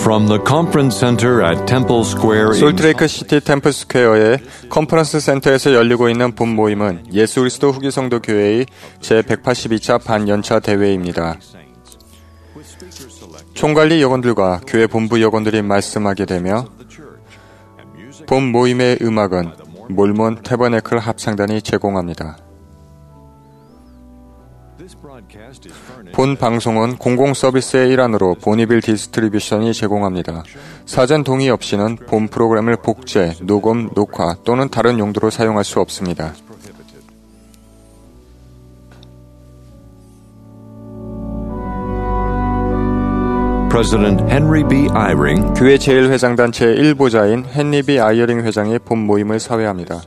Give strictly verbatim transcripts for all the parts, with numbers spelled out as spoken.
From the Conference Center at Temple Square in 솔트레이크 시티 템플 스퀘어의 컨퍼런스 센터에서 열리고 있는 본 모임은 예수 그리스도 후기 성도 교회의 제백팔십이 차 반연차 대회입니다. 총관리 여건들과 교회 본부 여건들이 말씀하게 되며 본 모임의 음악은 몰몬 태버네클 합창단이 제공합니다. 본 방송은 공공 서비스의 일환으로 보니빌 디스트리뷰션이 제공합니다. 사전 동의 없이는 본 프로그램을 복제, 녹음, 녹화 또는 다른 용도로 사용할 수 없습니다. President Henry B. Eyring, 교회 제일회장단 제일 보자인 헨리 비 아이어링 회장이 본 모임을 사회합니다.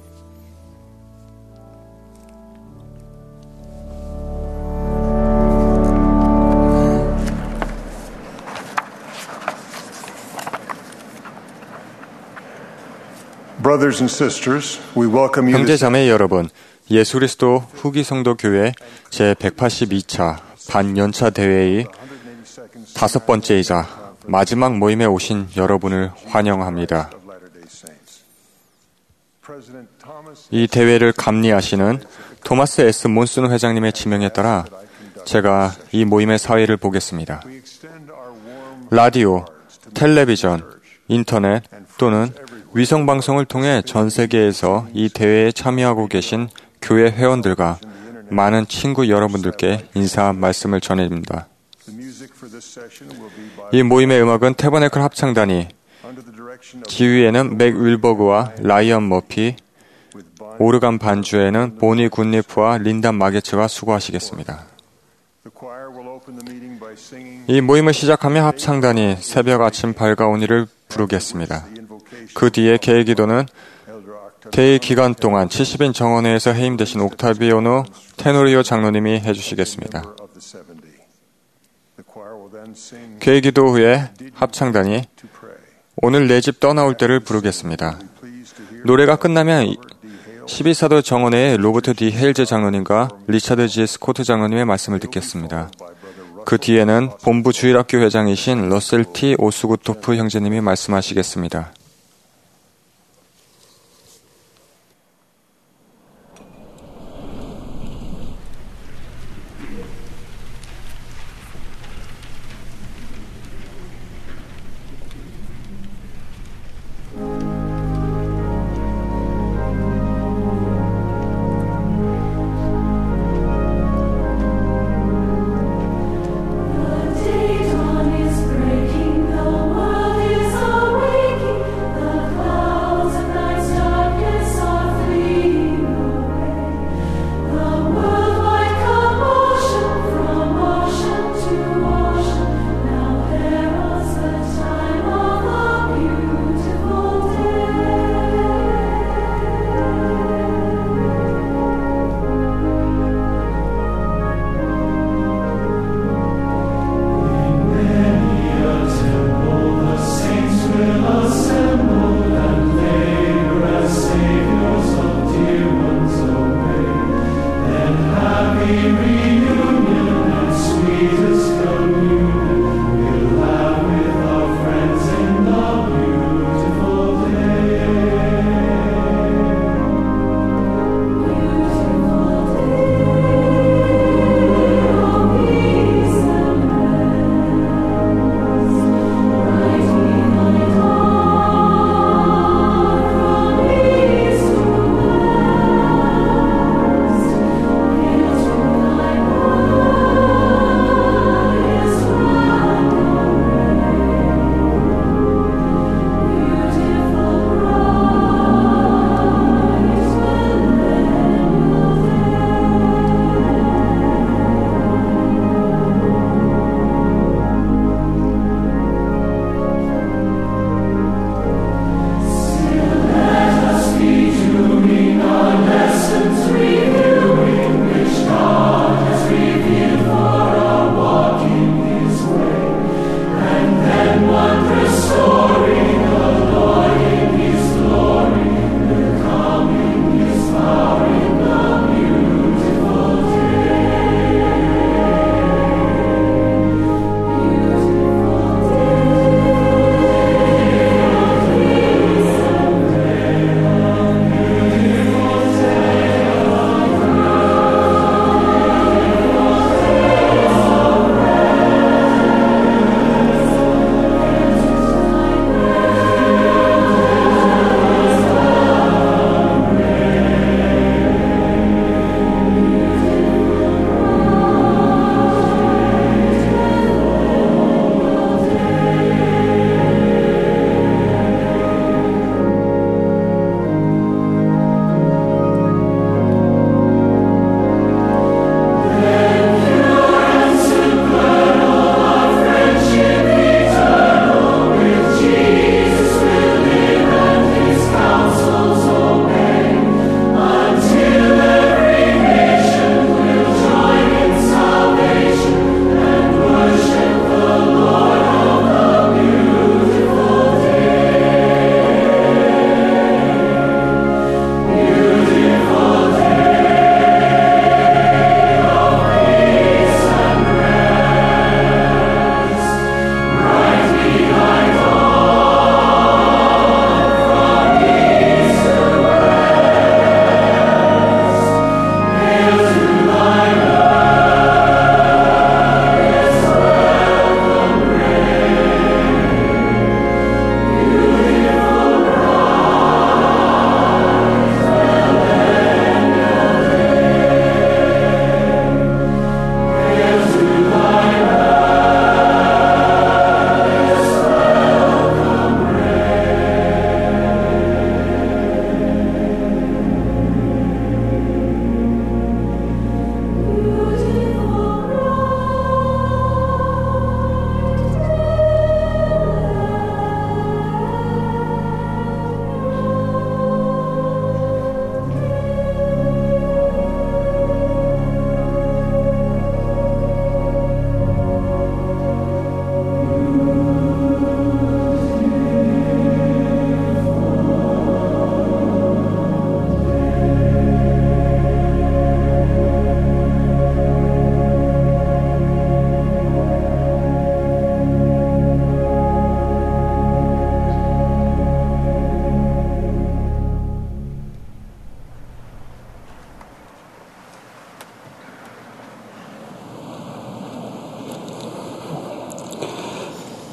Brothers and sisters, we welcome you. 형제자매 여러분, 예수 그리스도 후기 성도 교회 제백팔십이 차 반연차 대회의 다섯 번째이자 마지막 모임에 오신 여러분을 환영합니다. 이 대회를 감리하시는 토마스 에스 몬슨 회장님의 지명에 따라 제가 이 모임의 사회를 보겠습니다. 라디오, 텔레비전, 인터넷 또는 위성방송을 통해 전 세계에서 이 대회에 참여하고 계신 교회 회원들과 많은 친구 여러분들께 인사 말씀을 전해드립니다. 이 모임의 음악은 태버네클 합창단이 지휘에는 맥 윌버그와 라이언 머피, 오르간 반주에는 보니 굿리프와 린다 마게츠가 수고하시겠습니다. 이 모임을 시작하며 합창단이 새벽 아침 밝아온 이를 부르겠습니다. 그 뒤에 개의기도는 대의 기간 동안 칠십 인 정원회에서 해임되신 옥타비오노 테노리오 장로님이 해주시겠습니다. 개의기도 후에 합창단이 오늘 내 집 떠나올 때를 부르겠습니다. 노래가 끝나면 십이 사도 정원회의 로버트 디 헤일즈 장로님과 리차드 지 스코트 장로님의 말씀을 듣겠습니다. 그 뒤에는 본부 주일학교 회장이신 러셀 티 오스구토프 형제님이 말씀하시겠습니다. The day dawn is breaking, the world is awaking.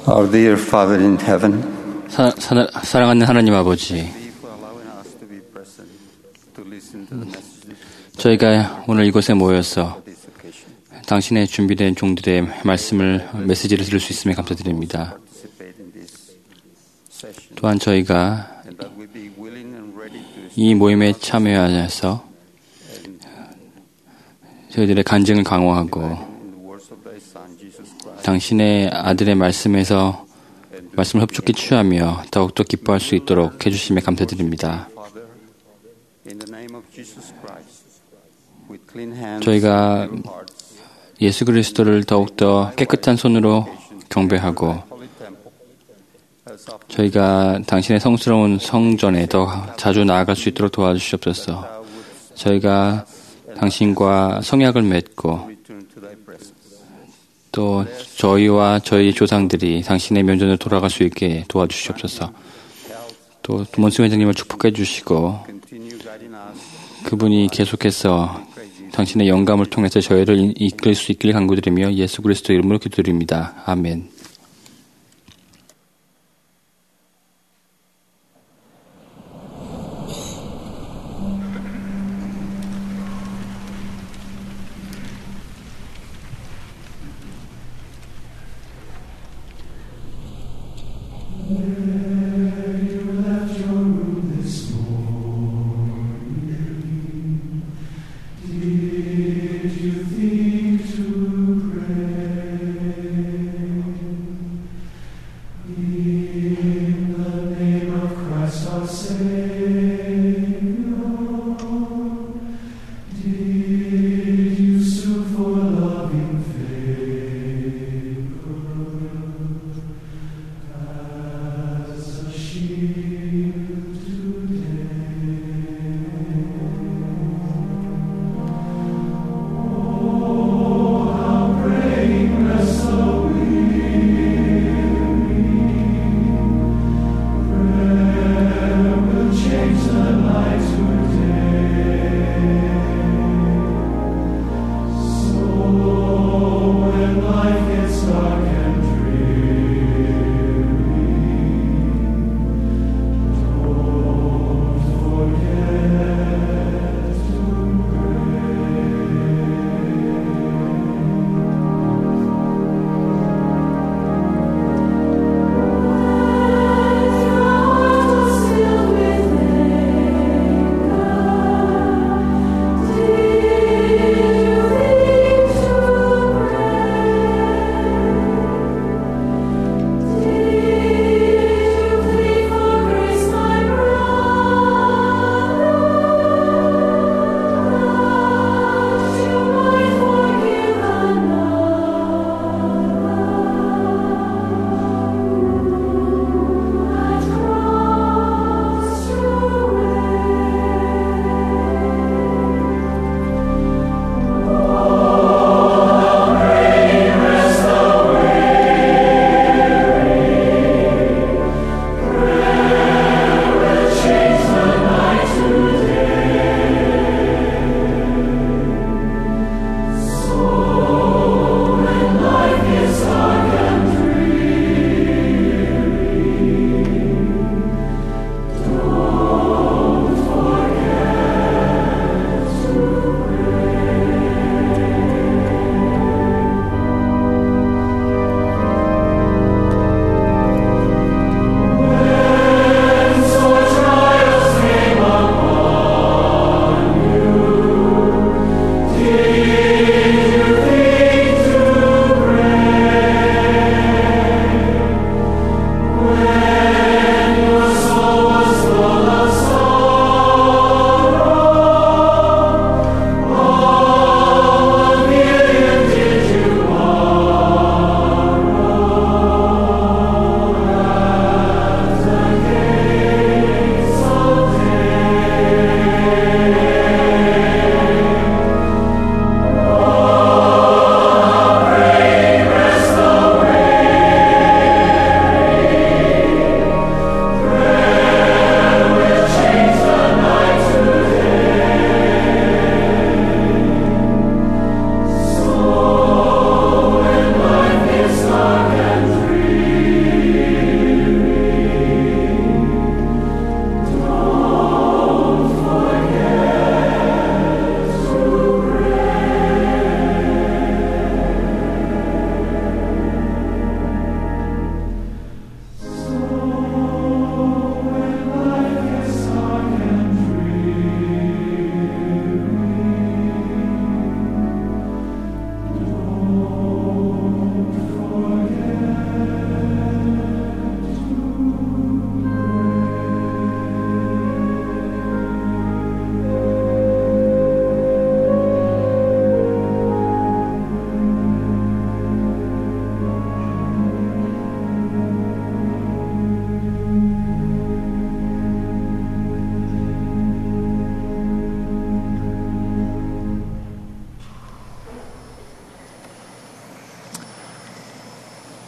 Our dear Father in heaven, 사, 사, 사랑하는 하나님 아버지, 저희가 오늘 이곳에 모여서 당신의 준비된 종들의 말씀을, 메시지를 들을 수 있음에 감사드립니다. 또한 저희가 이 모임에 참여하여서 저희들의 간증을 강화하고 당신의 아들의 말씀에서 말씀을 흡족히 취하며 더욱더 기뻐할 수 있도록 해주심에 감사드립니다. 저희가 예수 그리스도를 더욱더 깨끗한 손으로 경배하고 저희가 당신의 성스러운 성전에 더 자주 나아갈 수 있도록 도와주시옵소서. 저희가 당신과 성약을 맺고 또 저희와 저희 조상들이 당신의 면전으로 돌아갈 수 있게 도와주시옵소서. 또 몬스 회장님을 축복해 주시고 그분이 계속해서 당신의 영감을 통해서 저희를 이끌 수 있길 간구드리며 예수 그리스도 이름으로 기도드립니다. 아멘. Did you think to pray?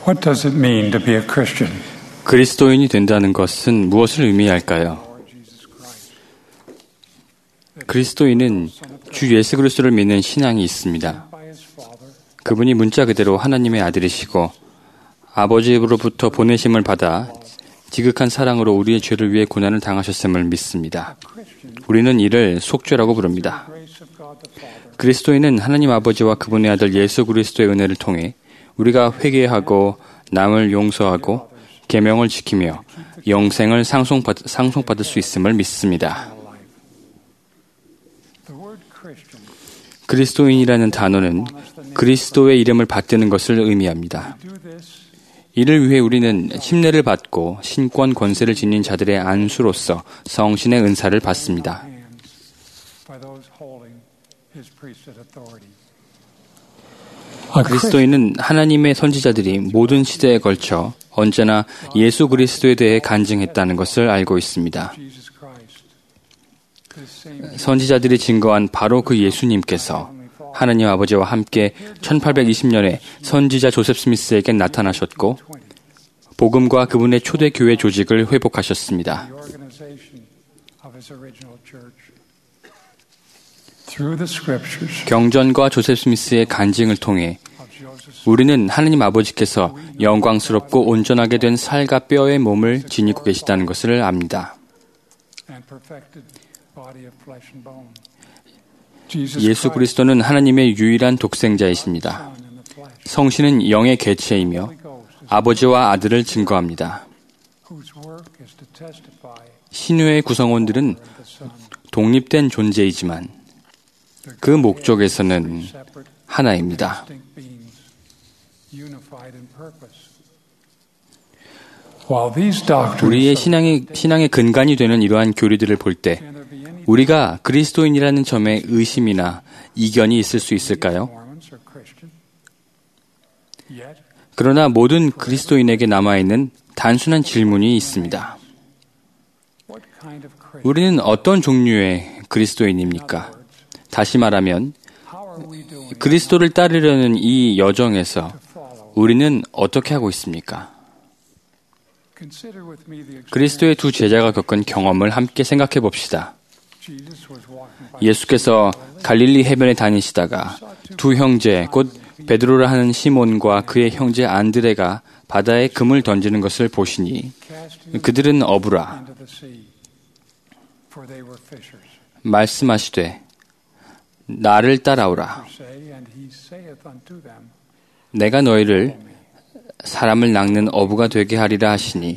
What does it mean to be a Christian? 그리스도인이 된다는 것은 무엇을 의미할까요? 그리스도인은 주 예수 그리스도를 믿는 신앙이 있습니다. 그분이 문자 그대로 하나님의 아들이시고 아버지로부터 보내심을 받아 지극한 사랑으로 우리의 죄를 위해 고난을 당하셨음을 믿습니다. 우리는 이를 속죄라고 부릅니다. 그리스도인은 하나님 아버지와 그분의 아들 예수 그리스도의 은혜를 통해 우리가 회개하고 남을 용서하고 계명을 지키며 영생을 상속받, 상속받을 수 있음을 믿습니다. 그리스도인이라는 단어는 그리스도의 이름을 받드는 것을 의미합니다. 이를 위해 우리는 침례를 받고 신권 권세를 지닌 자들의 안수로서 성신의 은사를 받습니다. 그리스도인은 하나님의 선지자들이 모든 시대에 걸쳐 언제나 예수 그리스도에 대해 간증했다는 것을 알고 있습니다. 선지자들이 증거한 바로 그 예수님께서 하나님 아버지와 함께 천팔백이십 년에 선지자 조셉 스미스에게 나타나셨고 복음과 그분의 초대 교회 조직을 회복하셨습니다. 경전과 조셉 스미스의 간증을 통해 우리는 하나님 아버지께서 영광스럽고 온전하게 된 살과 뼈의 몸을 지니고 계시다는 것을 압니다. 예수 그리스도는 하나님의 유일한 독생자이십니다. 성신은 영의 개체이며 아버지와 아들을 증거합니다. 신유의 구성원들은 독립된 존재이지만 그 목적에서는 하나입니다. 우리의 신앙의, 신앙의 근간이 되는 이러한 교리들을 볼 때 우리가 그리스도인이라는 점에 의심이나 이견이 있을 수 있을까요? 그러나 모든 그리스도인에게 남아있는 단순한 질문이 있습니다. 우리는 어떤 종류의 그리스도인입니까? 다시 말하면 그리스도를 따르려는 이 여정에서 우리는 어떻게 하고 있습니까? 그리스도의 두 제자가 겪은 경험을 함께 생각해 봅시다. 예수께서 갈릴리 해변에 다니시다가 두 형제, 곧 베드로라 하는 시몬과 그의 형제 안드레가 바다에 금을 던지는 것을 보시니 그들은 어부라 말씀하시되 나를 따라오라. 내가 너희를 사람을 낚는 어부가 되게 하리라 하시니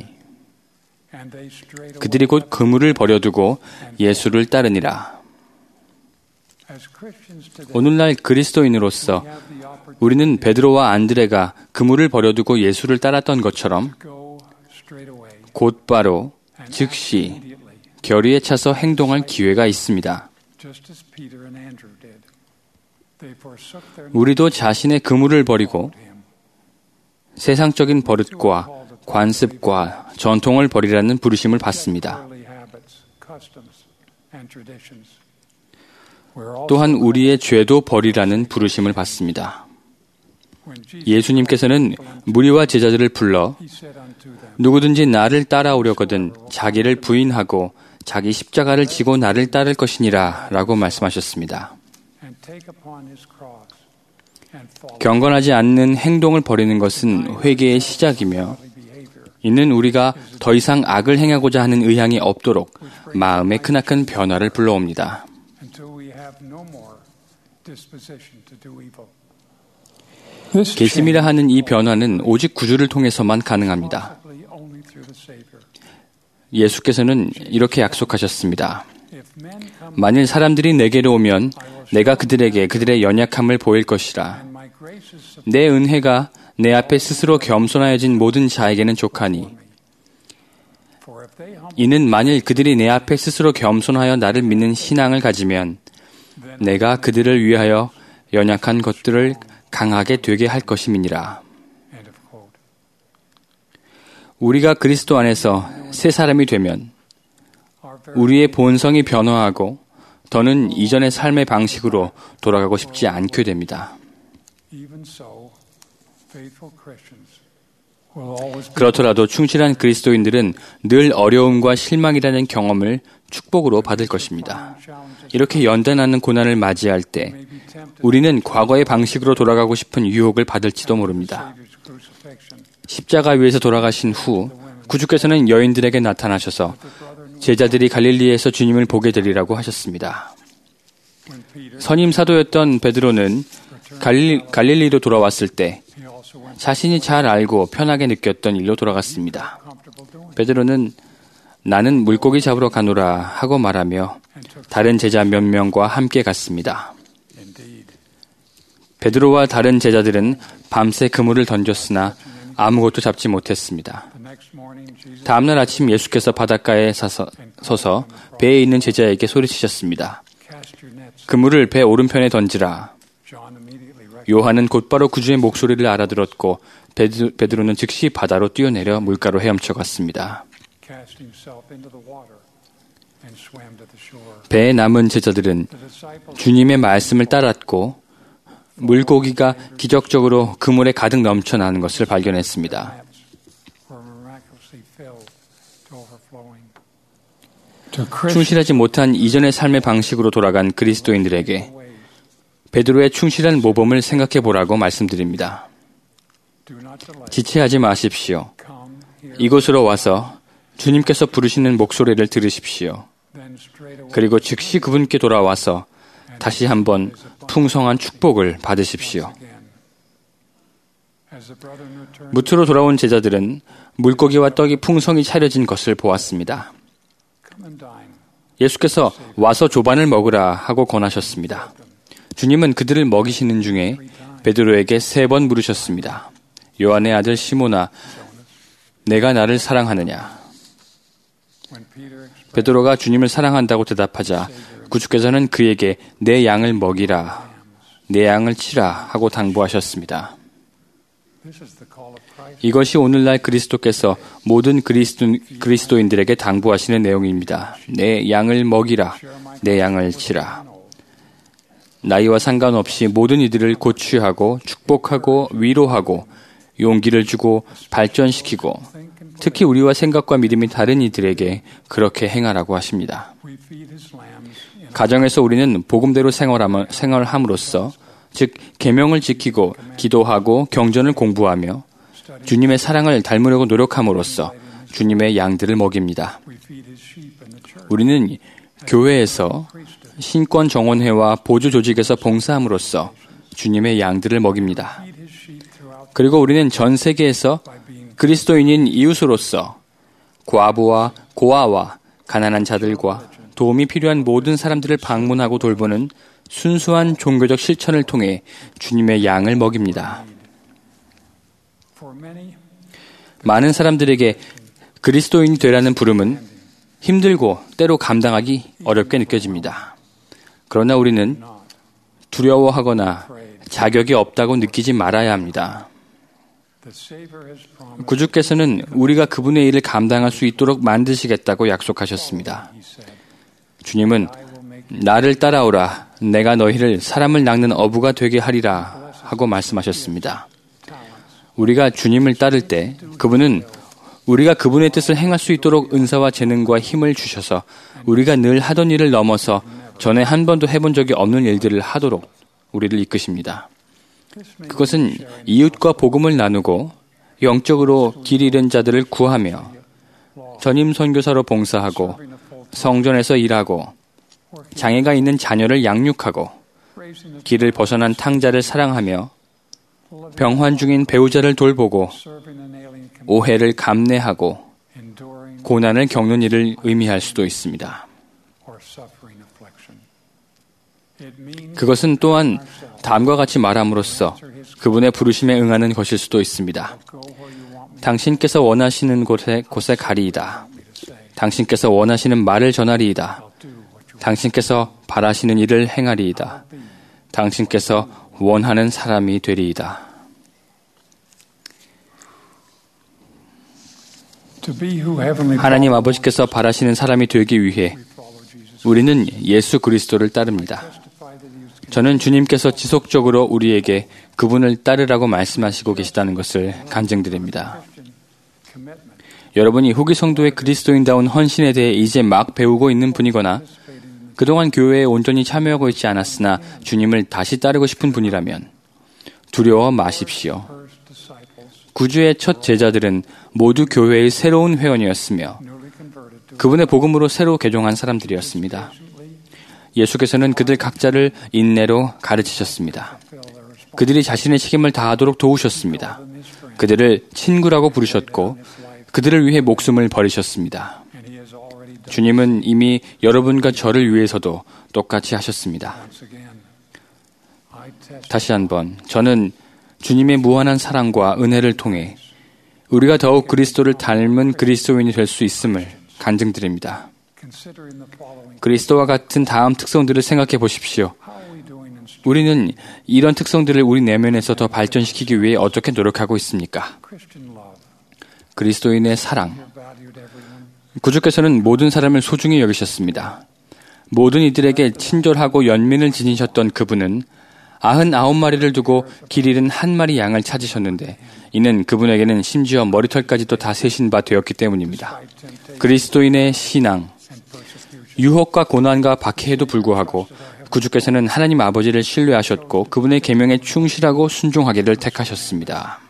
그들이 곧 그물을 버려두고 예수를 따르니라. 오늘날 그리스도인으로서 우리는 베드로와 안드레가 그물을 버려두고 예수를 따랐던 것처럼 곧바로 즉시 결의에 차서 행동할 기회가 있습니다. 우리도 자신의 그물을 버리고 세상적인 버릇과 관습과 전통을 버리라는 부르심을 받습니다. 또한 우리의 죄도 버리라는 부르심을 받습니다. 예수님께서는 무리와 제자들을 불러 누구든지 나를 따라오려거든 자기를 부인하고 자기 십자가를 지고 나를 따를 것이니라 라고 말씀하셨습니다. 경건하지 않는 행동을 버리는 것은 회개의 시작이며 이는 우리가 더 이상 악을 행하고자 하는 의향이 없도록 마음의 크나큰 변화를 불러옵니다. 계심이라 하는 이 변화는 오직 구주를 통해서만 가능합니다. 예수께서는 이렇게 약속하셨습니다. 만일 사람들이 내게로 오면 내가 그들에게 그들의 연약함을 보일 것이라. 내 은혜가 내 앞에 스스로 겸손하여진 모든 자에게는 족하니 이는 만일 그들이 내 앞에 스스로 겸손하여 나를 믿는 신앙을 가지면 내가 그들을 위하여 연약한 것들을 강하게 되게 할 것임이니라. 우리가 그리스도 안에서 새 사람이 되면 우리의 본성이 변화하고 더는 이전의 삶의 방식으로 돌아가고 싶지 않게 됩니다. 그렇더라도 충실한 그리스도인들은 늘 어려움과 실망이라는 경험을 축복으로 받을 것입니다. 이렇게 연단하는 고난을 맞이할 때 우리는 과거의 방식으로 돌아가고 싶은 유혹을 받을지도 모릅니다. 십자가 위에서 돌아가신 후 구주께서는 여인들에게 나타나셔서 제자들이 갈릴리에서 주님을 보게 되리라고 하셨습니다. 선임 사도였던 베드로는 갈릴, 갈릴리로 돌아왔을 때 자신이 잘 알고 편하게 느꼈던 일로 돌아갔습니다. 베드로는 나는 물고기 잡으러 가노라 하고 말하며 다른 제자 몇 명과 함께 갔습니다. 베드로와 다른 제자들은 밤새 그물을 던졌으나 아무것도 잡지 못했습니다. 다음날 아침 예수께서 바닷가에 서서, 서서 배에 있는 제자에게 소리치셨습니다. 그물을 배 오른편에 던지라. 요한은 곧바로 구주의 목소리를 알아들었고 베드, 베드로는 즉시 바다로 뛰어내려 물가로 헤엄쳐 갔습니다. 배에 남은 제자들은 주님의 말씀을 따랐고 물고기가 기적적으로 그물에 가득 넘쳐나는 것을 발견했습니다. 충실하지 못한 이전의 삶의 방식으로 돌아간 그리스도인들에게 베드로의 충실한 모범을 생각해 보라고 말씀드립니다. 지체하지 마십시오. 이곳으로 와서 주님께서 부르시는 목소리를 들으십시오. 그리고 즉시 그분께 돌아와서 다시 한번 풍성한 축복을 받으십시오. 무트로 돌아온 제자들은 물고기와 떡이 풍성히 차려진 것을 보았습니다. 예수께서 와서 조반을 먹으라 하고 권하셨습니다. 주님은 그들을 먹이시는 중에 베드로에게 세 번 물으셨습니다. 요한의 아들 시몬아, 내가 나를 사랑하느냐? 베드로가 주님을 사랑한다고 대답하자 구주께서는 그에게 내 양을 먹이라, 내 양을 치라 하고 당부하셨습니다. 이것이 오늘날 그리스도께서 모든 그리스도, 그리스도인들에게 당부하시는 내용입니다. 내 양을 먹이라, 내 양을 치라. 나이와 상관없이 모든 이들을 고취하고 축복하고 위로하고 용기를 주고 발전시키고 특히 우리와 생각과 믿음이 다른 이들에게 그렇게 행하라고 하십니다. 가정에서 우리는 복음대로 생활함으로써 즉 계명을 지키고 기도하고 경전을 공부하며 주님의 사랑을 닮으려고 노력함으로써 주님의 양들을 먹입니다. 우리는 교회에서 신권 정원회와 보조 조직에서 봉사함으로써 주님의 양들을 먹입니다. 그리고 우리는 전 세계에서 그리스도인인 이웃으로서 과부와 고아와 가난한 자들과 도움이 필요한 모든 사람들을 방문하고 돌보는 순수한 종교적 실천을 통해 주님의 양을 먹입니다. 많은 사람들에게 그리스도인이 되라는 부름은 힘들고 때로 감당하기 어렵게 느껴집니다. 그러나 우리는 두려워하거나 자격이 없다고 느끼지 말아야 합니다. 구주께서는 우리가 그분의 일을 감당할 수 있도록 만드시겠다고 약속하셨습니다. 주님은 나를 따라오라, 내가 너희를 사람을 낚는 어부가 되게 하리라 하고 말씀하셨습니다. 우리가 주님을 따를 때 그분은 우리가 그분의 뜻을 행할 수 있도록 은사와 재능과 힘을 주셔서 우리가 늘 하던 일을 넘어서 전에 한 번도 해본 적이 없는 일들을 하도록 우리를 이끄십니다. 그것은 이웃과 복음을 나누고 영적으로 길 잃은 자들을 구하며 전임 선교사로 봉사하고 성전에서 일하고 장애가 있는 자녀를 양육하고 길을 벗어난 탕자를 사랑하며 병환 중인 배우자를 돌보고 오해를 감내하고 고난을 겪는 일을 의미할 수도 있습니다. 그것은 또한 다음과 같이 말함으로써 그분의 부르심에 응하는 것일 수도 있습니다. 당신께서 원하시는 곳에, 곳에 가리이다. 당신께서 원하시는 말을 전하리이다. 당신께서 바라시는 일을 행하리이다. 당신께서 원하는 사람이 되리이다. 하나님 아버지께서 바라시는 사람이 되기 위해 우리는 예수 그리스도를 따릅니다. 저는 주님께서 지속적으로 우리에게 그분을 따르라고 말씀하시고 계시다는 것을 간증드립니다. 여러분이 후기 성도의 그리스도인다운 헌신에 대해 이제 막 배우고 있는 분이거나 그동안 교회에 온전히 참여하고 있지 않았으나 주님을 다시 따르고 싶은 분이라면 두려워 마십시오. 구주의 첫 제자들은 모두 교회의 새로운 회원이었으며 그분의 복음으로 새로 개종한 사람들이었습니다. 예수께서는 그들 각자를 인내로 가르치셨습니다. 그들이 자신의 책임을 다하도록 도우셨습니다. 그들을 친구라고 부르셨고 그들을 위해 목숨을 버리셨습니다. 주님은 이미 여러분과 저를 위해서도 똑같이 하셨습니다. 다시 한번 저는 주님의 무한한 사랑과 은혜를 통해 우리가 더욱 그리스도를 닮은 그리스도인이 될 수 있음을 간증드립니다. 그리스도와 같은 다음 특성들을 생각해 보십시오. 우리는 이런 특성들을 우리 내면에서 더 발전시키기 위해 어떻게 노력하고 있습니까? 그리스도인의 사랑. 구주께서는 모든 사람을 소중히 여기셨습니다. 모든 이들에게 친절하고 연민을 지니셨던 그분은 아흔아홉 마리를 두고 길 잃은 한 마리 양을 찾으셨는데 이는 그분에게는 심지어 머리털까지도 다 세신 바 되었기 때문입니다. 그리스도인의 신앙. 유혹과 고난과 박해에도 불구하고 구주께서는 하나님 아버지를 신뢰하셨고 그분의 계명에 충실하고 순종하기를 택하셨습니다.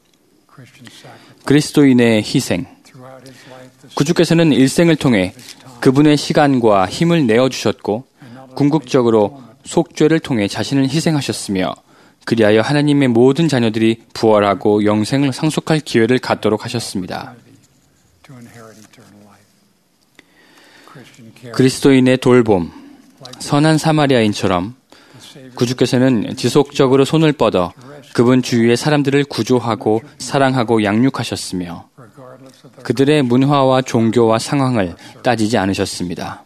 그리스도인의 희생. 구주께서는 일생을 통해 그분의 시간과 힘을 내어주셨고 궁극적으로 속죄를 통해 자신을 희생하셨으며 그리하여 하나님의 모든 자녀들이 부활하고 영생을 상속할 기회를 갖도록 하셨습니다. 그리스도인의 돌봄. 선한 사마리아인처럼 구주께서는 지속적으로 손을 뻗어 그분 주위의 사람들을 구조하고 사랑하고 양육하셨으며 그들의 문화와 종교와 상황을 따지지 않으셨습니다.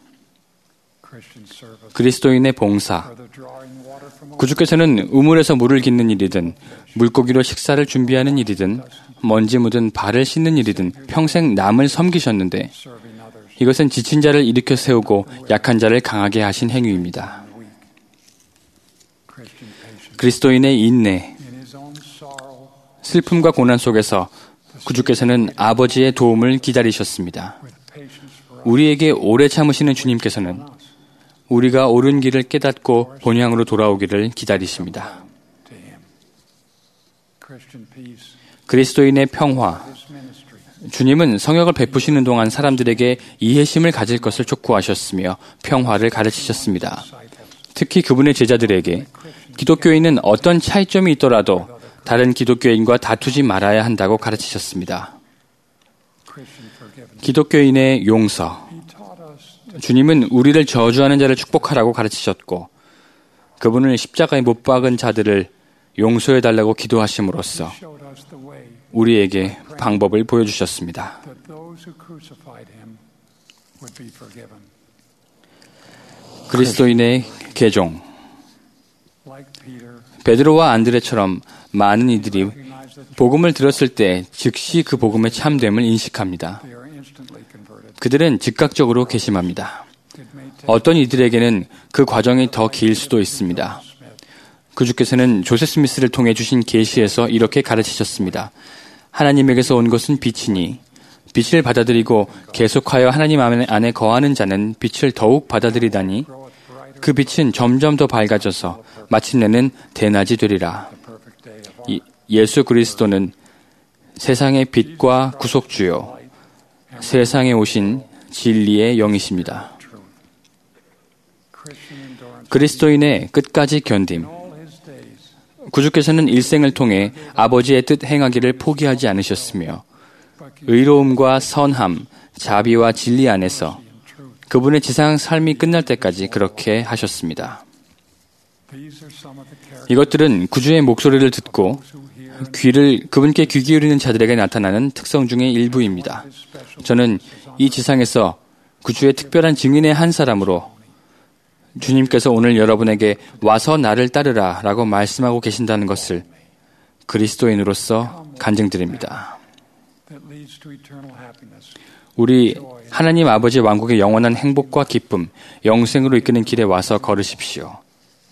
그리스도인의 봉사. 구주께서는 우물에서 물을 깃는 일이든 물고기로 식사를 준비하는 일이든 먼지 묻은 발을 씻는 일이든 평생 남을 섬기셨는데 이것은 지친 자를 일으켜 세우고 약한 자를 강하게 하신 행위입니다. 그리스도인의 인내. 슬픔과 고난 속에서 구주께서는 아버지의 도움을 기다리셨습니다. 우리에게 오래 참으시는 주님께서는 우리가 옳은 길을 깨닫고 본향으로 돌아오기를 기다리십니다. 그리스도인의 평화. 주님은 성역을 베푸시는 동안 사람들에게 이해심을 가질 것을 촉구하셨으며 평화를 가르치셨습니다. 특히 그분의 제자들에게 기독교인은 어떤 차이점이 있더라도 다른 기독교인과 다투지 말아야 한다고 가르치셨습니다. 기독교인의 용서. 주님은 우리를 저주하는 자를 축복하라고 가르치셨고 그분을 십자가에 못 박은 자들을 용서해달라고 기도하심으로써 우리에게 방법을 보여주셨습니다. 그리스도인의 개종. 베드로와 안드레처럼 많은 이들이 복음을 들었을 때 즉시 그 복음의 참됨을 인식합니다. 그들은 즉각적으로 개심합니다. 어떤 이들에게는 그 과정이 더 길 수도 있습니다. 구주께서는 조셉 스미스를 통해 주신 계시에서 이렇게 가르치셨습니다. 하나님에게서 온 것은 빛이니 빛을 받아들이고 계속하여 하나님 안에 거하는 자는 빛을 더욱 받아들이다니 그 빛은 점점 더 밝아져서 마침내는 대낮이 되리라. 이, 예수 그리스도는 세상의 빛과 구속주요 세상에 오신 진리의 영이십니다. 그리스도인의 끝까지 견딤. 구주께서는 일생을 통해 아버지의 뜻 행하기를 포기하지 않으셨으며 의로움과 선함, 자비와 진리 안에서 그분의 지상 삶이 끝날 때까지 그렇게 하셨습니다. 이것들은 구주의 목소리를 듣고 귀를 그분께 귀 기울이는 자들에게 나타나는 특성 중의 일부입니다. 저는 이 지상에서 구주의 특별한 증인의 한 사람으로 주님께서 오늘 여러분에게 와서 나를 따르라 라고 말씀하고 계신다는 것을 그리스도인으로서 간증드립니다. 우리 하나님 아버지 왕국의 영원한 행복과 기쁨, 영생으로 이끄는 길에 와서 걸으십시오.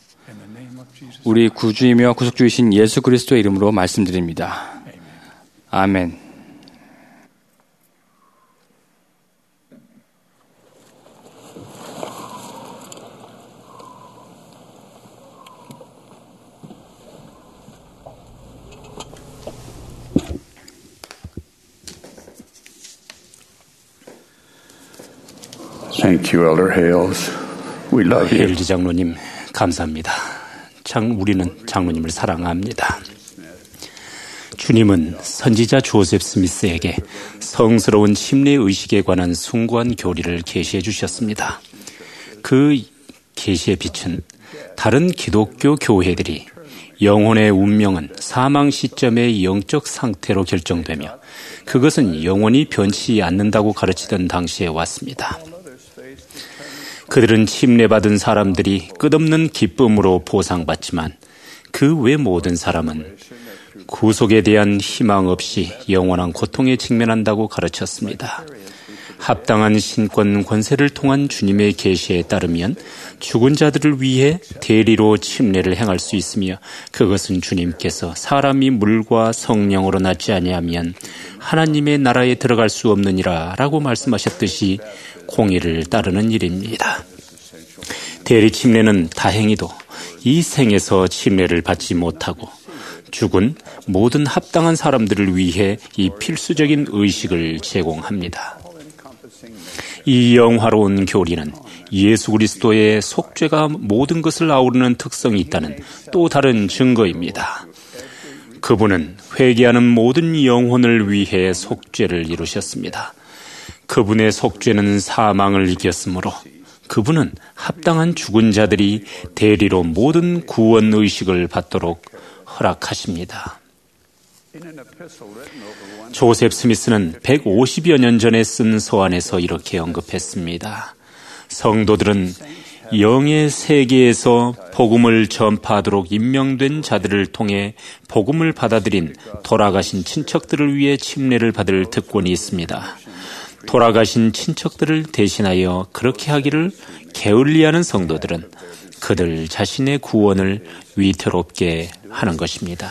우리 구주이며 구속주이신 예수 그리스도의 이름으로 말씀드립니다. 아멘. Thank you, Elder Hales. We love you. 헤일즈 장로님, 감사합니다. 장, 우리는 장로님을 사랑합니다. 주님은 선지자 조셉 스미스에게 성스러운 침례 의식에 관한 숭고한 교리를 계시해 주셨습니다. 그 계시의 빛은 다른 기독교 교회들이 영혼의 운명은 사망 시점의 영적 상태로 결정되며 그것은 영원히 변치 않는다고 가르치던 당시에 왔습니다. 그들은 침례받은 사람들이 끝없는 기쁨으로 보상받지만 그 외 모든 사람은 구속에 대한 희망 없이 영원한 고통에 직면한다고 가르쳤습니다. 합당한 신권 권세를 통한 주님의 계시에 따르면 죽은 자들을 위해 대리로 침례를 행할 수 있으며 그것은 주님께서 사람이 물과 성령으로 낫지 아니하면 하나님의 나라에 들어갈 수 없느니라 라고 말씀하셨듯이 공의를 따르는 일입니다. 대리 침례는 다행히도 이 생에서 침례를 받지 못하고 죽은 모든 합당한 사람들을 위해 이 필수적인 의식을 제공합니다. 이 영화로운 교리는 예수 그리스도의 속죄가 모든 것을 아우르는 특성이 있다는 또 다른 증거입니다. 그분은 회개하는 모든 영혼을 위해 속죄를 이루셨습니다. 그분의 속죄는 사망을 이겼으므로 그분은 합당한 죽은 자들이 대리로 모든 구원 의식을 받도록 허락하십니다. 조셉 스미스는 백오십여 년 전에 쓴 서한에서 이렇게 언급했습니다. 성도들은 영의 세계에서 복음을 전파하도록 임명된 자들을 통해 복음을 받아들인 돌아가신 친척들을 위해 침례를 받을 특권이 있습니다. 돌아가신 친척들을 대신하여 그렇게 하기를 게을리하는 성도들은 그들 자신의 구원을 위태롭게 하는 것입니다.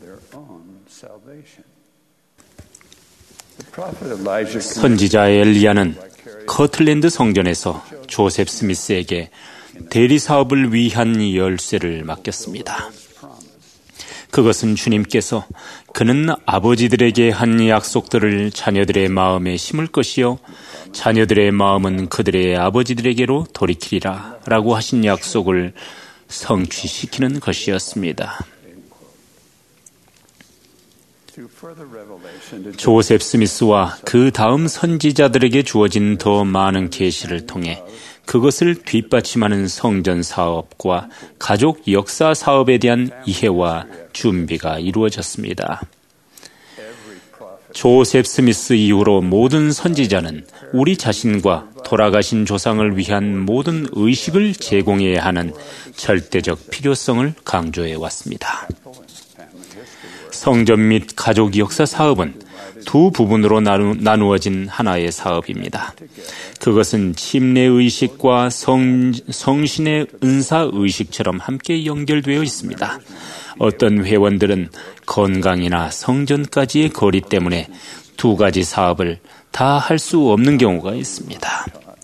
선지자 엘리야는 커틀랜드 성전에서 조셉 스미스에게 대리 사업을 위한 열쇠를 맡겼습니다. 그것은 주님께서 그는 아버지들에게 한 약속들을 자녀들의 마음에 심을 것이요 자녀들의 마음은 그들의 아버지들에게로 돌이키리라 라고 하신 약속을 성취시키는 것이었습니다. 조셉 스미스와 그 다음 선지자들에게 주어진 더 많은 계시를 통해 그것을 뒷받침하는 성전 사업과 가족 역사 사업에 대한 이해와 준비가 이루어졌습니다. 조셉 스미스 이후로 모든 선지자는 우리 자신과 돌아가신 조상을 위한 모든 의식을 제공해야 하는 절대적 필요성을 강조해 왔습니다. 성전 및 가족 역사 사업은 두 부분으로 나누, 나누어진 하나의 사업입니다. 그것은 침례의식과 성, 성신의 은사의식처럼 함께 연결되어 있습니다. 어떤 회원들은 건강이나 성전까지의 거리 때문에 두 가지 사업을 다 할 수 없는 경우가 있습니다.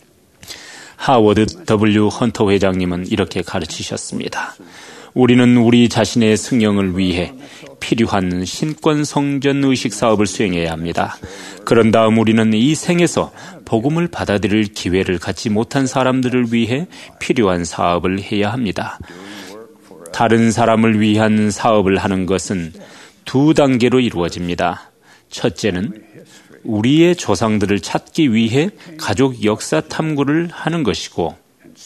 하워드 더블유 헌터 회장님은 이렇게 가르치셨습니다. 우리는 우리 자신의 승용을 위해 필요한 신권 성전 의식 사업을 수행해야 합니다. 그런 다음 우리는 이 생에서 복음을 받아들일 기회를 갖지 못한 사람들을 위해 필요한 사업을 해야 합니다. 다른 사람을 위한 사업을 하는 것은 두 단계로 이루어집니다. 첫째는 우리의 조상들을 찾기 위해 가족 역사 탐구를 하는 것이고,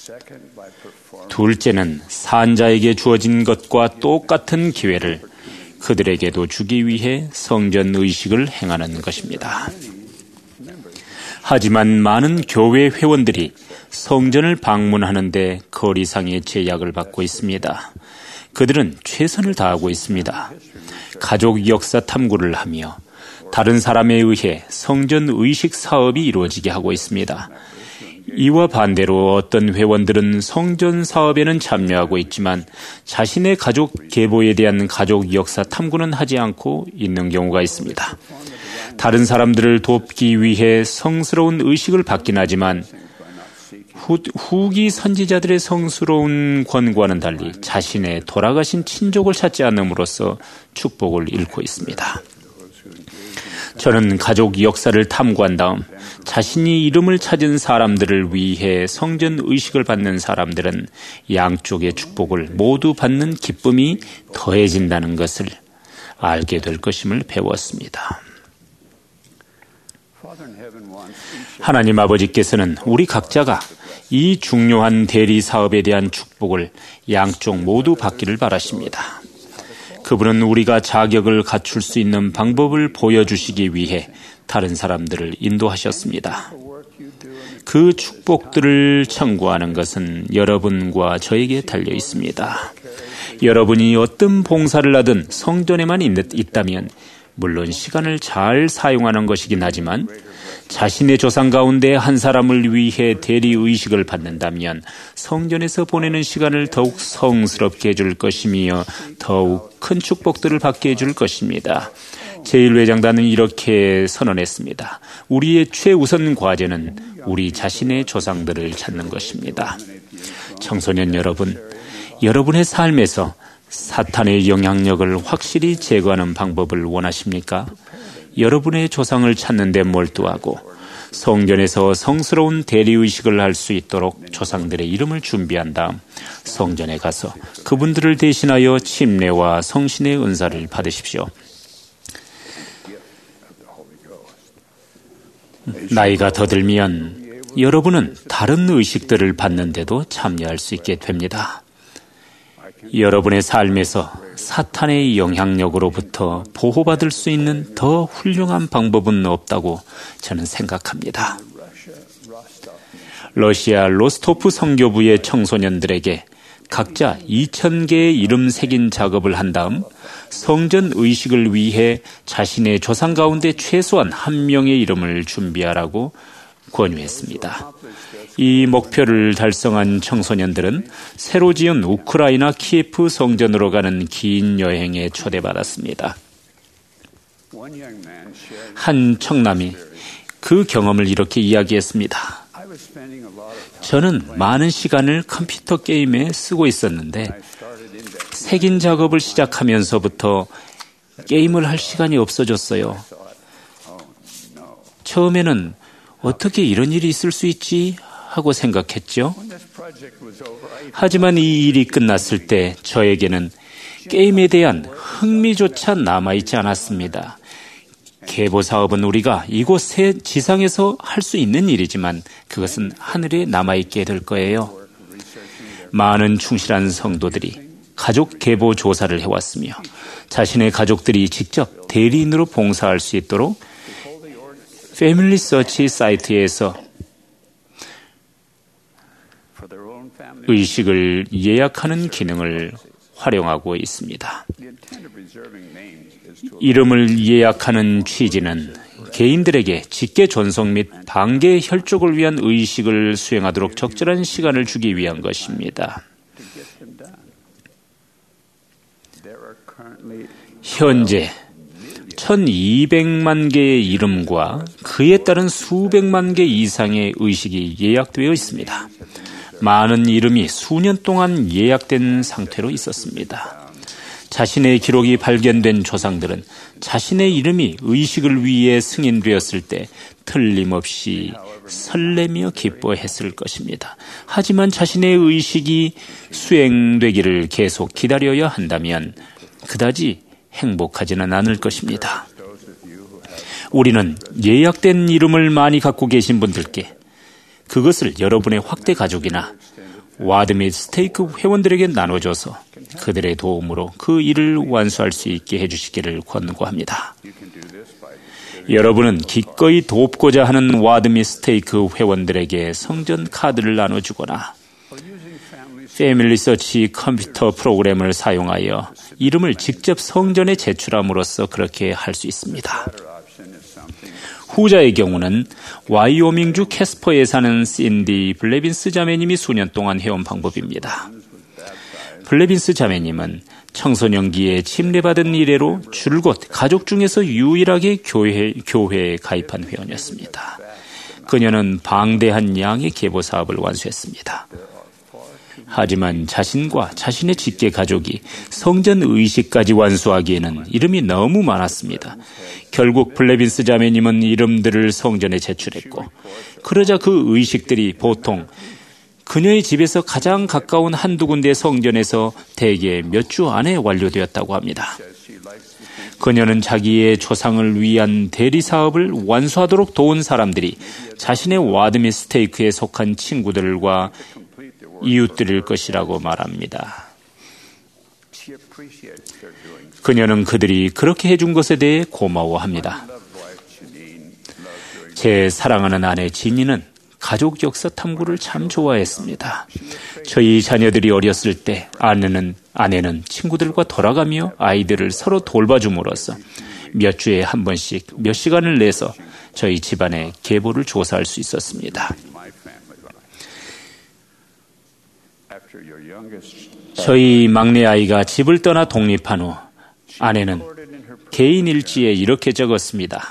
둘째는 산자에게 주어진 것과 똑같은 기회를 그들에게도 주기 위해 성전 의식을 행하는 것입니다. 하지만 많은 교회 회원들이 성전을 방문하는데 거리상의 제약을 받고 있습니다. 그들은 최선을 다하고 있습니다. 가족 역사 탐구를 하며 다른 사람에 의해 성전 의식 사업이 이루어지게 하고 있습니다. 이와 반대로 어떤 회원들은 성전 사업에는 참여하고 있지만 자신의 가족 계보에 대한 가족 역사 탐구는 하지 않고 있는 경우가 있습니다. 다른 사람들을 돕기 위해 성스러운 의식을 받긴 하지만 후, 후기 선지자들의 성스러운 권고와는 달리 자신의 돌아가신 친족을 찾지 않음으로써 축복을 잃고 있습니다. 저는 가족 역사를 탐구한 다음 자신이 이름을 찾은 사람들을 위해 성전 의식을 받는 사람들은 양쪽의 축복을 모두 받는 기쁨이 더해진다는 것을 알게 될 것임을 배웠습니다. 하나님 아버지께서는 우리 각자가 이 중요한 대리 사업에 대한 축복을 양쪽 모두 받기를 바라십니다. 그분은 우리가 자격을 갖출 수 있는 방법을 보여주시기 위해 다른 사람들을 인도하셨습니다. 그 축복들을 청구하는 것은 여러분과 저에게 달려 있습니다. 여러분이 어떤 봉사를 하든 성전에만 있다면 물론 시간을 잘 사용하는 것이긴 하지만 자신의 조상 가운데 한 사람을 위해 대리의식을 받는다면 성전에서 보내는 시간을 더욱 성스럽게 해줄 것이며 더욱 큰 축복들을 받게 해줄 것입니다. 제일 회장단은 이렇게 선언했습니다. 우리의 최우선 과제는 우리 자신의 조상들을 찾는 것입니다. 청소년 여러분, 여러분의 삶에서 사탄의 영향력을 확실히 제거하는 방법을 원하십니까? 여러분의 조상을 찾는 데 몰두하고 성전에서 성스러운 대리의식을 할 수 있도록 조상들의 이름을 준비한 다음 성전에 가서 그분들을 대신하여 침례와 성신의 은사를 받으십시오. 나이가 더 들면 여러분은 다른 의식들을 받는데도 참여할 수 있게 됩니다. 여러분의 삶에서 사탄의 영향력으로부터 보호받을 수 있는 더 훌륭한 방법은 없다고 저는 생각합니다. 러시아 로스토프 선교부의 청소년들에게 각자 이천 개의 이름 새긴 작업을 한 다음 성전 의식을 위해 자신의 조상 가운데 최소한 한 명의 이름을 준비하라고 권유했습니다. 이 목표를 달성한 청소년들은 새로 지은 우크라이나 키예프 성전으로 가는 긴 여행에 초대받았습니다. 한 청남이 그 경험을 이렇게 이야기했습니다. 저는 많은 시간을 컴퓨터 게임에 쓰고 있었는데 색인 작업을 시작하면서부터 게임을 할 시간이 없어졌어요. 처음에는 어떻게 이런 일이 있을 수 있지? 하고 생각했죠. 하지만 이 일이 끝났을 때 저에게는 게임에 대한 흥미조차 남아있지 않았습니다. 계보 사업은 우리가 이곳 지상에서 할 수 있는 일이지만 그것은 하늘에 남아있게 될 거예요. 많은 충실한 성도들이 가족 계보 조사를 해왔으며 자신의 가족들이 직접 대리인으로 봉사할 수 있도록 패밀리 서치 사이트에서 의식을 예약하는 기능을 활용하고 있습니다. 이름을 예약하는 취지는 개인들에게 직계 전송 및 방계 혈족을 위한 의식을 수행하도록 적절한 시간을 주기 위한 것입니다. 현재 천이백만 개의 이름과 그에 따른 수백만 개 이상의 의식이 예약되어 있습니다. 많은 이름이 수년 동안 예약된 상태로 있었습니다. 자신의 기록이 발견된 조상들은 자신의 이름이 의식을 위해 승인되었을 때 틀림없이 설레며 기뻐했을 것입니다. 하지만 자신의 의식이 수행되기를 계속 기다려야 한다면 그다지 행복하지는 않을 것입니다. 우리는 예약된 이름을 많이 갖고 계신 분들께 그것을 여러분의 확대 가족이나 와드 및 스테이크 회원들에게 나눠줘서 그들의 도움으로 그 일을 완수할 수 있게 해주시기를 권고합니다. 여러분은 기꺼이 돕고자 하는 와드 및 스테이크 회원들에게 성전 카드를 나눠주거나 패밀리 서치 컴퓨터 프로그램을 사용하여 이름을 직접 성전에 제출함으로써 그렇게 할 수 있습니다. 후자의 경우는 와이오밍주 캐스퍼에 사는 신디 블레빈스 자매님이 수년 동안 해온 방법입니다. 블레빈스 자매님은 청소년기에 침례받은 이래로 줄곧 가족 중에서 유일하게 교회, 교회에 가입한 회원이었습니다. 그녀는 방대한 양의 계보 사업을 완수했습니다. 하지만 자신과 자신의 직계 가족이 성전 의식까지 완수하기에는 이름이 너무 많았습니다. 결국 블레빈스 자매님은 이름들을 성전에 제출했고, 그러자 그 의식들이 보통 그녀의 집에서 가장 가까운 한두 군데 성전에서 대개 몇 주 안에 완료되었다고 합니다. 그녀는 자기의 조상을 위한 대리 사업을 완수하도록 도운 사람들이 자신의 와드미 스테이크에 속한 친구들과 이웃들일 것이라고 말합니다. 그녀는 그들이 그렇게 해준 것에 대해 고마워합니다. 제 사랑하는 아내 지니는 가족 역사 탐구를 참 좋아했습니다. 저희 자녀들이 어렸을 때 아내는, 아내는 친구들과 돌아가며 아이들을 서로 돌봐줌으로써 몇 주에 한 번씩 몇 시간을 내서 저희 집안의 계보를 조사할 수 있었습니다. 저희 막내 아이가 집을 떠나 독립한 후 아내는 개인 일지에 이렇게 적었습니다.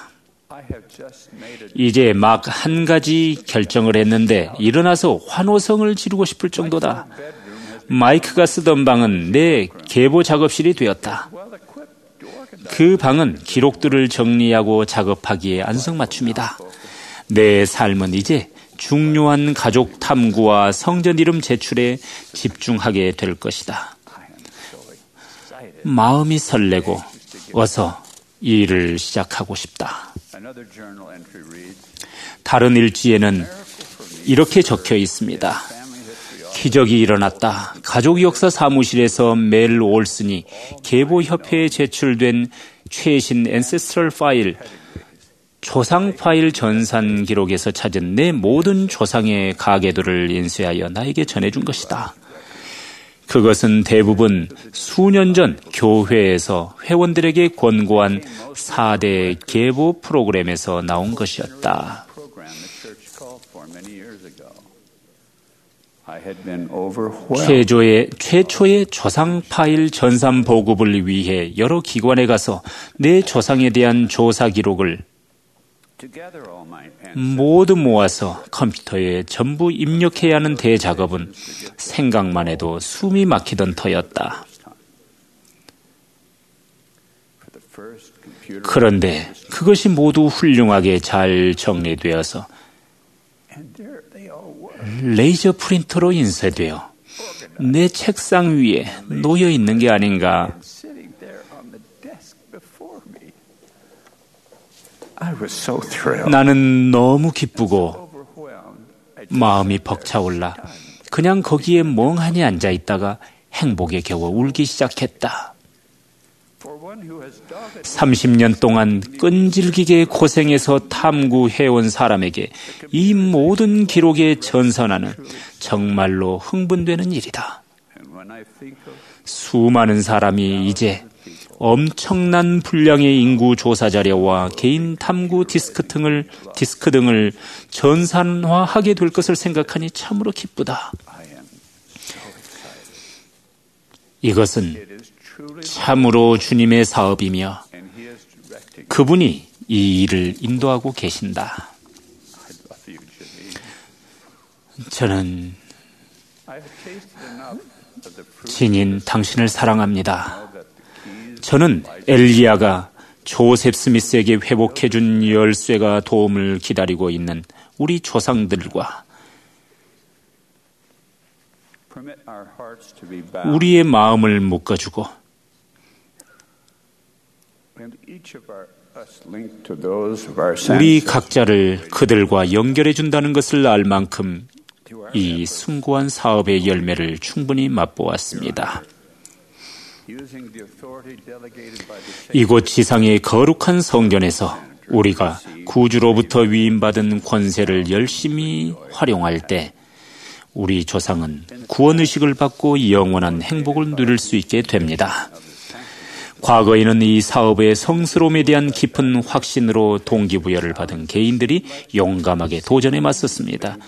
이제 막 한 가지 결정을 했는데 일어나서 환호성을 지르고 싶을 정도다. 마이크가 쓰던 방은 내 계보 작업실이 되었다. 그 방은 기록들을 정리하고 작업하기에 안성맞춤이다. 내 삶은 이제 중요한 가족 탐구와 성전 이름 제출에 집중하게 될 것이다. 마음이 설레고 어서 이 일을 시작하고 싶다. 다른 일지에는 이렇게 적혀 있습니다. 기적이 일어났다. 가족 역사 사무실에서 멜 올슨이 계보협회에 제출된 최신 앤세스트럴 파일, 조상 파일 전산 기록에서 찾은 내 모든 조상의 가계도를 인쇄하여 나에게 전해준 것이다. 그것은 대부분 수년 전 교회에서 회원들에게 권고한 사 대 계보 프로그램에서 나온 것이었다. 최초의, 최초의 조상 파일 전산 보급을 위해 여러 기관에 가서 내 조상에 대한 조사 기록을 모두 모아서 컴퓨터에 전부 입력해야 하는 대작업은 생각만 해도 숨이 막히던 터였다. 그런데 그것이 모두 훌륭하게 잘 정리되어서 레이저 프린터로 인쇄되어 내 책상 위에 놓여 있는 게 아닌가. 나는 너무 기쁘고 마음이 벅차올라 그냥 거기에 멍하니 앉아 있다가 행복에 겨워 울기 시작했다. 삼십 년 동안 끈질기게 고생해서 탐구해온 사람에게 이 모든 기록에 전선하는 정말로 흥분되는 일이다. 수많은 사람이 이제 엄청난 분량의 인구 조사 자료와 개인 탐구 디스크 등을, 디스크 등을 전산화하게 될 것을 생각하니 참으로 기쁘다. 이것은 참으로 주님의 사업이며 그분이 이 일을 인도하고 계신다. 저는 진인 당신을 사랑합니다. 저는 엘리야가 조셉 스미스에게 회복해준 열쇠가 도움을 기다리고 있는 우리 조상들과 우리의 마음을 묶어주고 우리 각자를 그들과 연결해준다는 것을 알 만큼 이 숭고한 사업의 열매를 충분히 맛보았습니다. 이곳 지상의 거룩한 성전에서 우리가 구주로부터 위임받은 권세를 열심히 활용할 때 우리 조상은 구원의식을 받고 영원한 행복을 누릴 수 있게 됩니다. 과거에는 이 사업의 성스러움에 대한 깊은 확신으로 동기부여를 받은 개인들이 용감하게 도전에 맞섰습니다.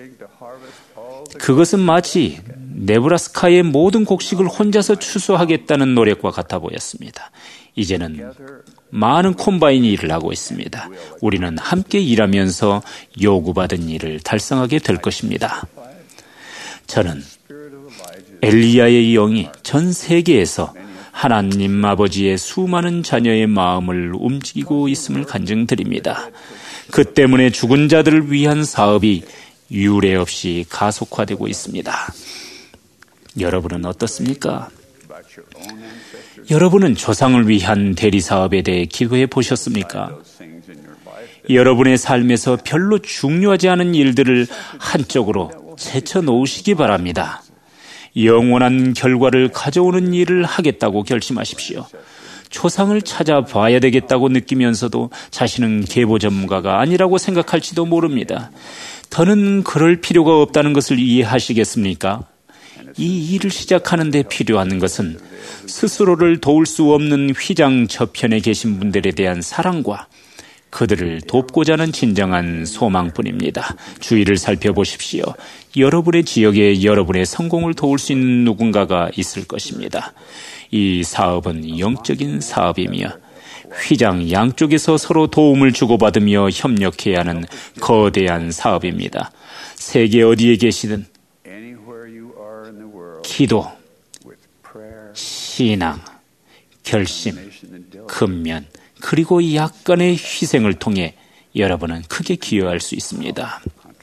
그것은 마치 네브라스카의 모든 곡식을 혼자서 추수하겠다는 노력과 같아 보였습니다. 이제는 많은 콤바인이 일을 하고 있습니다. 우리는 함께 일하면서 요구받은 일을 달성하게 될 것입니다. 저는 엘리야의 영이 전 세계에서 하나님 아버지의 수많은 자녀의 마음을 움직이고 있음을 간증드립니다. 그 때문에 죽은 자들을 위한 사업이 유례 없이 가속화되고 있습니다. 여러분은 어떻습니까? 여러분은 조상을 위한 대리사업에 대해 기도해 보셨습니까? 여러분의 삶에서 별로 중요하지 않은 일들을 한쪽으로 제쳐놓으시기 바랍니다. 영원한 결과를 가져오는 일을 하겠다고 결심하십시오. 초상을 찾아봐야 되겠다고 느끼면서도 자신은 계보 전문가가 아니라고 생각할지도 모릅니다. 더는 그럴 필요가 없다는 것을 이해하시겠습니까? 이 일을 시작하는 데 필요한 것은 스스로를 도울 수 없는 휘장 저편에 계신 분들에 대한 사랑과 그들을 돕고자 하는 진정한 소망뿐입니다. 주위를 살펴보십시오. 여러분의 지역에 여러분의 성공을 도울 수 있는 누군가가 있을 것입니다. 이 사업은 영적인 사업이며 휘장 양쪽에서 서로 도움을 주고받으며 협력해야 하는 거대한 사업입니다. 세계 어디에 계시든 기도, 신앙, 결심, 근면, 그리고 약간의 희생을 통해 여러분은 크게 기여할 수 있습니다.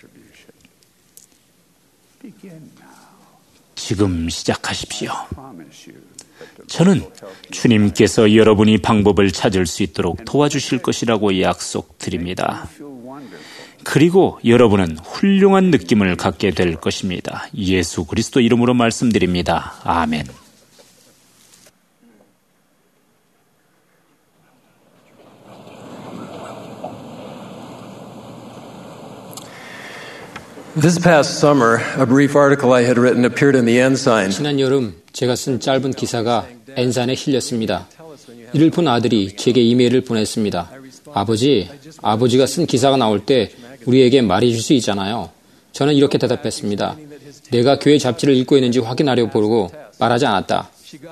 지금 시작하십시오. 저는 주님께서 여러분이 방법을 찾을 수 있도록 도와주실 것이라고 약속드립니다. 그리고 여러분은 훌륭한 느낌을 갖게 될 것입니다. 예수 그리스도 이름으로 말씀드립니다. 아멘. This past summer, a brief article I had written appeared in the Ensign. 지난 여름 제가 쓴 짧은 기사가 엔산에 실렸습니다. 이를 본 아들이 제게 이메일을 보냈습니다. 아버지, 아버지가 쓴 기사가 나올 때 우리에게 말해줄 수 있잖아요. 저는 이렇게 대답했습니다. 내가 교회 잡지를 읽고 있는지 확인하려고 보고 말하지 않았다.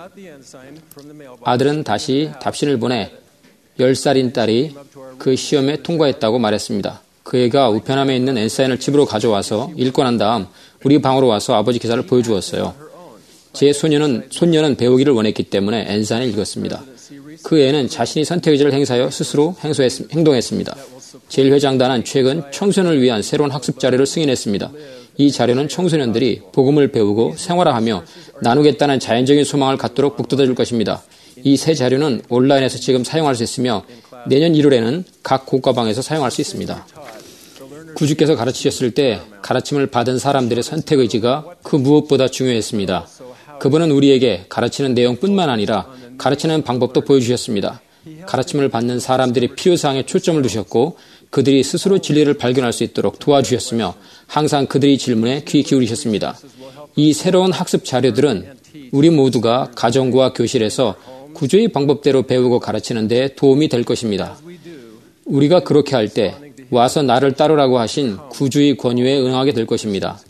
아들은 다시 답신을 보내 열 살인 딸이 그 시험에 통과했다고 말했습니다. 그 애가 우편함에 있는 엔사인을 집으로 가져와서 읽고 난 다음 우리 방으로 와서 아버지 기사를 보여주었어요. 제 소녀는, 손녀는 배우기를 원했기 때문에 엔사인을 읽었습니다. 그 애는 자신이 선택의지를 행사하여 스스로 행소했, 행동했습니다. 제일 회장단은 최근 청소년을 위한 새로운 학습 자료를 승인했습니다. 이 자료는 청소년들이 복음을 배우고 생활화하며 나누겠다는 자연적인 소망을 갖도록 북돋아줄 것입니다. 이 새 자료는 온라인에서 지금 사용할 수 있으며 내년 일월에는 각 고가방에서 사용할 수 있습니다. 구주께서 가르치셨을 때 가르침을 받은 사람들의 선택의지가 그 무엇보다 중요했습니다. 그분은 우리에게 가르치는 내용뿐만 아니라 가르치는 방법도 보여주셨습니다. 가르침을 받는 사람들의 필요사항에 초점을 두셨고 그들이 스스로 진리를 발견할 수 있도록 도와주셨으며 항상 그들의 질문에 귀 기울이셨습니다. 이 새로운 학습 자료들은 우리 모두가 가정과 교실에서 구주의 방법대로 배우고 가르치는 데 도움이 될 것입니다. 우리가 그렇게 할 때 와서 나를 따르라고 하신 구주의 권유에 응하게 될 것입니다.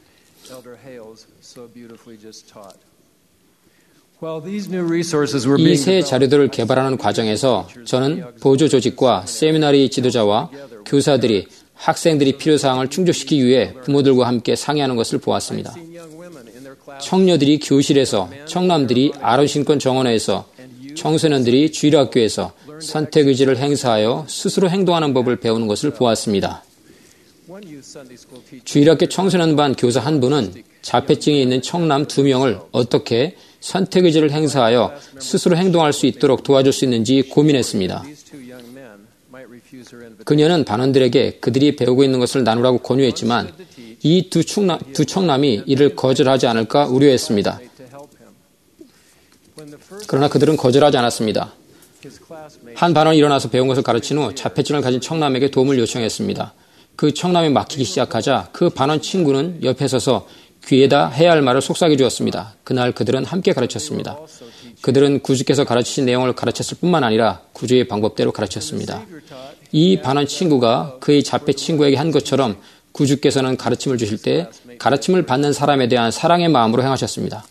이 새 자료들을 개발하는 과정에서 저는 보조 조직과 세미나리 지도자와 교사들이 학생들이 필요사항을 충족시키기 위해 부모들과 함께 상의하는 것을 보았습니다. 청녀들이 교실에서, 청남들이 아론신권 정원에서, 청소년들이 주일학교에서 선택의지를 행사하여 스스로 행동하는 법을 배우는 것을 보았습니다. 주일학교 청소년반 교사 한 분은 자폐증이 있는 청남 두 명을 어떻게 선택의지를 행사하여 스스로 행동할 수 있도록 도와줄 수 있는지 고민했습니다. 그녀는 반원들에게 그들이 배우고 있는 것을 나누라고 권유했지만 이 두 청남, 두 청남이 이를 거절하지 않을까 우려했습니다. 그러나 그들은 거절하지 않았습니다. 한 반원이 일어나서 배운 것을 가르친 후 자폐증을 가진 청남에게 도움을 요청했습니다. 그 청남이 막히기 시작하자 그 반원 친구는 옆에 서서 귀에다 해야 할 말을 속삭여 주었습니다. 그날 그들은 함께 가르쳤습니다. 그들은 구주께서 가르치신 내용을 가르쳤을 뿐만 아니라 구주의 방법대로 가르쳤습니다. 이 반원 친구가 그의 자폐 친구에게 한 것처럼 구주께서는 가르침을 주실 때 가르침을 받는 사람에 대한 사랑의 마음으로 행하셨습니다.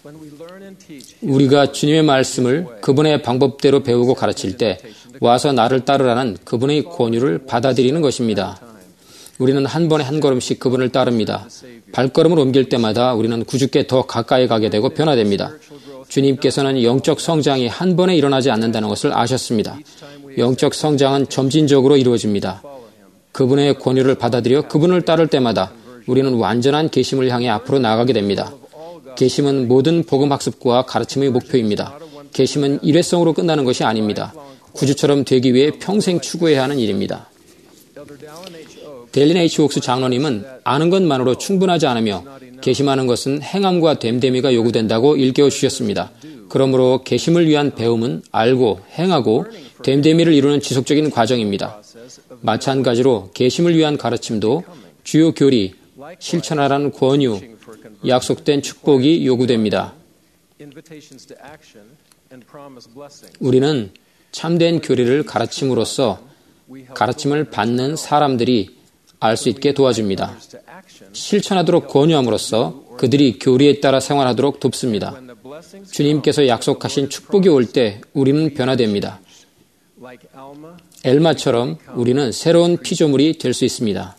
우리가 주님의 말씀을 그분의 방법대로 배우고 가르칠 때 와서 나를 따르라는 그분의 권유를 받아들이는 것입니다. 우리는 한 번에 한 걸음씩 그분을 따릅니다. 발걸음을 옮길 때마다 우리는 구주께 더 가까이 가게 되고 변화됩니다. 주님께서는 영적 성장이 한 번에 일어나지 않는다는 것을 아셨습니다. 영적 성장은 점진적으로 이루어집니다. 그분의 권유를 받아들여 그분을 따를 때마다 우리는 완전한 계심을 향해 앞으로 나아가게 됩니다. 계심은 모든 복음 학습과 가르침의 목표입니다. 계심은 일회성으로 끝나는 것이 아닙니다. 구주처럼 되기 위해 평생 추구해야 하는 일입니다. 델린 H. 옥스 장로님은 아는 것만으로 충분하지 않으며 계심하는 것은 행함과 됨됨이가 요구된다고 일깨워 주셨습니다. 그러므로 계심을 위한 배움은 알고 행하고 됨됨이를 이루는 지속적인 과정입니다. 마찬가지로 계심을 위한 가르침도 주요 교리, 실천하라는 권유, 약속된 축복이 요구됩니다. 우리는 참된 교리를 가르침으로써 가르침을 받는 사람들이 알 수 있게 도와줍니다. 실천하도록 권유함으로써 그들이 교리에 따라 생활하도록 돕습니다. 주님께서 약속하신 축복이 올 때 우리는 변화됩니다. 엘마처럼 우리는 새로운 피조물이 될 수 있습니다.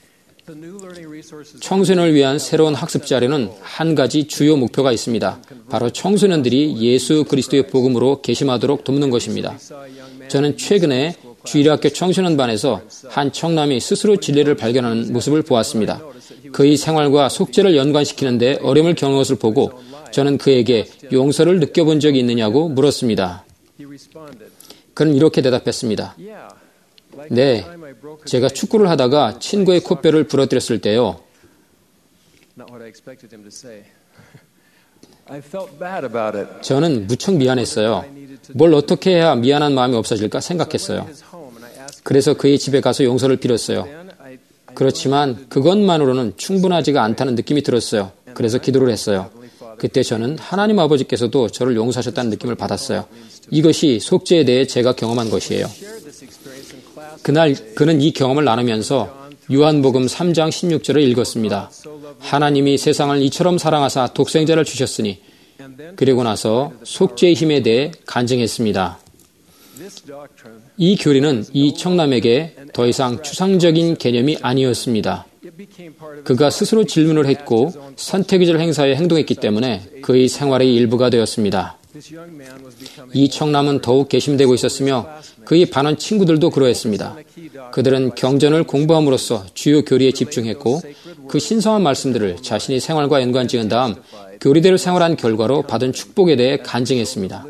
청소년을 위한 새로운 학습 자료는 한 가지 주요 목표가 있습니다. 바로 청소년들이 예수 그리스도의 복음으로 계심하도록 돕는 것입니다. 저는 최근에 주일학교 청소년반에서 한 청남이 스스로 진리를 발견하는 모습을 보았습니다. 그의 생활과 속죄를 연관시키는데 어려움을 겪는 것을 보고 저는 그에게 용서를 느껴본 적이 있느냐고 물었습니다. 그는 이렇게 대답했습니다. 네, 제가 축구를 하다가 친구의 콧뼈를 부러뜨렸을 때요. 저는 무척 미안했어요. 뭘 어떻게 해야 미안한 마음이 없어질까 생각했어요. 그래서 그의 집에 가서 용서를 빌었어요. 그렇지만 그것만으로는 충분하지가 않다는 느낌이 들었어요. 그래서 기도를 했어요. 그때 저는 하나님 아버지께서도 저를 용서하셨다는 느낌을 받았어요. 이것이 속죄에 대해 제가 경험한 것이에요. 그날 그는 이 경험을 나누면서 요한복음 삼 장 십육 절을 읽었습니다. 하나님이 세상을 이처럼 사랑하사 독생자를 주셨으니 그리고 나서 속죄의 힘에 대해 간증했습니다. 이 교리는 이 청남에게 더 이상 추상적인 개념이 아니었습니다. 그가 스스로 질문을 했고 선택의지를 행사해 행동했기 때문에 그의 생활의 일부가 되었습니다. 이 청남은 더욱 개심되고 있었으며 그의 반원 친구들도 그러했습니다. 그들은 경전을 공부함으로써 주요 교리에 집중했고 그 신성한 말씀들을 자신의 생활과 연관 지은 다음 교리대로 생활한 결과로 받은 축복에 대해 간증했습니다.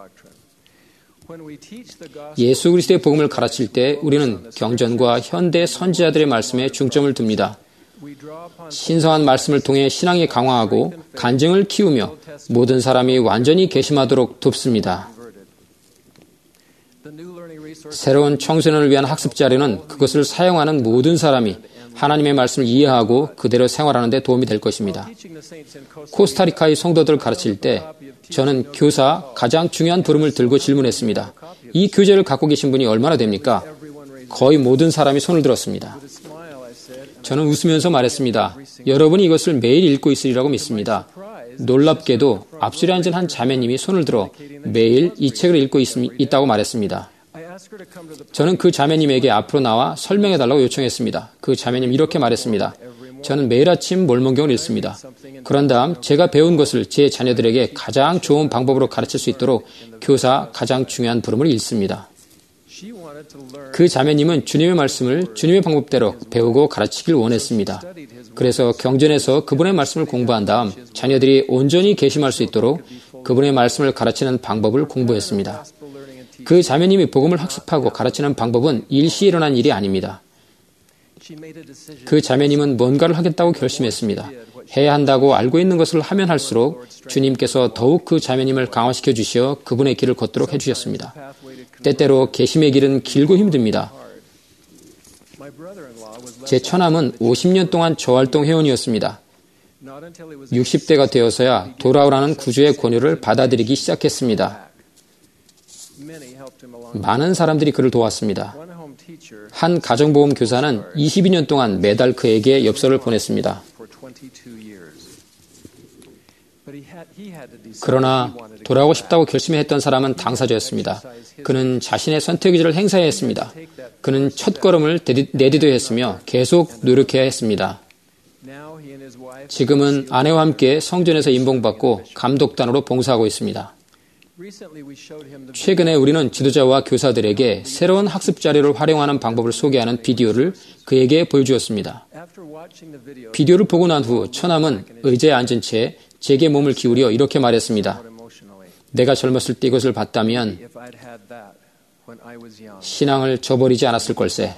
예수 그리스도의 복음을 가르칠 때 우리는 경전과 현대 선지자들의 말씀에 중점을 둡니다. 신성한 말씀을 통해 신앙이 강화하고 간증을 키우며 모든 사람이 완전히 계심하도록 돕습니다. 새로운 청소년을 위한 학습 자료는 그것을 사용하는 모든 사람이 하나님의 말씀을 이해하고 그대로 생활하는 데 도움이 될 것입니다. 코스타리카의 성도들을 가르칠 때 저는 교사 가장 중요한 부름을 들고 질문했습니다. 이 교재를 갖고 계신 분이 얼마나 됩니까? 거의 모든 사람이 손을 들었습니다. 저는 웃으면서 말했습니다. 여러분이 이것을 매일 읽고 있으리라고 믿습니다. 놀랍게도 앞줄에 앉은 한 자매님이 손을 들어 매일 이 책을 읽고 있, 있다고 말했습니다. 저는 그 자매님에게 앞으로 나와 설명해달라고 요청했습니다. 그 자매님 이렇게 말했습니다. 저는 매일 아침 몰몬경을 읽습니다. 그런 다음 제가 배운 것을 제 자녀들에게 가장 좋은 방법으로 가르칠 수 있도록 교사 가장 중요한 부름을 읽습니다. 그 자매님은 주님의 말씀을 주님의 방법대로 배우고 가르치길 원했습니다. 그래서 경전에서 그분의 말씀을 공부한 다음 자녀들이 온전히 계심할 수 있도록 그분의 말씀을 가르치는 방법을 공부했습니다. 그 자매님이 복음을 학습하고 가르치는 방법은 일시에 일어난 일이 아닙니다. 그 자매님은 뭔가를 하겠다고 결심했습니다. 해야 한다고 알고 있는 것을 하면 할수록 주님께서 더욱 그 자매님을 강화시켜 주시어 그분의 길을 걷도록 해주셨습니다. 때때로 계심의 길은 길고 힘듭니다. 제 처남은 오십 년 동안 저활동 회원이었습니다. 육십 대가 되어서야 돌아오라는 구주의 권유를 받아들이기 시작했습니다. 많은 사람들이 그를 도왔습니다. 한 가정보험 교사는 이십이 년 동안 매달 그에게 엽서를 보냈습니다. 그러나 돌아오고 싶다고 결심했던 사람은 당사자였습니다. 그는 자신의 선택 의지를 행사해야 했습니다. 그는 첫 걸음을 내디뎌야 했으며 계속 노력해야 했습니다. 지금은 아내와 함께 성전에서 임봉받고 감독단으로 봉사하고 있습니다. 최근에 우리는 지도자와 교사들에게 새로운 학습 자료를 활용하는 방법을 소개하는 비디오를 그에게 보여주었습니다. 비디오를 보고 난 후 처남은 의자에 앉은 채 제게 몸을 기울여 이렇게 말했습니다. 내가 젊었을 때 이것을 봤다면 신앙을 저버리지 않았을 걸세.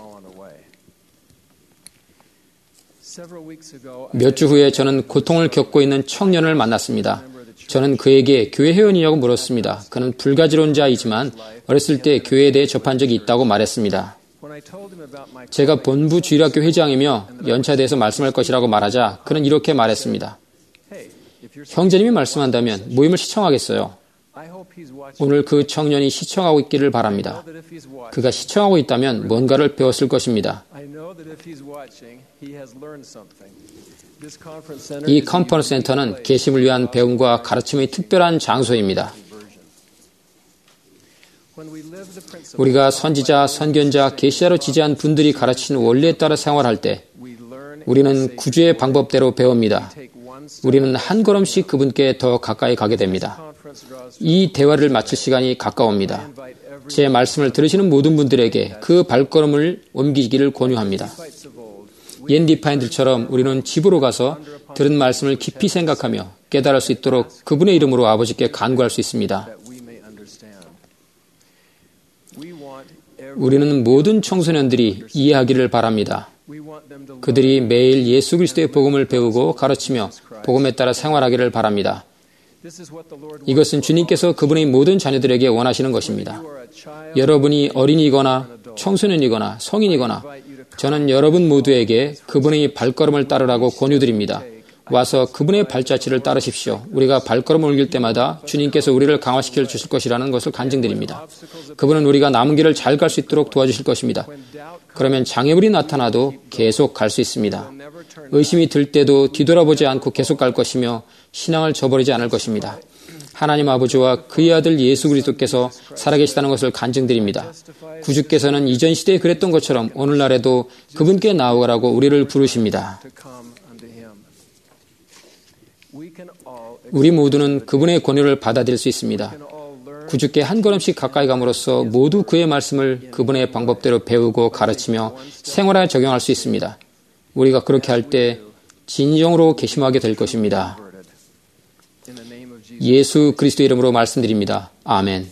몇 주 후에 저는 고통을 겪고 있는 청년을 만났습니다. 저는 그에게 교회 회원이냐고 물었습니다. 그는 불가지론자이지만 어렸을 때 교회에 대해 접한 적이 있다고 말했습니다. 제가 본부 주일학교 회장이며 연차대에서 말씀할 것이라고 말하자 그는 이렇게 말했습니다. 형제님이 말씀한다면 모임을 시청하겠어요. 오늘 그 청년이 시청하고 있기를 바랍니다. 그가 시청하고 있다면 뭔가를 배웠을 것입니다. 이 컨퍼런스 센터는 계심을 위한 배움과 가르침의 특별한 장소입니다. 우리가 선지자, 선견자, 계시자로 지지한 분들이 가르친 원리에 따라 생활할 때 우리는 구주의 방법대로 배웁니다. 우리는 한 걸음씩 그분께 더 가까이 가게 됩니다. 이 대화를 마칠 시간이 가까웁니다. 제 말씀을 들으시는 모든 분들에게 그 발걸음을 옮기기를 권유합니다. 옛 리파인들처럼 우리는 집으로 가서 들은 말씀을 깊이 생각하며 깨달을 수 있도록 그분의 이름으로 아버지께 간구할 수 있습니다. 우리는 모든 청소년들이 이해하기를 바랍니다. 그들이 매일 예수 그리스도의 복음을 배우고 가르치며 복음에 따라 생활하기를 바랍니다. 이것은 주님께서 그분의 모든 자녀들에게 원하시는 것입니다. 여러분이 어린이거나 청소년이거나 성인이거나 저는 여러분 모두에게 그분의 발걸음을 따르라고 권유드립니다. 와서 그분의 발자취를 따르십시오. 우리가 발걸음을 옮길 때마다 주님께서 우리를 강화시켜 주실 것이라는 것을 간증드립니다. 그분은 우리가 남은 길을 잘 갈 수 있도록 도와주실 것입니다. 그러면 장애물이 나타나도 계속 갈 수 있습니다. 의심이 들 때도 뒤돌아보지 않고 계속 갈 것이며 신앙을 저버리지 않을 것입니다. 하나님 아버지와 그의 아들 예수 그리스도께서 살아계시다는 것을 간증드립니다. 구주께서는 이전 시대에 그랬던 것처럼 오늘날에도 그분께 나오라고 우리를 부르십니다. 우리 모두는 그분의 권유를 받아들일 수 있습니다. 구주께 한 걸음씩 가까이 감으로써 모두 그의 말씀을 그분의 방법대로 배우고 가르치며 생활에 적용할 수 있습니다. 우리가 그렇게 할 때 진정으로 계심하게 될 것입니다. 예수 그리스도 이름으로 말씀드립니다. 아멘.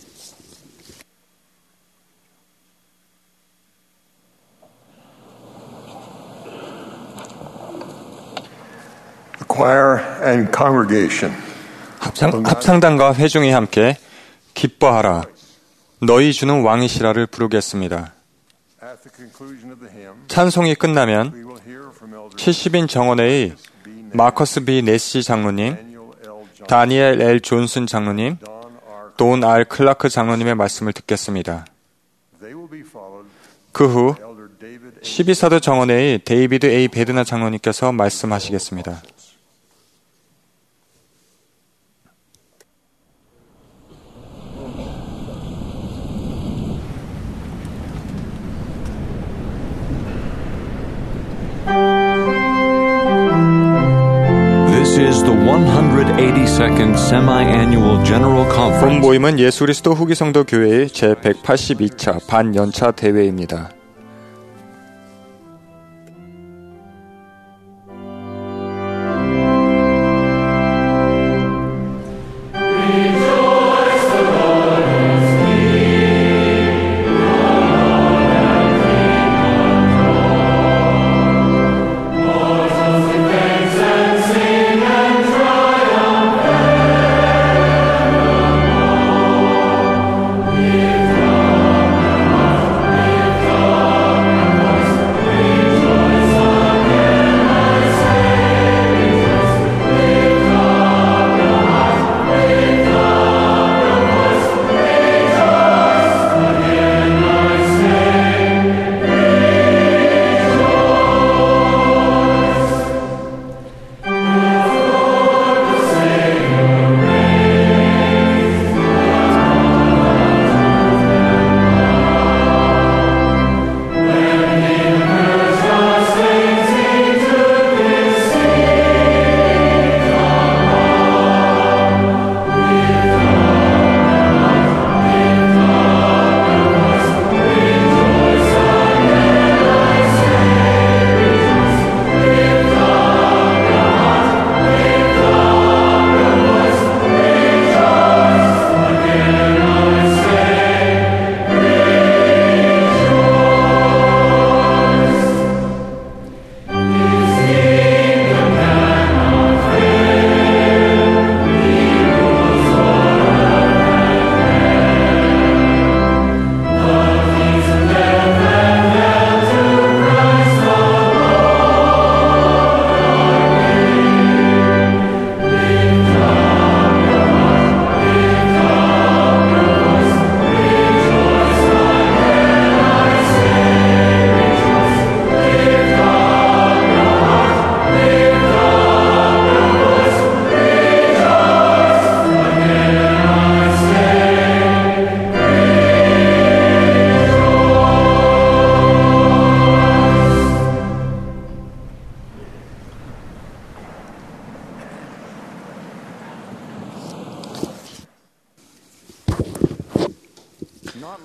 Choir and congregation. 합상, 합상단과 회중이 함께 기뻐하라 너희 주는 왕이시라를 부르겠습니다. 찬송이 끝나면 칠십 인 정원회의 마커스 비 네시 장로님, 다니엘 엘 존슨 장로님, 돈 알 클라크 장로님의 말씀을 듣겠습니다. 그 후 십이 사도 정원회의 데이비드 에이 베드나 장로님께서 말씀하시겠습니다. This is the one hundred eighty-second Semi-Annual General 본 Conference. 모임은 예수 그리스도 후기 성도 교회의 제백팔십이 차 반연차 대회입니다. Lift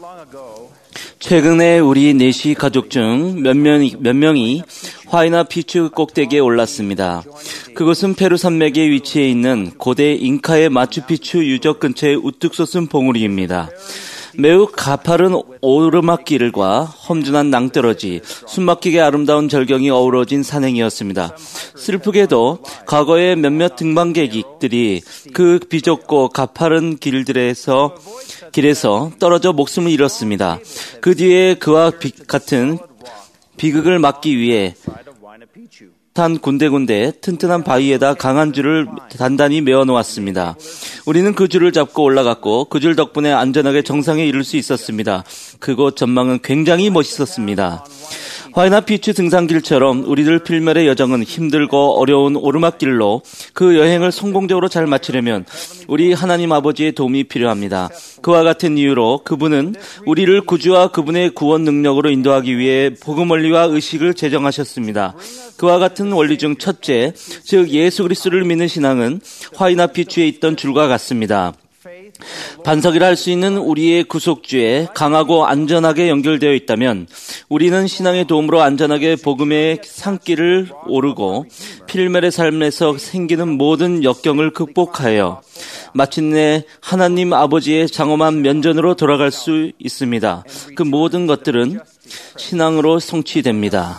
최근에 우리 넷이 가족 중 몇 명이, 몇 명이 화이나 피추 꼭대기에 올랐습니다. 그곳은 페루 산맥에 위치해 있는 고대 잉카의 마추피추 유적 근처의 우뚝 솟은 봉우리입니다. 매우 가파른 오르막길과 험준한 낭떠러지, 숨막히게 아름다운 절경이 어우러진 산행이었습니다. 슬프게도 과거에 몇몇 등반객들이 그 비좁고 가파른 길들에서 길에서 떨어져 목숨을 잃었습니다. 그 뒤에 그와 비, 같은 비극을 막기 위해 한 군데군데 튼튼한 바위에다 강한 줄을 단단히 메어 놓았습니다. 우리는 그 줄을 잡고 올라갔고 그 줄 덕분에 안전하게 정상에 이를 수 있었습니다. 그곳 전망은 굉장히 멋있었습니다. 화이나 피추 등산길처럼 우리들 필멸의 여정은 힘들고 어려운 오르막길로 그 여행을 성공적으로 잘 마치려면 우리 하나님 아버지의 도움이 필요합니다. 그와 같은 이유로 그분은 우리를 구주와 그분의 구원 능력으로 인도하기 위해 복음 원리와 의식을 제정하셨습니다. 그와 같은 원리 중 첫째, 즉 예수 그리스도를 믿는 신앙은 화이나 피추에 있던 줄과 같습니다. 반석이라 할 수 있는 우리의 구속주에 강하고 안전하게 연결되어 있다면 우리는 신앙의 도움으로 안전하게 복음의 산길을 오르고 필멸의 삶에서 생기는 모든 역경을 극복하여 마침내 하나님 아버지의 장엄한 면전으로 돌아갈 수 있습니다. 그 모든 것들은 신앙으로 성취됩니다.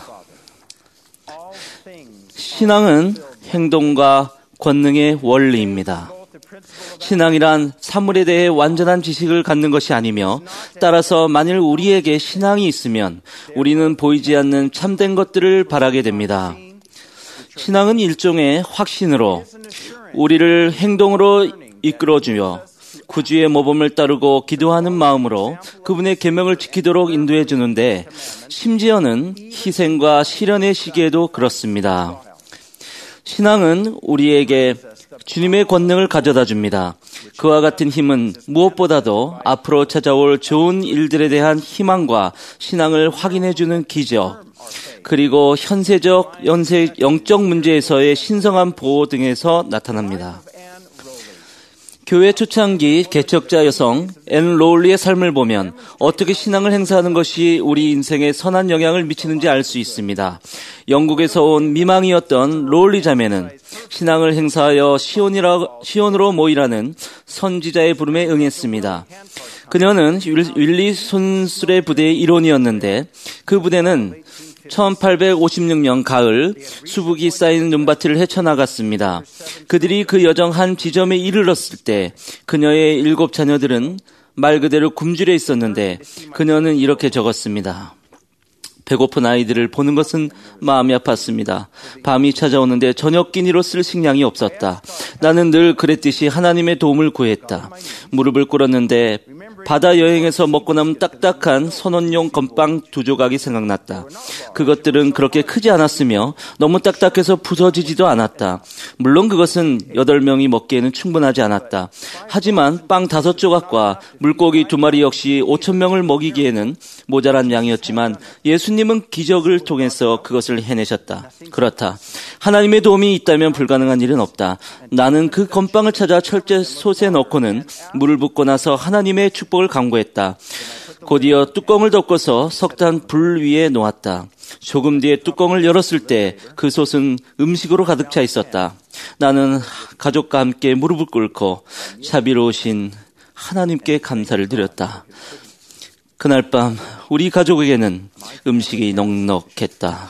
신앙은 행동과 권능의 원리입니다. 신앙이란 사물에 대해 완전한 지식을 갖는 것이 아니며 따라서 만일 우리에게 신앙이 있으면 우리는 보이지 않는 참된 것들을 바라게 됩니다. 신앙은 일종의 확신으로 우리를 행동으로 이끌어주며 구주의 모범을 따르고 기도하는 마음으로 그분의 계명을 지키도록 인도해 주는데 심지어는 희생과 실현의 시기에도 그렇습니다. 신앙은 우리에게 주님의 권능을 가져다 줍니다. 그와 같은 힘은 무엇보다도 앞으로 찾아올 좋은 일들에 대한 희망과 신앙을 확인해주는 기적, 그리고 현세적, 연세, 영적 문제에서의 신성한 보호 등에서 나타납니다. 교회 초창기 개척자 여성 앤 로울리의 삶을 보면 어떻게 신앙을 행사하는 것이 우리 인생에 선한 영향을 미치는지 알 수 있습니다. 영국에서 온 미망이었던 로울리 자매는 신앙을 행사하여 시온이라, 시온으로 모이라는 선지자의 부름에 응했습니다. 그녀는 윌리 손술의 부대의 일원이었는데 그 부대는 천팔백오십육 년 가을 수북이 쌓인 눈밭을 헤쳐나갔습니다. 그들이 그 여정 한 지점에 이르렀을 때 그녀의 일곱 자녀들은 말 그대로 굶주려 있었는데 그녀는 이렇게 적었습니다. 배고픈 아이들을 보는 것은 마음이 아팠습니다. 밤이 찾아오는데 저녁 끼니로 쓸 식량이 없었다. 나는 늘 그랬듯이 하나님의 도움을 구했다. 무릎을 꿇었는데 바다 여행에서 먹고 남은 딱딱한 선원용 건빵 두 조각이 생각났다. 그것들은 그렇게 크지 않았으며 너무 딱딱해서 부서지지도 않았다. 물론 그것은 여덟 명이 먹기에는 충분하지 않았다. 하지만 빵 다섯 조각과 물고기 두 마리 역시 오천 명을 먹이기에는 모자란 양이었지만 예수님은 기적을 통해서 그것을 해내셨다. 그렇다. 하나님의 도움이 있다면 불가능한 일은 없다. 나는 그 건빵을 찾아 철제 솥에 넣고는 물을 붓고 나서 하나님의 축복을 간구했다. 곧이어 뚜껑을 덮고서 석탄 불 위에 놓았다. 조금 뒤에 뚜껑을 열었을 때 그 솥은 음식으로 가득 차 있었다. 나는 가족과 함께 무릎을 꿇고 자비로우신 하나님께 감사를 드렸다. 그날 밤 우리 가족에게는 음식이 넉넉했다.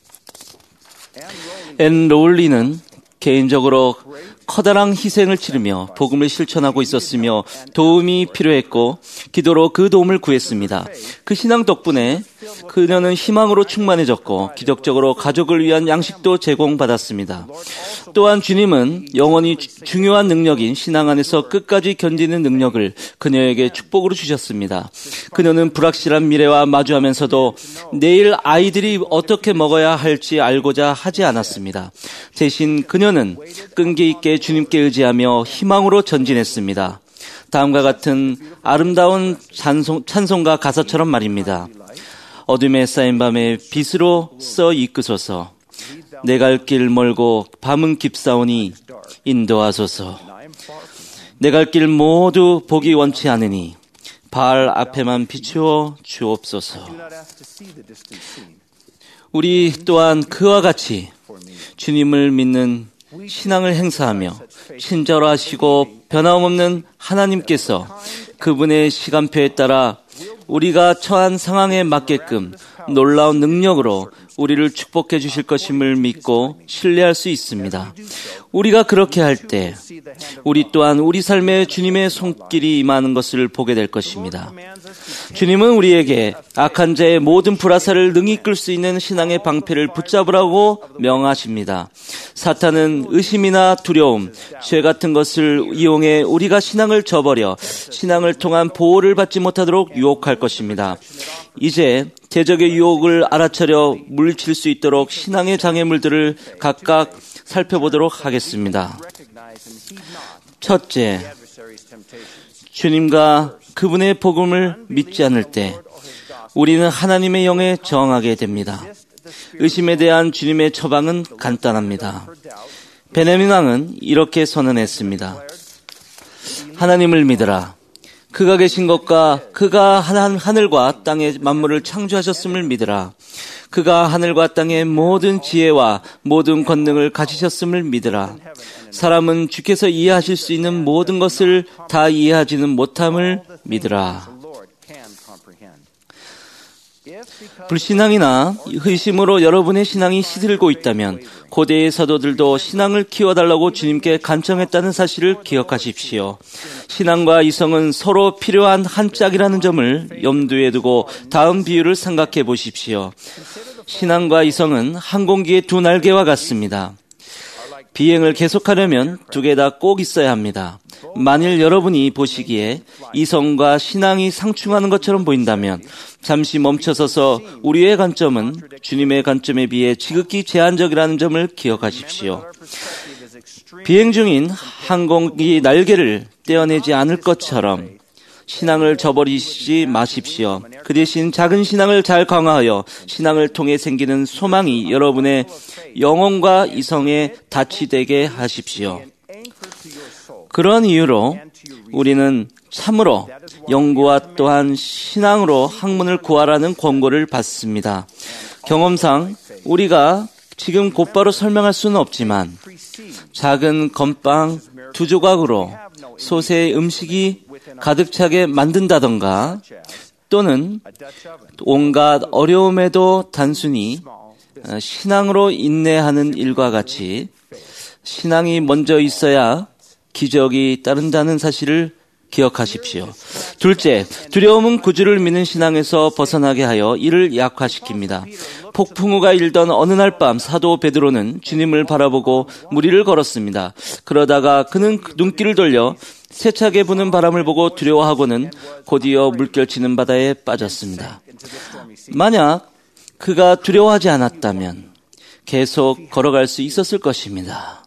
앤 로울리는 개인적으로 커다란 희생을 치르며 복음을 실천하고 있었으며 도움이 필요했고 기도로 그 도움을 구했습니다. 그 신앙 덕분에 그녀는 희망으로 충만해졌고 기적적으로 가족을 위한 양식도 제공받았습니다. 또한 주님은 영원히 주, 중요한 능력인 신앙 안에서 끝까지 견디는 능력을 그녀에게 축복으로 주셨습니다. 그녀는 불확실한 미래와 마주하면서도 내일 아이들이 어떻게 먹어야 할지 알고자 하지 않았습니다. 대신 그녀는 끈기 있게 주님께 의지하며 희망으로 전진했습니다. 다음과 같은 아름다운 찬송, 찬송가 가사처럼 말입니다. 어둠에 쌓인 밤에 빛으로 써 이끄소서. 내 갈 길 멀고 밤은 깊사오니 인도하소서. 내 갈 길 모두 보기 원치 않으니 바알 앞에만 비추어 주옵소서. 우리 또한 그와 같이 주님을 믿는 신앙을 행사하며 친절하시고 변함없는 하나님께서 그분의 시간표에 따라 우리가 처한 상황에 맞게끔 놀라운 능력으로 우리를 축복해 주실 것임을 믿고 신뢰할 수 있습니다. 우리가 그렇게 할 때 우리 또한 우리 삶에 주님의 손길이 임하는 것을 보게 될 것입니다. 주님은 우리에게 악한 자의 모든 불화살을 능히 끌 수 있는 신앙의 방패를 붙잡으라고 명하십니다. 사탄은 의심이나 두려움, 죄 같은 것을 이용해 우리가 신앙을 저버려 신앙을 통한 보호를 받지 못하도록 유혹할 것입니다. 이제 대적의 유혹을 알아차려 물리칠 수 있도록 신앙의 장애물들을 각각 살펴보도록 하겠습니다. 첫째, 주님과 그분의 복음을 믿지 않을 때 우리는 하나님의 영에 저항하게 됩니다. 의심에 대한 주님의 처방은 간단합니다. 베냐민 왕은 이렇게 선언했습니다. 하나님을 믿으라. 그가 계신 것과 그가 하늘과 땅의 만물을 창조하셨음을 믿으라. 그가 하늘과 땅의 모든 지혜와 모든 권능을 가지셨음을 믿으라. 사람은 주께서 이해하실 수 있는 모든 것을 다 이해하지는 못함을 믿으라. 불신앙이나 의심으로 여러분의 신앙이 시들고 있다면 고대의 사도들도 신앙을 키워달라고 주님께 간청했다는 사실을 기억하십시오. 신앙과 이성은 서로 필요한 한 짝이라는 점을 염두에 두고 다음 비유를 생각해 보십시오. 신앙과 이성은 항공기의 두 날개와 같습니다. 비행을 계속하려면 두 개 다 꼭 있어야 합니다. 만일 여러분이 보시기에 이성과 신앙이 상충하는 것처럼 보인다면 잠시 멈춰서서 우리의 관점은 주님의 관점에 비해 지극히 제한적이라는 점을 기억하십시오. 비행 중인 항공기 날개를 떼어내지 않을 것처럼 신앙을 저버리지 마십시오. 그 대신 작은 신앙을 잘 강화하여 신앙을 통해 생기는 소망이 여러분의 영혼과 이성에 닻이 되게 하십시오. 그런 이유로 우리는 참으로 연구와 또한 신앙으로 학문을 구하라는 권고를 받습니다. 경험상 우리가 지금 곧바로 설명할 수는 없지만 작은 건빵 두 조각으로 솥에 음식이 가득 차게 만든다던가 또는 온갖 어려움에도 단순히 신앙으로 인내하는 일과 같이 신앙이 먼저 있어야 기적이 따른다는 사실을 기억하십시오. 둘째, 두려움은 구주를 믿는 신앙에서 벗어나게 하여 이를 약화시킵니다. 폭풍우가 일던 어느 날 밤 사도 베드로는 주님을 바라보고 무리를 걸었습니다. 그러다가 그는 눈길을 돌려 세차게 부는 바람을 보고 두려워하고는 곧이어 물결치는 바다에 빠졌습니다. 만약 그가 두려워하지 않았다면 계속 걸어갈 수 있었을 것입니다.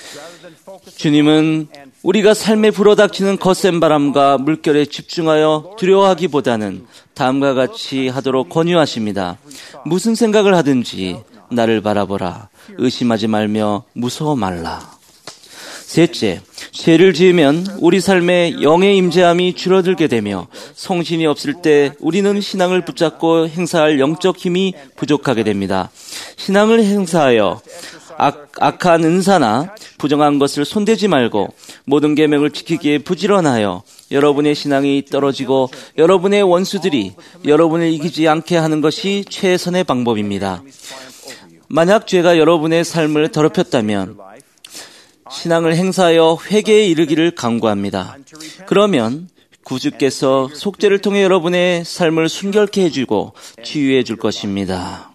주님은 우리가 삶에 불어닥치는 거센 바람과 물결에 집중하여 두려워하기보다는 다음과 같이 하도록 권유하십니다. 무슨 생각을 하든지 나를 바라보라. 의심하지 말며 무서워 말라. 셋째, 죄를 지으면 우리 삶에 영의 임재함이 줄어들게 되며 성신이 없을 때 우리는 신앙을 붙잡고 행사할 영적 힘이 부족하게 됩니다. 신앙을 행사하여 악, 악한 은사나 부정한 것을 손대지 말고 모든 계명을 지키기에 부지런하여 여러분의 신앙이 떨어지고 여러분의 원수들이 여러분을 이기지 않게 하는 것이 최선의 방법입니다. 만약 죄가 여러분의 삶을 더럽혔다면 신앙을 행사하여 회개에 이르기를 간구합니다. 그러면 구주께서 속죄를 통해 여러분의 삶을 순결케 해주고 치유해 줄 것입니다.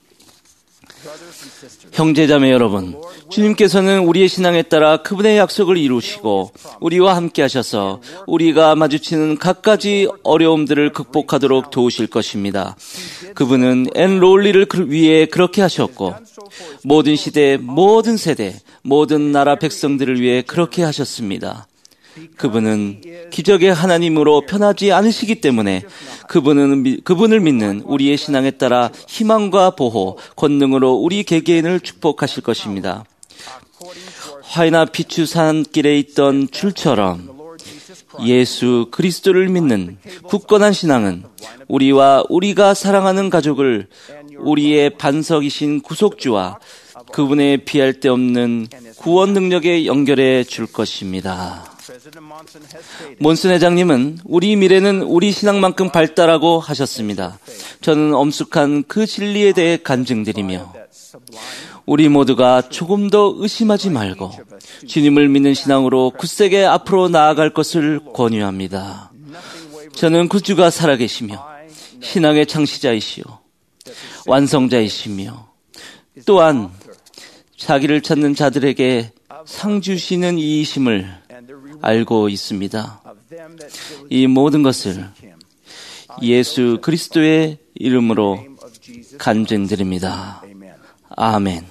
형제자매 여러분, 주님께서는 우리의 신앙에 따라 그분의 약속을 이루시고 우리와 함께 하셔서 우리가 마주치는 갖가지 어려움들을 극복하도록 도우실 것입니다. 그분은 앤 롤리를 위해 그렇게 하셨고 모든 시대, 모든 세대, 모든 나라 백성들을 위해 그렇게 하셨습니다. 그분은 기적의 하나님으로 편하지 않으시기 때문에 그분은, 그분을 믿는 우리의 신앙에 따라 희망과 보호, 권능으로 우리 개개인을 축복하실 것입니다. 화이나 피추 산길에 있던 줄처럼 예수 그리스도를 믿는 굳건한 신앙은 우리와 우리가 사랑하는 가족을 우리의 반석이신 구속주와 그분의 비할 데 없는 구원 능력에 연결해 줄 것입니다. 몬슨 회장님은 우리 미래는 우리 신앙만큼 발달하고 하셨습니다. 저는 엄숙한 그 진리에 대해 간증드리며 우리 모두가 조금 더 의심하지 말고 주님을 믿는 신앙으로 굳세게 앞으로 나아갈 것을 권유합니다. 저는 구주가 살아계시며 신앙의 창시자이시오 완성자이시며 또한 자기를 찾는 자들에게 상 주시는 이이심을 알고 있습니다. 이 모든 것을 예수 그리스도의 이름으로 간증드립니다. 아멘.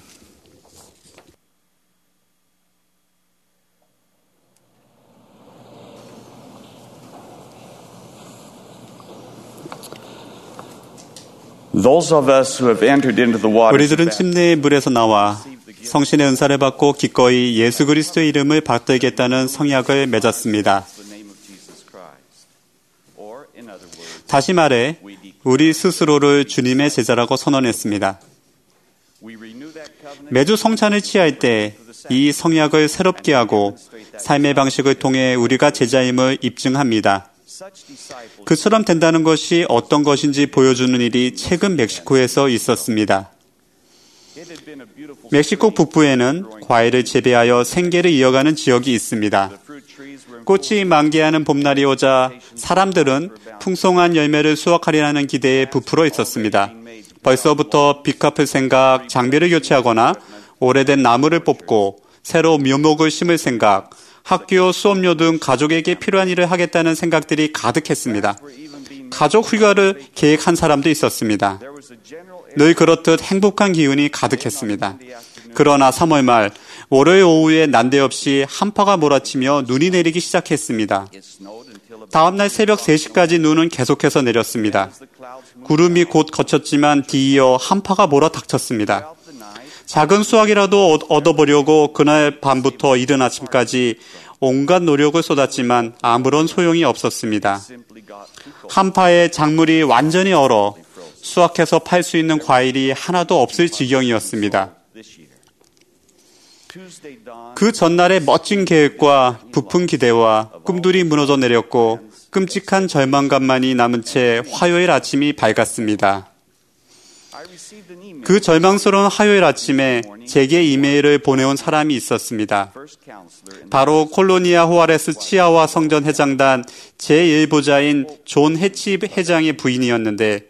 우리들은 침례의 물에서 나와 성신의 은사를 받고 기꺼이 예수 그리스도의 이름을 받들겠다는 성약을 맺었습니다. 다시 말해 우리 스스로를 주님의 제자라고 선언했습니다. 매주 성찬을 취할 때 이 성약을 새롭게 하고 삶의 방식을 통해 우리가 제자임을 입증합니다. 그처럼 된다는 것이 어떤 것인지 보여주는 일이 최근 멕시코에서 있었습니다. 멕시코 북부에는 과일을 재배하여 생계를 이어가는 지역이 있습니다. 꽃이 만개하는 봄날이 오자 사람들은 풍성한 열매를 수확하리라는 기대에 부풀어 있었습니다. 벌써부터 빚 갚을 생각, 장비를 교체하거나 오래된 나무를 뽑고 새로 묘목을 심을 생각, 학교, 수업료 등 가족에게 필요한 일을 하겠다는 생각들이 가득했습니다. 가족 휴가를 계획한 사람도 있었습니다. 늘 그렇듯 행복한 기운이 가득했습니다. 그러나 삼월 말 월요일 오후에 난데없이 한파가 몰아치며 눈이 내리기 시작했습니다. 다음날 새벽 세 시까지 눈은 계속해서 내렸습니다. 구름이 곧 걷혔지만 뒤이어 한파가 몰아닥쳤습니다. 작은 수확이라도 얻어보려고 그날 밤부터 이른 아침까지 온갖 노력을 쏟았지만 아무런 소용이 없었습니다. 한파에 작물이 완전히 얼어 수확해서 팔 수 있는 과일이 하나도 없을 지경이었습니다. 그 전날의 멋진 계획과 부푼 기대와 꿈들이 무너져 내렸고 끔찍한 절망감만이 남은 채 화요일 아침이 밝았습니다. 그 절망스러운 화요일 아침에 제게 이메일을 보내온 사람이 있었습니다. 바로 콜로니아 호아레스 치아와 성전 회장단 제일 보자인 존 해치 회장의 부인이었는데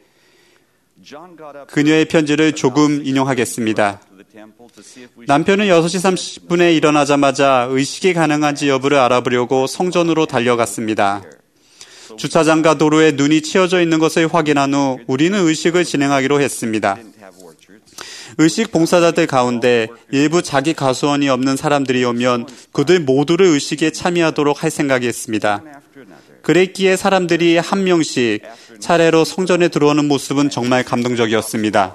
그녀의 편지를 조금 인용하겠습니다. 남편은 여섯 시 삼십 분에 일어나자마자 의식이 가능한지 여부를 알아보려고 성전으로 달려갔습니다. 주차장과 도로에 눈이 치어져 있는 것을 확인한 후 우리는 의식을 진행하기로 했습니다. 의식 봉사자들 가운데 일부 자기 가수원이 없는 사람들이 오면 그들 모두를 의식에 참여하도록 할 생각이었습니다. 그랬기에 사람들이 한 명씩 차례로 성전에 들어오는 모습은 정말 감동적이었습니다.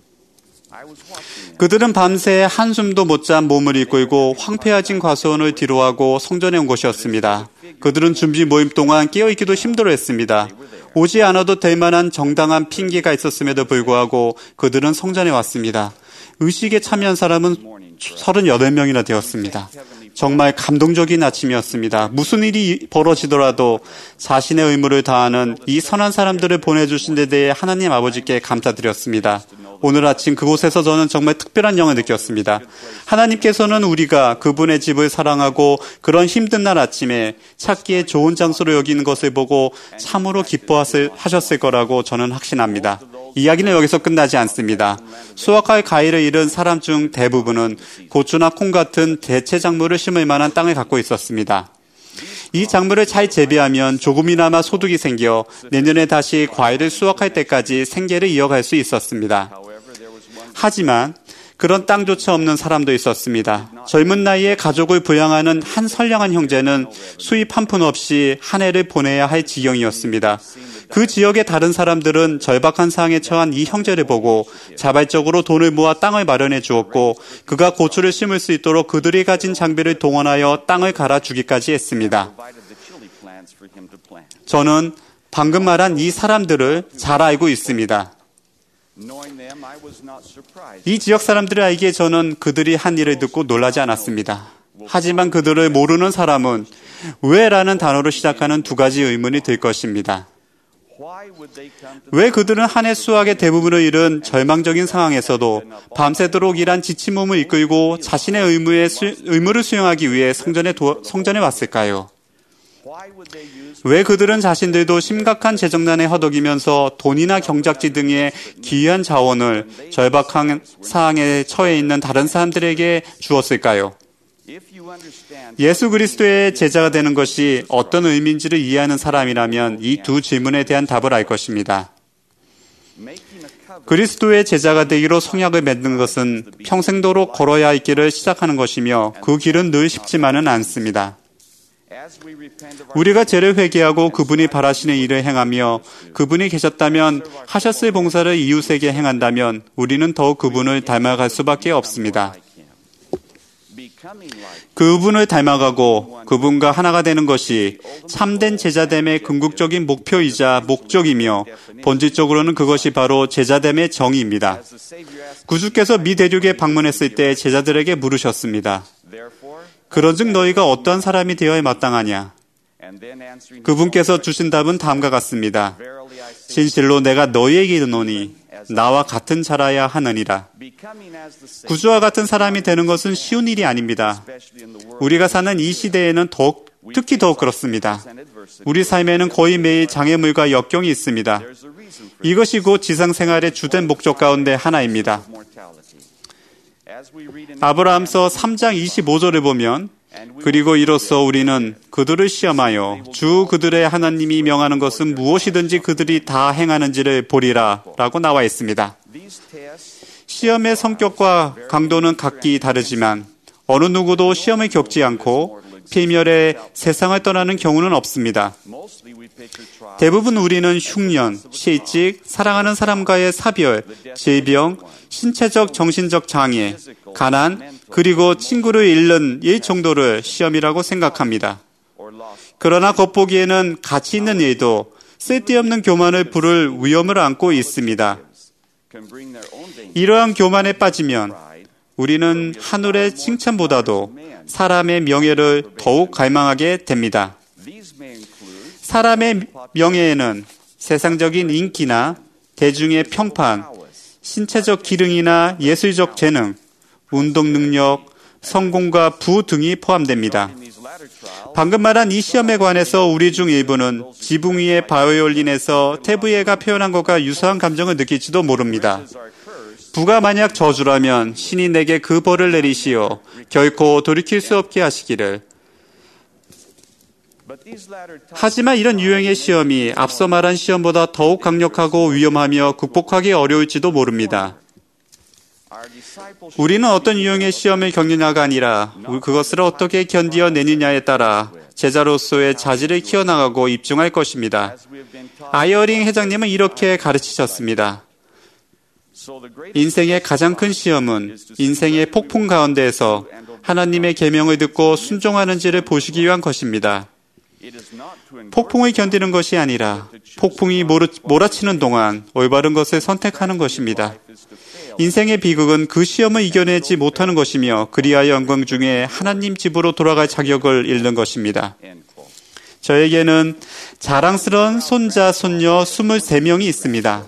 그들은 밤새 한숨도 못 잔 몸을 이끌고 황폐해진 과수원을 뒤로하고 성전에 온 것이었습니다. 그들은 준비 모임 동안 깨어있기도 힘들어했습니다. 오지 않아도 될 만한 정당한 핑계가 있었음에도 불구하고 그들은 성전에 왔습니다. 의식에 참여한 사람은 서른여덟 명이나 되었습니다. 정말 감동적인 아침이었습니다. 무슨 일이 벌어지더라도 자신의 의무를 다하는 이 선한 사람들을 보내주신 데 대해 하나님 아버지께 감사드렸습니다. 오늘 아침 그곳에서 저는 정말 특별한 영을 느꼈습니다. 하나님께서는 우리가 그분의 집을 사랑하고 그런 힘든 날 아침에 찾기에 좋은 장소로 여기는 것을 보고 참으로 기뻐하셨을 거라고 저는 확신합니다. 이야기는 여기서 끝나지 않습니다. 수확할 과일을 잃은 사람 중 대부분은 고추나 콩 같은 대체 작물을 심을 만한 땅을 갖고 있었습니다. 이 작물을 잘 재배하면 조금이나마 소득이 생겨 내년에 다시 과일을 수확할 때까지 생계를 이어갈 수 있었습니다. 하지만 그런 땅조차 없는 사람도 있었습니다. 젊은 나이에 가족을 부양하는 한 선량한 형제는 수입 한 푼 없이 한 해를 보내야 할 지경이었습니다. 그 지역의 다른 사람들은 절박한 상황에 처한 이 형제를 보고 자발적으로 돈을 모아 땅을 마련해 주었고 그가 고추를 심을 수 있도록 그들이 가진 장비를 동원하여 땅을 갈아주기까지 했습니다. 저는 방금 말한 이 사람들을 잘 알고 있습니다. 이 지역 사람들에게 저는 그들이 한 일을 듣고 놀라지 않았습니다. 하지만 그들을 모르는 사람은 왜라는 단어로 시작하는 두 가지 의문이 들 것입니다. 왜 그들은 한 해 수학의 대부분을 잃은 절망적인 상황에서도 밤새도록 일한 지친 몸을 이끌고 자신의 의무에 수, 의무를 수행하기 위해 성전에, 도, 성전에 왔을까요? 왜 그들은 자신들도 심각한 재정난에 허덕이면서 돈이나 경작지 등의 귀한 자원을 절박한 상황에 처해 있는 다른 사람들에게 주었을까요? 예수 그리스도의 제자가 되는 것이 어떤 의미인지를 이해하는 사람이라면 이 두 질문에 대한 답을 알 것입니다. 그리스도의 제자가 되기로 성약을 맺는 것은 평생도록 걸어야 할 길을 시작하는 것이며 그 길은 늘 쉽지만은 않습니다. 우리가 죄를 회개하고 그분이 바라시는 일을 행하며 그분이 계셨다면 하셨을 봉사를 이웃에게 행한다면 우리는 더욱 그분을 닮아갈 수밖에 없습니다. 그분을 닮아가고 그분과 하나가 되는 것이 참된 제자됨의 궁극적인 목표이자 목적이며 본질적으로는 그것이 바로 제자됨의 정의입니다. 구주께서 미 대륙에 방문했을 때 제자들에게 물으셨습니다. 그런즉 너희가 어떠한 사람이 되어야 마땅하냐? 그분께서 주신 답은 다음과 같습니다. 진실로 내가 너희에게 이르노니 나와 같은 자라야 하느니라. 구주와 같은 사람이 되는 것은 쉬운 일이 아닙니다. 우리가 사는 이 시대에는 더욱, 특히 더욱 그렇습니다. 우리 삶에는 거의 매일 장애물과 역경이 있습니다. 이것이 곧 지상생활의 주된 목적 가운데 하나입니다. 아브라함서 삼 장 이십오 절을 보면 그리고 이로써 우리는 그들을 시험하여 주 그들의 하나님이 명하는 것은 무엇이든지 그들이 다 행하는지를 보리라 라고 나와 있습니다. 시험의 성격과 강도는 각기 다르지만 어느 누구도 시험을 겪지 않고 필멸의 세상을 떠나는 경우는 없습니다. 대부분 우리는 흉년, 실직, 사랑하는 사람과의 사별, 질병, 신체적, 정신적 장애, 가난, 그리고 친구를 잃는 일 정도를 시험이라고 생각합니다. 그러나 겉보기에는 가치 있는 일도 쓸데없는 교만을 부를 위험을 안고 있습니다. 이러한 교만에 빠지면 우리는 하늘의 칭찬보다도 사람의 명예를 더욱 갈망하게 됩니다. 사람의 명예에는 세상적인 인기나 대중의 평판, 신체적 기능이나 예술적 재능, 운동 능력, 성공과 부 등이 포함됩니다. 방금 말한 이 시험에 관해서 우리 중 일부는 지붕 위의 바이올린에서 테브예가 표현한 것과 유사한 감정을 느낄지도 모릅니다. 부가 만약 저주라면 신이 내게 그 벌을 내리시어 결코 돌이킬 수 없게 하시기를. 하지만 이런 유형의 시험이 앞서 말한 시험보다 더욱 강력하고 위험하며 극복하기 어려울지도 모릅니다. 우리는 어떤 유형의 시험을 겪느냐가 아니라 그것을 어떻게 견디어내느냐에 따라 제자로서의 자질을 키워나가고 입증할 것입니다. 아이어링 회장님은 이렇게 가르치셨습니다. 인생의 가장 큰 시험은 인생의 폭풍 가운데에서 하나님의 계명을 듣고 순종하는지를 보시기 위한 것입니다. 폭풍을 견디는 것이 아니라 폭풍이 몰아치는 동안 올바른 것을 선택하는 것입니다. 인생의 비극은 그 시험을 이겨내지 못하는 것이며 그리하여 영광 중에 하나님 집으로 돌아갈 자격을 잃는 것입니다. 저에게는 자랑스러운 손자, 손녀 스물세 명이 있습니다.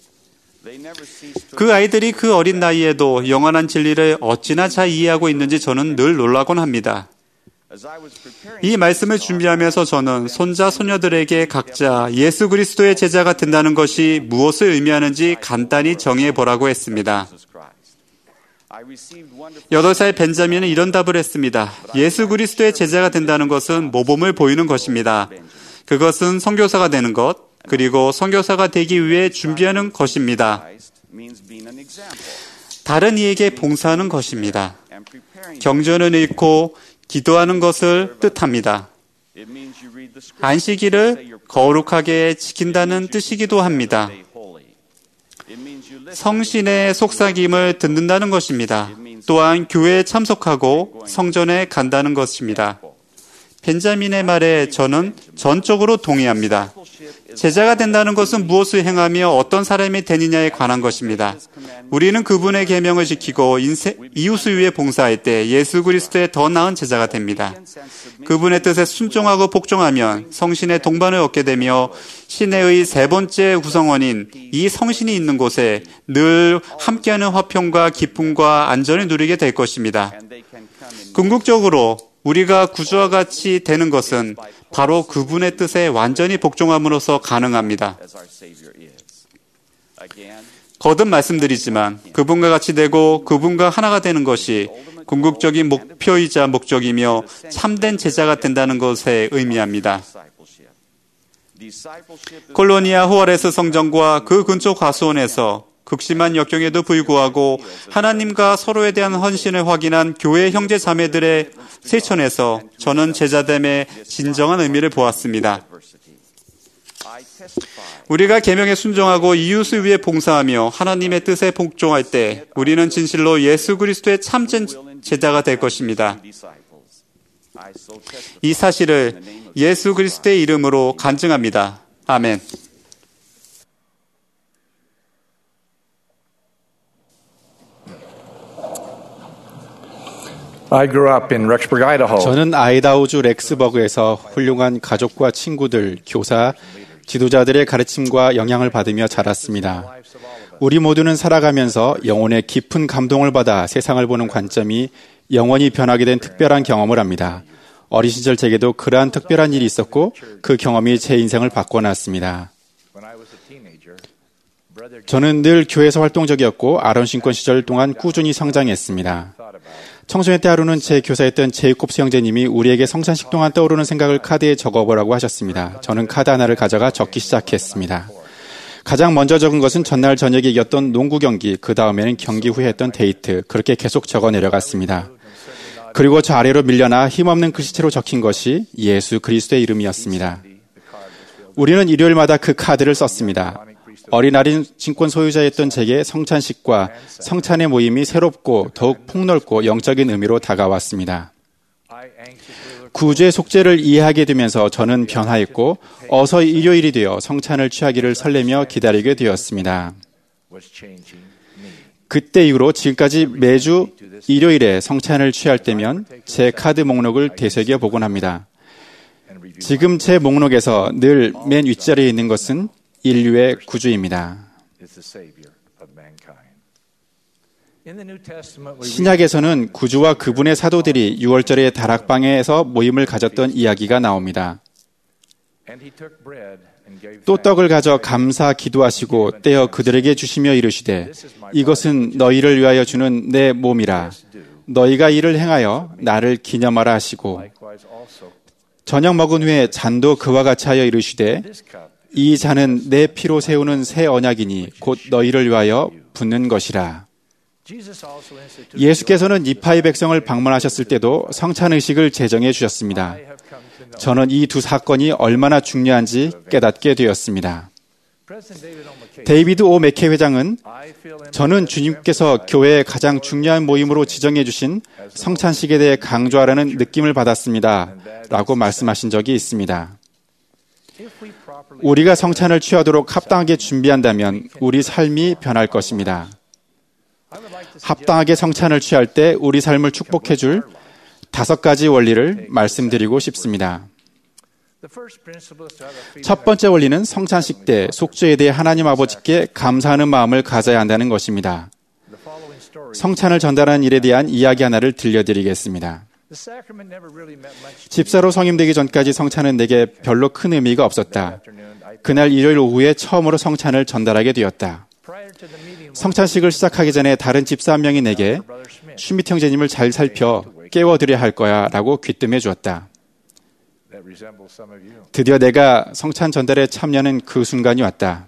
그 아이들이 그 어린 나이에도 영원한 진리를 어찌나 잘 이해하고 있는지 저는 늘 놀라곤 합니다. 이 말씀을 준비하면서 저는 손자, 손녀들에게 각자 예수 그리스도의 제자가 된다는 것이 무엇을 의미하는지 간단히 정의해 보라고 했습니다. 여덟 살 벤자민은 이런 답을 했습니다. 예수 그리스도의 제자가 된다는 것은 모범을 보이는 것입니다. 그것은 선교사가 되는 것, 그리고 선교사가 되기 위해 준비하는 것입니다. 다른 이에게 봉사하는 것입니다. 경전을 읽고 기도하는 것을 뜻합니다. 안식일을 거룩하게 지킨다는 뜻이기도 합니다. 성신의 속삭임을 듣는다는 것입니다. 또한 교회에 참석하고 성전에 간다는 것입니다. 벤자민의 말에 저는 전적으로 동의합니다. 제자가 된다는 것은 무엇을 행하며 어떤 사람이 되느냐에 관한 것입니다. 우리는 그분의 계명을 지키고 인생, 이웃을 위해 봉사할 때 예수 그리스도의 더 나은 제자가 됩니다. 그분의 뜻에 순종하고 복종하면 성신의 동반을 얻게 되며 신의 세 번째 구성원인 이 성신이 있는 곳에 늘 함께하는 화평과 기쁨과 안전을 누리게 될 것입니다. 궁극적으로 우리가 구주와 같이 되는 것은 바로 그분의 뜻에 완전히 복종함으로써 가능합니다. 거듭 말씀드리지만 그분과 같이 되고 그분과 하나가 되는 것이 궁극적인 목표이자 목적이며 참된 제자가 된다는 것에 의미합니다. 콜로니아 후아레스 성전과 그 근처 과수원에서 극심한 역경에도 불구하고 하나님과 서로에 대한 헌신을 확인한 교회 형제 자매들의 실천에서 저는 제자됨의 진정한 의미를 보았습니다. 우리가 계명에 순종하고 이웃을 위해 봉사하며 하나님의 뜻에 복종할 때 우리는 진실로 예수 그리스도의 참된 제자가 될 것입니다. 이 사실을 예수 그리스도의 이름으로 간증합니다. 아멘. I grew up in Rexburg, Idaho. 저는 아이다호주 렉스버그에서 훌륭한 가족과 친구들, 교사, 지도자들의 가르침과 영향을 받으며 자랐습니다. 우리 모두는 살아가면서 영혼의 깊은 감동을 받아 세상을 보는 관점이 영원히 변하게 된 특별한 경험을 합니다. 어린 시절 제게도 그러한 특별한 일이 있었고 그 경험이 제 인생을 바꿔놨습니다. 저는 늘 교회에서 활동적이었고 아론 신권 시절 동안 꾸준히 성장했습니다. 청소년 때 하루는 제 교사였던 제이콥스 형제님이 우리에게 성찬식 동안 떠오르는 생각을 카드에 적어보라고 하셨습니다. 저는 카드 하나를 가져가 적기 시작했습니다. 가장 먼저 적은 것은 전날 저녁에 이겼던 농구 경기, 그 다음에는 경기 후에 했던 데이트, 그렇게 계속 적어 내려갔습니다. 그리고 저 아래로 밀려나 힘없는 글씨체로 적힌 것이 예수 그리스도의 이름이었습니다. 우리는 일요일마다 그 카드를 썼습니다. 어린 아린 신권 소유자였던 제게 성찬식과 성찬의 모임이 새롭고 더욱 폭넓고 영적인 의미로 다가왔습니다. 구주의 속죄를 이해하게 되면서 저는 변화했고 어서 일요일이 되어 성찬을 취하기를 설레며 기다리게 되었습니다. 그때 이후로 지금까지 매주 일요일에 성찬을 취할 때면 제 카드 목록을 되새겨보곤 합니다. 지금 제 목록에서 늘 맨 윗자리에 있는 것은 인류의 구주입니다. 신약에서는 구주와 그분의 사도들이 유월절에 다락방에서 모임을 가졌던 이야기가 나옵니다. 또 떡을 가져 감사 기도하시고 떼어 그들에게 주시며 이르시되 이것은 너희를 위하여 주는 내 몸이라. 너희가 이를 행하여 나를 기념하라 하시고 저녁 먹은 후에 잔도 그와 같이 하여 이르시되 이 잔은 내 피로 세우는 새 언약이니 곧 너희를 위하여 붓는 것이라. 예수께서는 니파의 백성을 방문하셨을 때도 성찬의식을 제정해 주셨습니다. 저는 이 두 사건이 얼마나 중요한지 깨닫게 되었습니다. 데이비드 오 맥케 회장은 저는 주님께서 교회의 가장 중요한 모임으로 지정해 주신 성찬식에 대해 강조하라는 느낌을 받았습니다. 라고 말씀하신 적이 있습니다. 우리가 성찬을 취하도록 합당하게 준비한다면 우리 삶이 변할 것입니다. 합당하게 성찬을 취할 때 우리 삶을 축복해 줄 다섯 가지 원리를 말씀드리고 싶습니다. 첫 번째 원리는 성찬식 때 속죄에 대해 하나님 아버지께 감사하는 마음을 가져야 한다는 것입니다. 성찬을 전달하는 일에 대한 이야기 하나를 들려드리겠습니다. 집사로 성임되기 전까지 성찬은 내게 별로 큰 의미가 없었다. 그날 일요일 오후에 처음으로 성찬을 전달하게 되었다. 성찬식을 시작하기 전에 다른 집사 한 명이 내게 슈밋 형제님을 잘 살펴 깨워드려야 할 거야 라고 귀뜸해 주었다. 드디어 내가 성찬 전달에 참여하는 그 순간이 왔다.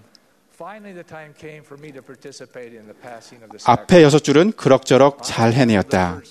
앞에 여섯 줄은 그럭저럭 잘 해내었다.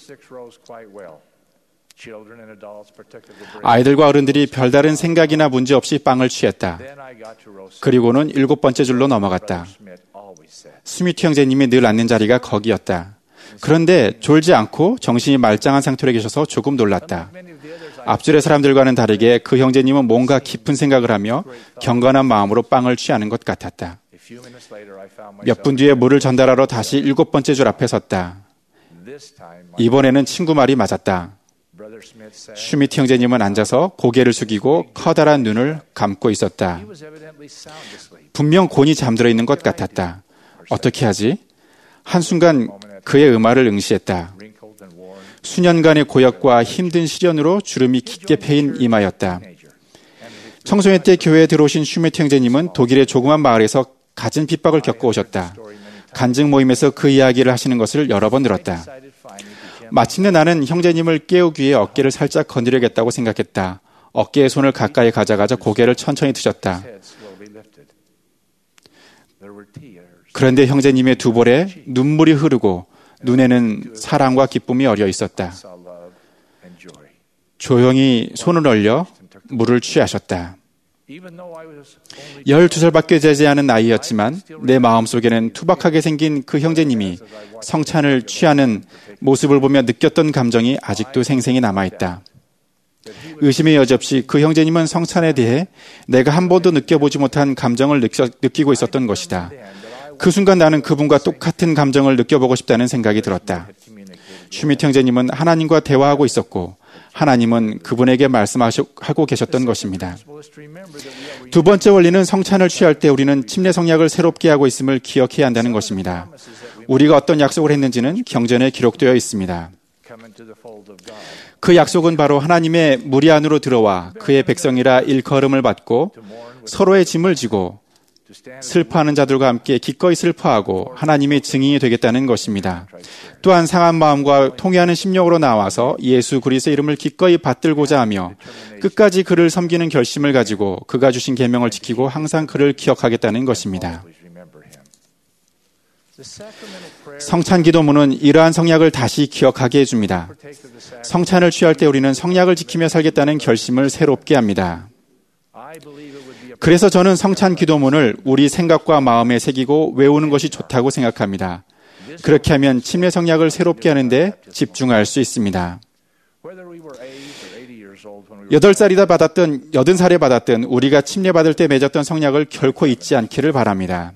아이들과 어른들이 별다른 생각이나 문제 없이 빵을 취했다. 그리고는 일곱 번째 줄로 넘어갔다. 스미트 형제님이 늘 앉는 자리가 거기였다. 그런데 졸지 않고 정신이 말짱한 상태로 계셔서 조금 놀랐다. 앞줄의 사람들과는 다르게 그 형제님은 뭔가 깊은 생각을 하며 경건한 마음으로 빵을 취하는 것 같았다. 몇 분 뒤에 물을 전달하러 다시 일곱 번째 줄 앞에 섰다. 이번에는 친구 말이 맞았다. 슈미트 형제님은 앉아서 고개를 숙이고 커다란 눈을 감고 있었다. 분명 곤히 잠들어 있는 것 같았다. 어떻게 하지? 한순간 그의 음화를 응시했다. 수년간의 고역과 힘든 시련으로 주름이 깊게 패인 이마였다. 청소년 때 교회에 들어오신 슈미트 형제님은 독일의 조그만 마을에서 갖은 핍박을 겪고 오셨다. 간증 모임에서 그 이야기를 하시는 것을 여러 번 들었다. 마침내 나는 형제님을 깨우기 위해 어깨를 살짝 건드려야겠다고 생각했다. 어깨에 손을 가까이 가져가자 고개를 천천히 드셨다. 그런데 형제님의 두 볼에 눈물이 흐르고 눈에는 사랑과 기쁨이 어려 있었다. 조용히 손을 올려 물을 취하셨다. 열두 살밖에 되지 않은 나이였지만 내 마음속에는 투박하게 생긴 그 형제님이 성찬을 취하는 모습을 보며 느꼈던 감정이 아직도 생생히 남아있다. 의심의 여지 없이 그 형제님은 성찬에 대해 내가 한 번도 느껴보지 못한 감정을 느껴, 느끼고 있었던 것이다. 그 순간 나는 그분과 똑같은 감정을 느껴보고 싶다는 생각이 들었다. 슈미트 형제님은 하나님과 대화하고 있었고 하나님은 그분에게 말씀하고 계셨던 것입니다. 두 번째 원리는 성찬을 취할 때 우리는 침례 성약을 새롭게 하고 있음을 기억해야 한다는 것입니다. 우리가 어떤 약속을 했는지는 경전에 기록되어 있습니다. 그 약속은 바로 하나님의 무리 안으로 들어와 그의 백성이라 일컬음을 받고 서로의 짐을 지고 슬퍼하는 자들과 함께 기꺼이 슬퍼하고 하나님의 증인이 되겠다는 것입니다. 또한 상한 마음과 통회하는 심령으로 나와서 예수 그리스도의 이름을 기꺼이 받들고자 하며 끝까지 그를 섬기는 결심을 가지고 그가 주신 계명을 지키고 항상 그를 기억하겠다는 것입니다. 성찬 기도문은 이러한 성약을 다시 기억하게 해줍니다. 성찬을 취할 때 우리는 성약을 지키며 살겠다는 결심을 새롭게 합니다. 그래서 저는 성찬 기도문을 우리 생각과 마음에 새기고 외우는 것이 좋다고 생각합니다. 그렇게 하면 침례 성약을 새롭게 하는데 집중할 수 있습니다. 여덟 살이다 받았든 여든 살에 받았든 우리가 침례 받을 때 맺었던 성약을 결코 잊지 않기를 바랍니다.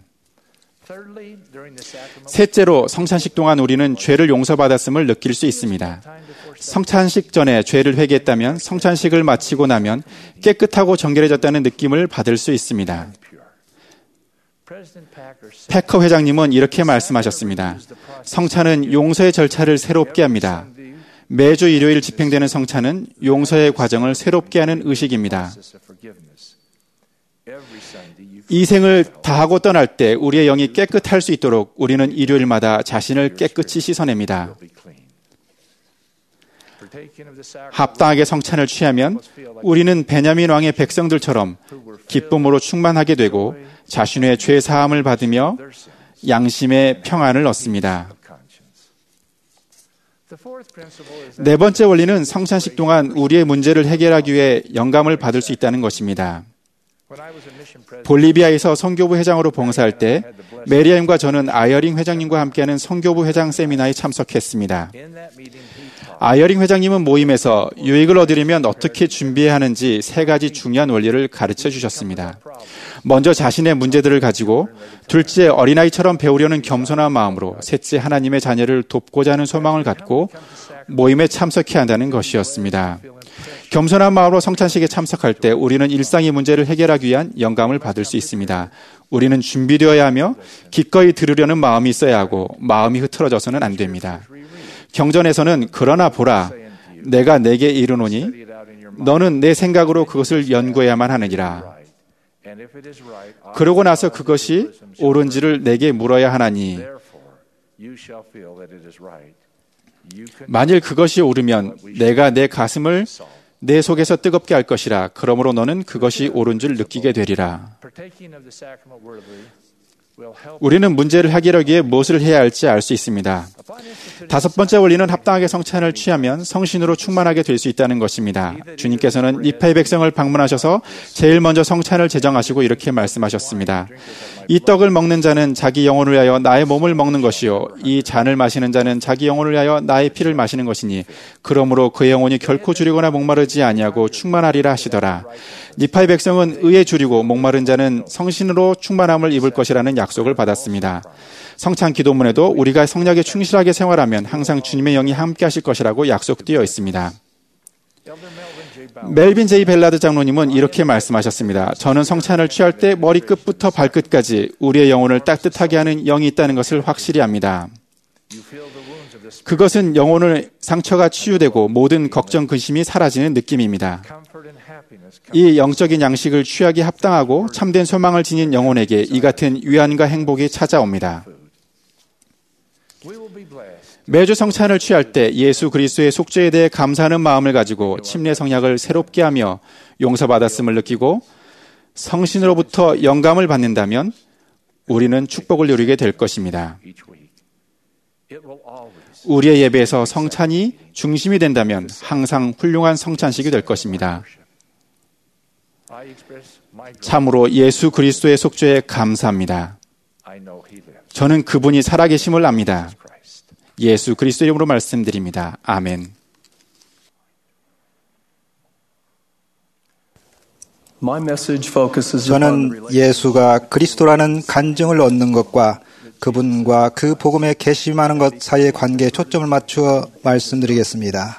셋째로 성찬식 동안 우리는 죄를 용서받았음을 느낄 수 있습니다. 성찬식 전에 죄를 회개했다면 성찬식을 마치고 나면 깨끗하고 정결해졌다는 느낌을 받을 수 있습니다. 패커 회장님은 이렇게 말씀하셨습니다. 성찬은 용서의 절차를 새롭게 합니다. 매주 일요일 집행되는 성찬은 용서의 과정을 새롭게 하는 의식입니다. 이 생을 다하고 떠날 때 우리의 영이 깨끗할 수 있도록 우리는 일요일마다 자신을 깨끗이 씻어냅니다. 합당하게 성찬을 취하면 우리는 베냐민 왕의 백성들처럼 기쁨으로 충만하게 되고 자신의 죄 사함을 받으며 양심의 평안을 얻습니다. 네 번째 원리는 성찬식 동안 우리의 문제를 해결하기 위해 영감을 받을 수 있다는 것입니다. 볼리비아에서 선교부 회장으로 봉사할 때 메리엄과 저는 아이어링 회장님과 함께하는 선교부 회장 세미나에 참석했습니다. 아이어링 회장님은 모임에서 유익을 얻으려면 어떻게 준비해야 하는지 세 가지 중요한 원리를 가르쳐 주셨습니다. 먼저 자신의 문제들을 가지고, 둘째 어린아이처럼 배우려는 겸손한 마음으로, 셋째 하나님의 자녀를 돕고자 하는 소망을 갖고 모임에 참석해야 한다는 것이었습니다. 겸손한 마음으로 성찬식에 참석할 때 우리는 일상의 문제를 해결하기 위한 영감을 받을 수 있습니다. 우리는 준비되어야 하며 기꺼이 들으려는 마음이 있어야 하고 마음이 흐트러져서는 안 됩니다. 경전에서는 그러나 보라, 내가 내게 이르노니 너는 내 생각으로 그것을 연구해야만 하느니라. 그러고 나서 그것이 옳은지를 내게 물어야 하나니 만일 그것이 옳으면 내가 내 가슴을 내 속에서 뜨겁게 할 것이라. 그러므로 너는 그것이 옳은 줄 느끼게 되리라. 우리는 문제를 해결하기 위해 무엇을 해야 할지 알 수 있습니다. 다섯 번째 원리는 합당하게 성찬을 취하면 성신으로 충만하게 될 수 있다는 것입니다. 주님께서는 니파의 백성을 방문하셔서 제일 먼저 성찬을 제정하시고 이렇게 말씀하셨습니다. 이 떡을 먹는 자는 자기 영혼을 위하여 나의 몸을 먹는 것이요 이 잔을 마시는 자는 자기 영혼을 위하여 나의 피를 마시는 것이니 그러므로 그의 영혼이 결코 주리거나 목마르지 아니하고 충만하리라 하시더라. 니파의 백성은 의에 주리고 목마른 자는 성신으로 충만함을 입을 것이라는 약속을 받았습니다. 성찬 기도문에도 우리가 성약에 충실하게 생활하면 항상 주님의 영이 함께 하실 것이라고 약속되어 있습니다. 멜빈 제이 벨라드 장로님은 이렇게 말씀하셨습니다. 저는 성찬을 취할 때 머리끝부터 발끝까지 우리의 영혼을 따뜻하게 하는 영이 있다는 것을 확실히 압니다. 그것은 영혼의 상처가 치유되고 모든 걱정, 근심이 사라지는 느낌입니다. 이 영적인 양식을 취하기 합당하고 참된 소망을 지닌 영혼에게 이 같은 위안과 행복이 찾아옵니다. 매주 성찬을 취할 때 예수 그리스도의 속죄에 대해 감사하는 마음을 가지고 침례 성약을 새롭게 하며 용서받았음을 느끼고 성신으로부터 영감을 받는다면 우리는 축복을 누리게 될 것입니다. 우리의 예배에서 성찬이 중심이 된다면 항상 훌륭한 성찬식이 될 것입니다. 참으로 예수 그리스도의 속죄에 감사합니다. 저는 그분이 살아계심을 압니다. 예수 그리스도 이름으로 말씀드립니다. 아멘. 저는 예수가 그리스도라는 간증을 얻는 것과 그분과 그 복음에 개심하는 것 사이의 관계에 초점을 맞추어 말씀드리겠습니다.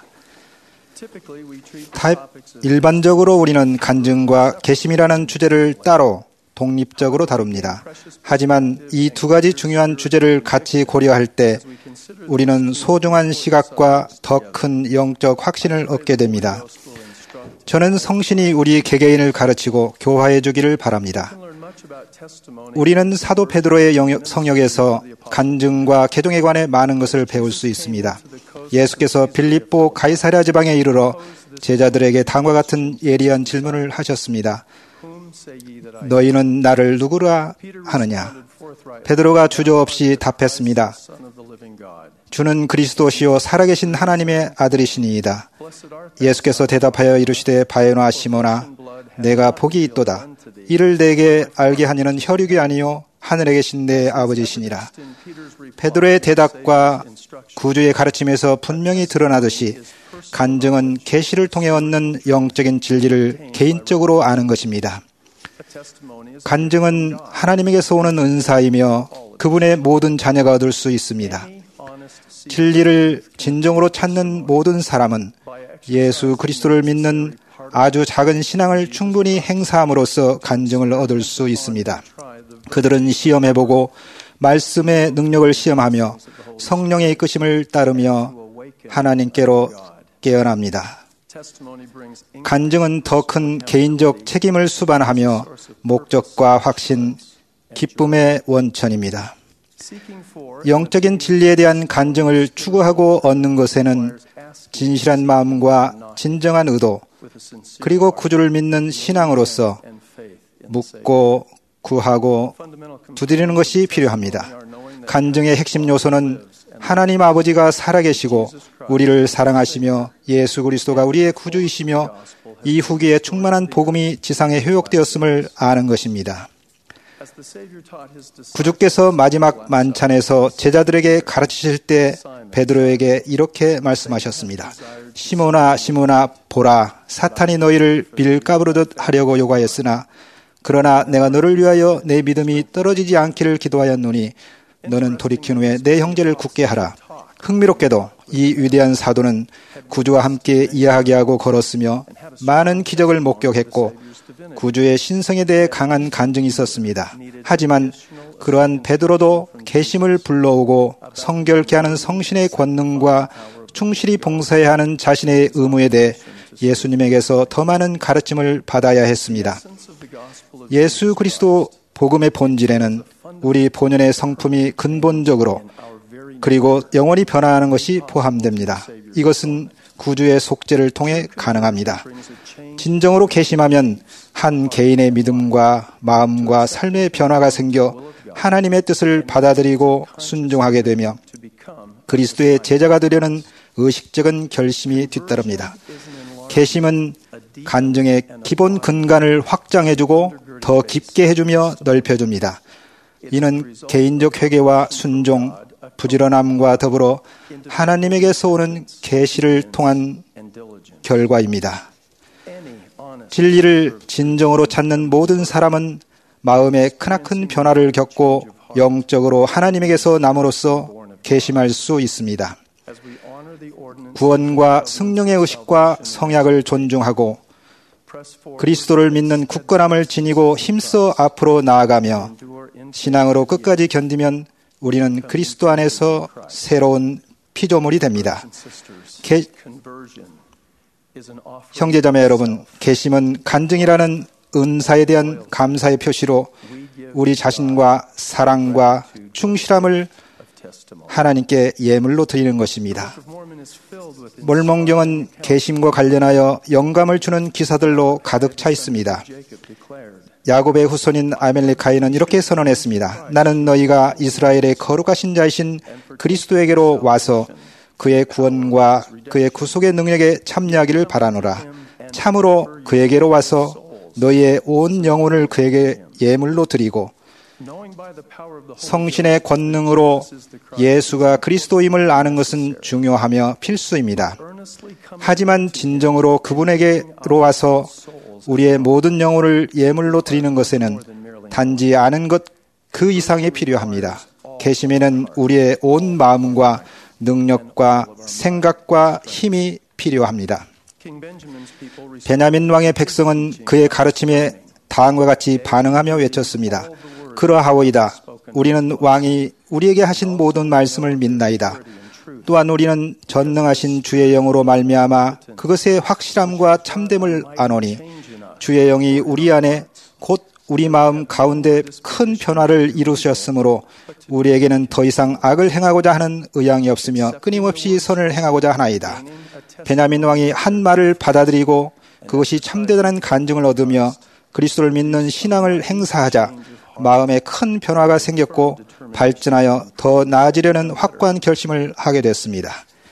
타입, 일반적으로 우리는 간증과 개심이라는 주제를 따로 독립적으로 다룹니다. 하지만 이 두 가지 중요한 주제를 같이 고려할 때 우리는 소중한 시각과 더 큰 영적 확신을 얻게 됩니다. 저는 성신이 우리 개개인을 가르치고 교화해 주기를 바랍니다. 우리는 사도 베드로의 영역, 성역에서 간증과 개종에 관해 많은 것을 배울 수 있습니다. 예수께서 빌립보 가이사랴 지방에 이르러 제자들에게 다음과 같은 예리한 질문을 하셨습니다. 너희는 나를 누구라 하느냐? 베드로가 주저없이 답했습니다. 주는 그리스도시요 살아계신 하나님의 아들이시니이다. 예수께서 대답하여 이르시되 바요나 시몬아 내가 복이 있도다. 이를 내게 알게 하니는 혈육이 아니요 하늘에 계신 내 아버지시니라. 베드로의 대답과 구주의 가르침에서 분명히 드러나듯이 간증은 계시를 통해 얻는 영적인 진리를 개인적으로 아는 것입니다. 간증은 하나님에게서 오는 은사이며 그분의 모든 자녀가 얻을 수 있습니다. 진리를 진정으로 찾는 모든 사람은 예수 그리스도를 믿는 아주 작은 신앙을 충분히 행사함으로써 간증을 얻을 수 있습니다. 그들은 시험해보고 말씀의 능력을 시험하며 성령의 이끄심을 따르며 하나님께로 깨어납니다. 간증은 더 큰 개인적 책임을 수반하며 목적과 확신, 기쁨의 원천입니다. 영적인 진리에 대한 간증을 추구하고 얻는 것에는 진실한 마음과 진정한 의도, 그리고 구주를 믿는 신앙으로서 묻고 구하고 두드리는 것이 필요합니다. 간증의 핵심 요소는 하나님 아버지가 살아계시고 우리를 사랑하시며 예수 그리스도가 우리의 구주이시며 이 후기에 충만한 복음이 지상에 효력되었음을 아는 것입니다. 구주께서 마지막 만찬에서 제자들에게 가르치실 때 베드로에게 이렇게 말씀하셨습니다. 시몬아 시몬아 보라 사탄이 너희를 밀가부르듯 하려고 요구하였으나 그러나 내가 너를 위하여 내 믿음이 떨어지지 않기를 기도하였노니 너는 돌이킨 후에 내 형제를 굳게 하라. 흥미롭게도 이 위대한 사도는 구주와 함께 이야기하고 걸었으며 많은 기적을 목격했고 구주의 신성에 대해 강한 간증이 있었습니다. 하지만 그러한 베드로도 개심을 불러오고 성결케 하는 성신의 권능과 충실히 봉사해야 하는 자신의 의무에 대해 예수님에게서 더 많은 가르침을 받아야 했습니다. 예수 그리스도 복음의 본질에는 우리 본연의 성품이 근본적으로 그리고 영원히 변화하는 것이 포함됩니다. 이것은 구주의 속죄를 통해 가능합니다. 진정으로 개심하면 한 개인의 믿음과 마음과 삶의 변화가 생겨 하나님의 뜻을 받아들이고 순종하게 되며 그리스도의 제자가 되려는 의식적인 결심이 뒤따릅니다. 계심은 간증의 기본 근간을 확장해주고 더 깊게 해주며 넓혀줍니다. 이는 개인적 회개와 순종, 부지런함과 더불어 하나님에게서 오는 계시를 통한 결과입니다. 진리를 진정으로 찾는 모든 사람은 마음에 크나큰 변화를 겪고 영적으로 하나님에게서 남으로써 계심할 수 있습니다. 구원과 성령의 의식과 성약을 존중하고 그리스도를 믿는 굳건함을 지니고 힘써 앞으로 나아가며 신앙으로 끝까지 견디면 우리는 그리스도 안에서 새로운 피조물이 됩니다. 게, 형제자매 여러분, 계심은 간증이라는 은사에 대한 감사의 표시로 우리 자신과 사랑과 충실함을 하나님께 예물로 드리는 것입니다. 몰몬경은 계심과 관련하여 영감을 주는 기사들로 가득 차 있습니다. 야곱의 후손인 아멜리카이는 이렇게 선언했습니다. 나는 너희가 이스라엘의 거룩하신 자이신 그리스도에게로 와서 그의 구원과 그의 구속의 능력에 참여하기를 바라노라. 참으로 그에게로 와서 너희의 온 영혼을 그에게 예물로 드리고 성신의 권능으로 예수가 그리스도임을 아는 것은 중요하며 필수입니다. 하지만 진정으로 그분에게로 와서 우리의 모든 영혼을 예물로 드리는 것에는 단지 아는 것 그 이상이 필요합니다. 계심에는 우리의 온 마음과 능력과 생각과 힘이 필요합니다. 베냐민 왕의 백성은 그의 가르침에 다음과 같이 반응하며 외쳤습니다. 그러하오이다. 우리는 왕이 우리에게 하신 모든 말씀을 믿나이다. 또한 우리는 전능하신 주의 영으로 말미암아 그것의 확실함과 참됨을 아노니 주의 영이 우리 안에 곧 우리 마음 가운데 큰 변화를 이루셨으므로 우리에게는 더 이상 악을 행하고자 하는 의향이 없으며 끊임없이 선을 행하고자 하나이다. 베냐민 왕이 한 말을 받아들이고 그것이 참되다는 간증을 얻으며 그리스도를 믿는 신앙을 행사하자 마음에 큰 변화가 생겼고 발전하여 더 나아지려는 확고한 결심을 하게 됐습니다.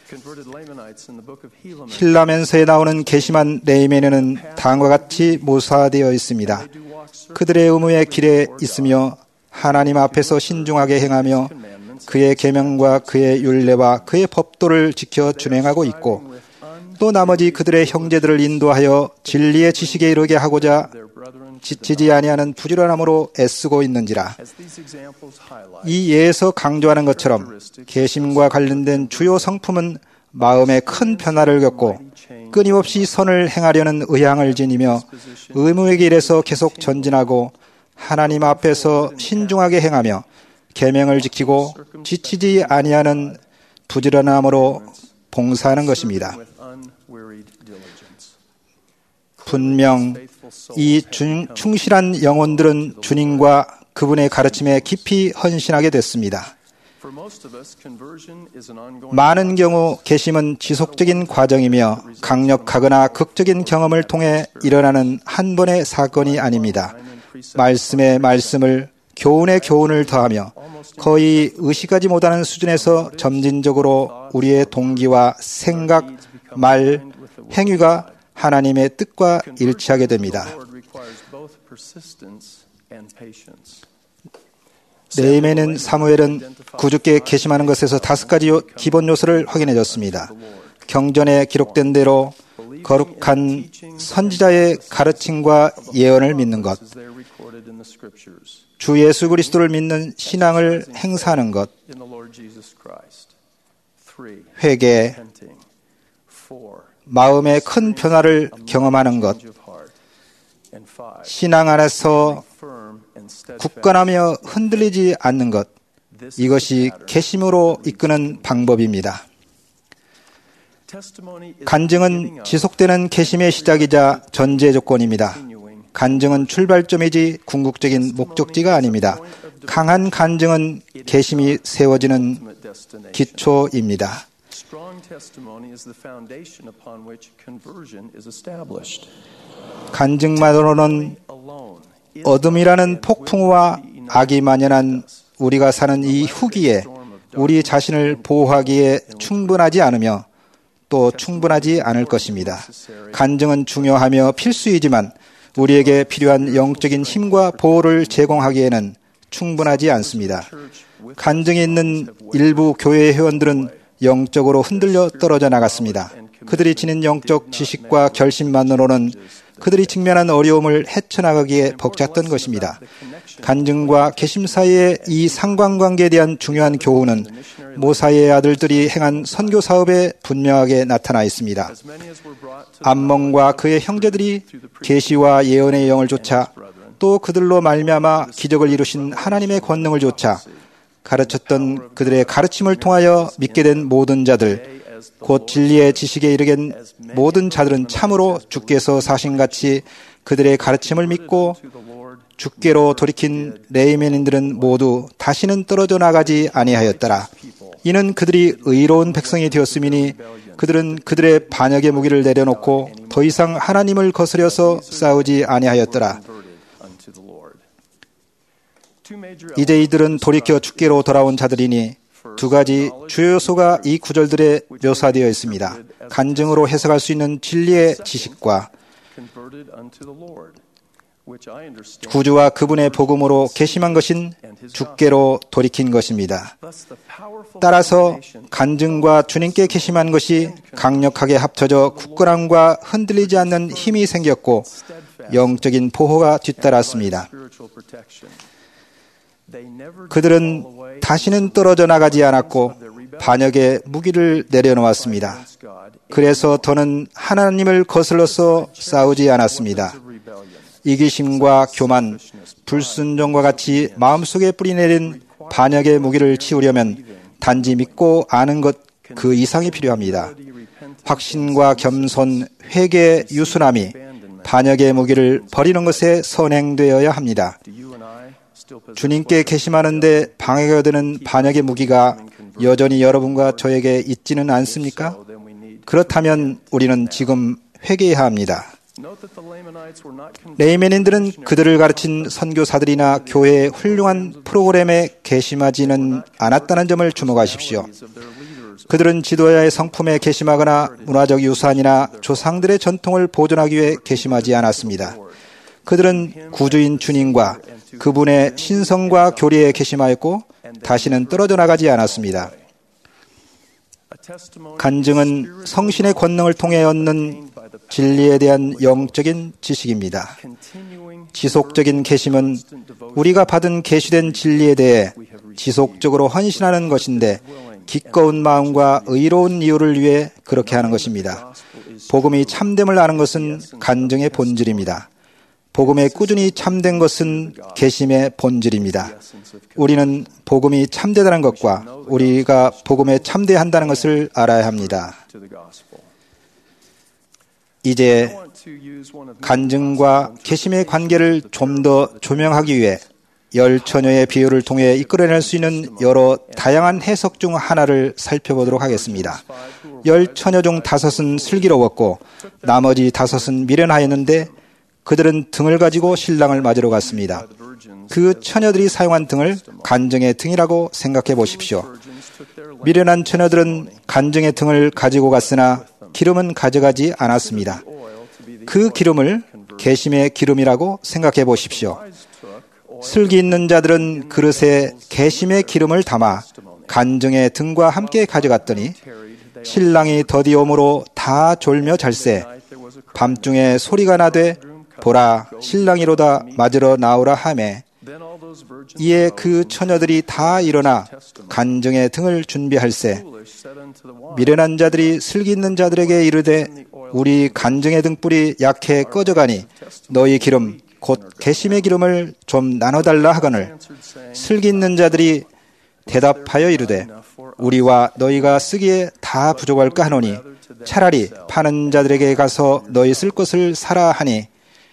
힐라멘서에 나오는 계심한 레이멘에는 다음과 같이 묘사되어 있습니다. 그들의 의무의 길에 있으며 하나님 앞에서 신중하게 행하며 그의 계명과 그의 율례와 그의 법도를 지켜 준행하고 있고 또 나머지 그들의 형제들을 인도하여 진리의 지식에 이르게 하고자 지치지 아니하는 부지런함으로 애쓰고 있는지라. 이 예에서 강조하는 것처럼 계심과 관련된 주요 성품은 마음에 큰 변화를 겪고 끊임없이 선을 행하려는 의향을 지니며 의무의 길에서 계속 전진하고 하나님 앞에서 신중하게 행하며 계명을 지키고 지치지 아니하는 부지런함으로 봉사하는 것입니다. 분명 이 중, 충실한 영혼들은 주님과 그분의 가르침에 깊이 헌신하게 됐습니다. 많은 경우 계심은 지속적인 과정이며 강력하거나 극적인 경험을 통해 일어나는 한 번의 사건이 아닙니다. 말씀에 말씀을, 교훈에 교훈을 더하며 거의 의식하지 못하는 수준에서 점진적으로 우리의 동기와 생각, 말, 행위가 하나님의 뜻과 일치하게 됩니다. 네헤미야는 사무엘은 구주께 계심하는 것에서 다섯 가지 요, 기본 요소를 확인해 줬습니다. 경전에 기록된 대로 거룩한 선지자의 가르침과 예언을 믿는 것, 주 예수 그리스도를 믿는 신앙을 행사하는 것, 회개, 마음의 큰 변화를 경험하는 것, 신앙 안에서 굳건하며 흔들리지 않는 것, 이것이 계심으로 이끄는 방법입니다. 간증은 지속되는 계심의 시작이자 전제 조건입니다. 간증은 출발점이지 궁극적인 목적지가 아닙니다. 강한 간증은 계심이 세워지는 기초입니다. 간증만으로는 어둠이라는 폭풍우와 악이 만연한 우리가 사는 이 후기에 우리 자신을 보호하기에 충분하지 않으며 또 충분하지 않을 것입니다. 간증은 중요하며 필수이지만 우리에게 필요한 영적인 힘과 보호를 제공하기에는 충분하지 않습니다. 간증이 있는 일부 교회 회원들은 영적으로 흔들려 떨어져 나갔습니다. 그들이 지닌 영적 지식과 결심만으로는 그들이 직면한 어려움을 헤쳐나가기에 벅찼던 것입니다. 간증과 계심 사이의 이 상관관계에 대한 중요한 교훈은 모사의 아들들이 행한 선교 사업에 분명하게 나타나 있습니다. 암몬과 그의 형제들이 계시와 예언의 영을 좇아 또 그들로 말미암아 기적을 이루신 하나님의 권능을 좇아 가르쳤던 그들의 가르침을 통하여 믿게 된 모든 자들, 곧 진리의 지식에 이르겐 모든 자들은 참으로 주께서 사신같이 그들의 가르침을 믿고 주께로 돌이킨 레이멘인들은 모두 다시는 떨어져 나가지 아니하였더라. 이는 그들이 의로운 백성이 되었음이니 그들은 그들의 반역의 무기를 내려놓고 더 이상 하나님을 거스려서 싸우지 아니하였더라. 이제 이들은 돌이켜 주께로 돌아온 자들이니 두 가지 주요 요소가 이 구절들에 묘사되어 있습니다. 간증으로 해석할 수 있는 진리의 지식과 구주와 그분의 복음으로 계심한 것인 주께로 돌이킨 것입니다. 따라서 간증과 주님께 계심한 것이 강력하게 합쳐져 굳건함과 흔들리지 않는 힘이 생겼고 영적인 보호가 뒤따랐습니다. 그들은 다시는 떨어져 나가지 않았고 반역의 무기를 내려놓았습니다. 그래서 더는 하나님을 거슬러서 싸우지 않았습니다. 이기심과 교만, 불순종과 같이 마음속에 뿌리내린 반역의 무기를 치우려면 단지 믿고 아는 것 그 이상이 필요합니다. 확신과 겸손, 회개, 유순함이 반역의 무기를 버리는 것에 선행되어야 합니다. 주님께 계심하는데 방해가 되는 반역의 무기가 여전히 여러분과 저에게 있지는 않습니까? 그렇다면 우리는 지금 회개해야 합니다. 레이멘인들은 그들을 가르친 선교사들이나 교회의 훌륭한 프로그램에 계심하지는 않았다는 점을 주목하십시오. 그들은 지도자의 성품에 계심하거나 문화적 유산이나 조상들의 전통을 보존하기 위해 계심하지 않았습니다. 그들은 구주인 주님과 그분의 신성과 교리에 계심하였고 다시는 떨어져 나가지 않았습니다. 간증은 성신의 권능을 통해 얻는 진리에 대한 영적인 지식입니다. 지속적인 계심은 우리가 받은 계시된 진리에 대해 지속적으로 헌신하는 것인데 기꺼운 마음과 의로운 이유를 위해 그렇게 하는 것입니다. 복음이 참됨을 아는 것은 간증의 본질입니다. 복음에 꾸준히 참된 것은 계심의 본질입니다. 우리는 복음이 참되다는 것과 우리가 복음에 참되한다는 것을 알아야 합니다. 이제 간증과 계심의 관계를 좀 더 조명하기 위해 열 처녀의 비유를 통해 이끌어낼 수 있는 여러 다양한 해석 중 하나를 살펴보도록 하겠습니다. 열 처녀 중 다섯은 슬기로웠고 나머지 다섯은 미련하였는데 그들은 등을 가지고 신랑을 맞으러 갔습니다. 그 처녀들이 사용한 등을 간증의 등이라고 생각해 보십시오. 미련한 처녀들은 간증의 등을 가지고 갔으나 기름은 가져가지 않았습니다. 그 기름을 계심의 기름이라고 생각해 보십시오. 슬기 있는 자들은 그릇에 계심의 기름을 담아 간증의 등과 함께 가져갔더니 신랑이 더디옴으로 다 졸며 잘세 밤중에 소리가 나되 보라 신랑이로다 맞으러 나오라 하매 이에 그 처녀들이 다 일어나 간증의 등을 준비할세 미련한 자들이 슬기 있는 자들에게 이르되 우리 간증의 등불이 약해 꺼져가니 너희 기름 곧 계심의 기름을 좀 나눠달라 하거늘 슬기 있는 자들이 대답하여 이르되 우리와 너희가 쓰기에 다 부족할까 하노니 차라리 파는 자들에게 가서 너희 쓸 것을 사라 하니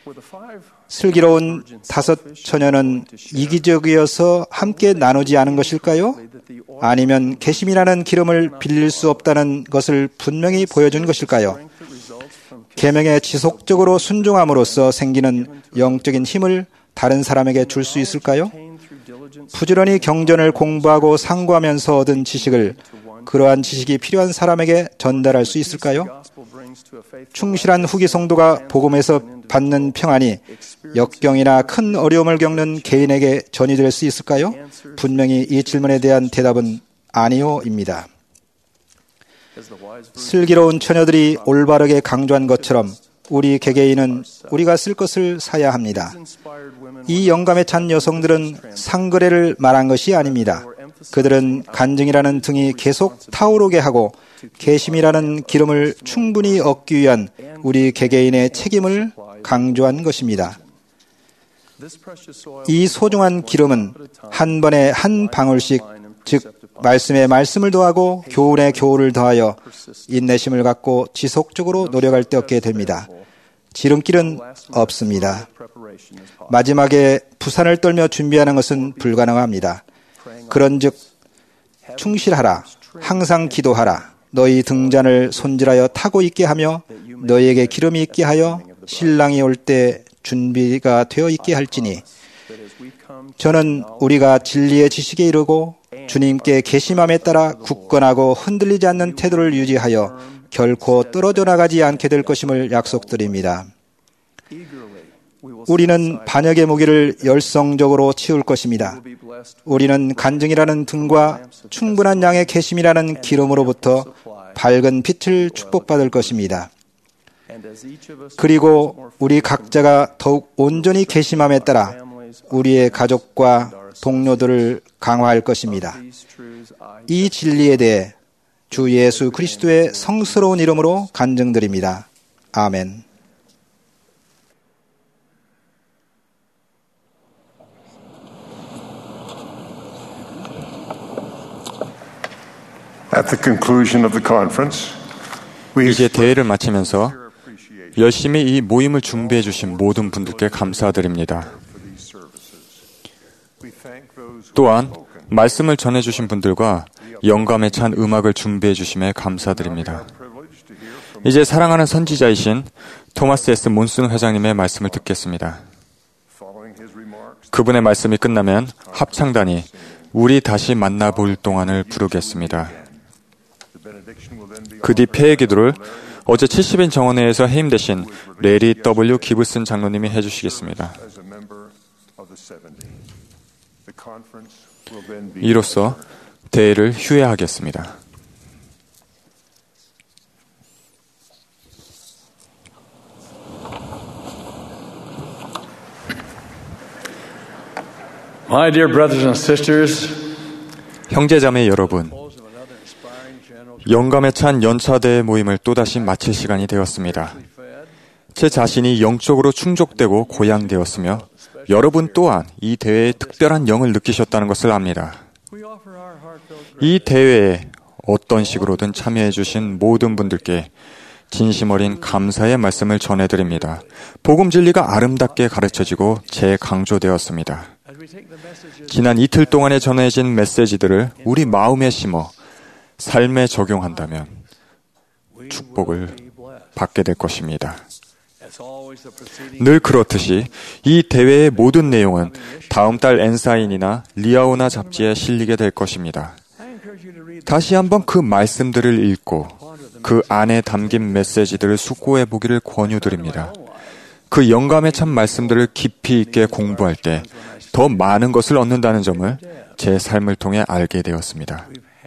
슬기로운 다섯 처녀는 이기적이어서 함께 나누지 않은 것일까요? 아니면 계심이라는 기름을 빌릴 수 없다는 것을 분명히 보여준 것일까요? 계명에 지속적으로 순종함으로써 생기는 영적인 힘을 다른 사람에게 줄 수 있을까요? 부지런히 경전을 공부하고 상고하면서 얻은 지식을 그러한 지식이 필요한 사람에게 전달할 수 있을까요? 충실한 후기 성도가 복음에서 받는 평안이 역경이나 큰 어려움을 겪는 개인에게 전이될 수 있을까요? 분명히 이 질문에 대한 대답은 아니요입니다. 슬기로운 처녀들이 올바르게 강조한 것처럼 우리 개개인은 우리가 쓸 것을 사야 합니다. 이 영감에 찬 여성들은 상거래를 말한 것이 아닙니다. 그들은 간증이라는 등이 계속 타오르게 하고 계심이라는 기름을 충분히 얻기 위한 우리 개개인의 책임을 강조한 것입니다. 이 소중한 기름은 한 번에 한 방울씩, 즉 말씀에 말씀을 더하고 교훈에 교훈을 더하여 인내심을 갖고 지속적으로 노력할 때 얻게 됩니다. 지름길은 없습니다. 마지막에 부산을 떨며 준비하는 것은 불가능합니다. 그런즉 충실하라, 항상 기도하라, 너희 등잔을 손질하여 타고 있게 하며 너희에게 기름이 있게 하여 신랑이 올 때 준비가 되어 있게 할지니, 저는 우리가 진리의 지식에 이르고 주님께 계심함에 따라 굳건하고 흔들리지 않는 태도를 유지하여 결코 떨어져 나가지 않게 될 것임을 약속드립니다. 우리는 반역의 무기를 열성적으로 치울 것입니다. 우리는 간증이라는 등과 충분한 양의 계심이라는 기름으로부터 밝은 빛을 축복받을 것입니다. 그리고 우리 각자가 더욱 온전히 계심함에 따라 우리의 가족과 동료들을 강화할 것입니다. 이 진리에 대해 주 예수 그리스도의 성스러운 이름으로 간증드립니다. 아멘. At the conclusion of the conference, 이제 대회를 마치면서 열심히 이 모임을 준비해 주신 모든 분들께 감사드립니다. 또한 말씀을 전해 주신 분들과 영감에 찬 음악을 준비해 주심에 감사드립니다. 이제 사랑하는 선지자이신 토마스 에스 몬슨 회장님의 말씀을 듣겠습니다. 그분의 말씀이 끝나면 합창단이 우리 다시 만나볼 동안을 부르겠습니다. 그 뒤 폐회 기도를 어제 칠십 인 정원회에서 해임되신 레리 더블유 기브슨 장로님이 해주시겠습니다. 이로써 대회를 휴회하겠습니다. My dear brothers and sisters, 형제자매 여러분, 영감에 찬 연차대회 모임을 또다시 마칠 시간이 되었습니다. 제 자신이 영적으로 충족되고 고양되었으며 여러분 또한 이 대회에 특별한 영을 느끼셨다는 것을 압니다. 이 대회에 어떤 식으로든 참여해 주신 모든 분들께 진심 어린 감사의 말씀을 전해드립니다. 복음 진리가 아름답게 가르쳐지고 재강조되었습니다. 지난 이틀 동안에 전해진 메시지들을 우리 마음에 심어 삶에 적용한다면 축복을 받게 될 것입니다. 늘 그렇듯이 이 대회의 모든 내용은 다음 달 엔사인이나 리아오나 잡지에 실리게 될 것입니다. 다시 한번 그 말씀들을 읽고 그 안에 담긴 메시지들을 숙고해 보기를 권유드립니다. 그 영감에 찬 말씀들을 깊이 있게 공부할 때 더 많은 것을 얻는다는 점을 제 삶을 통해 알게 되었습니다.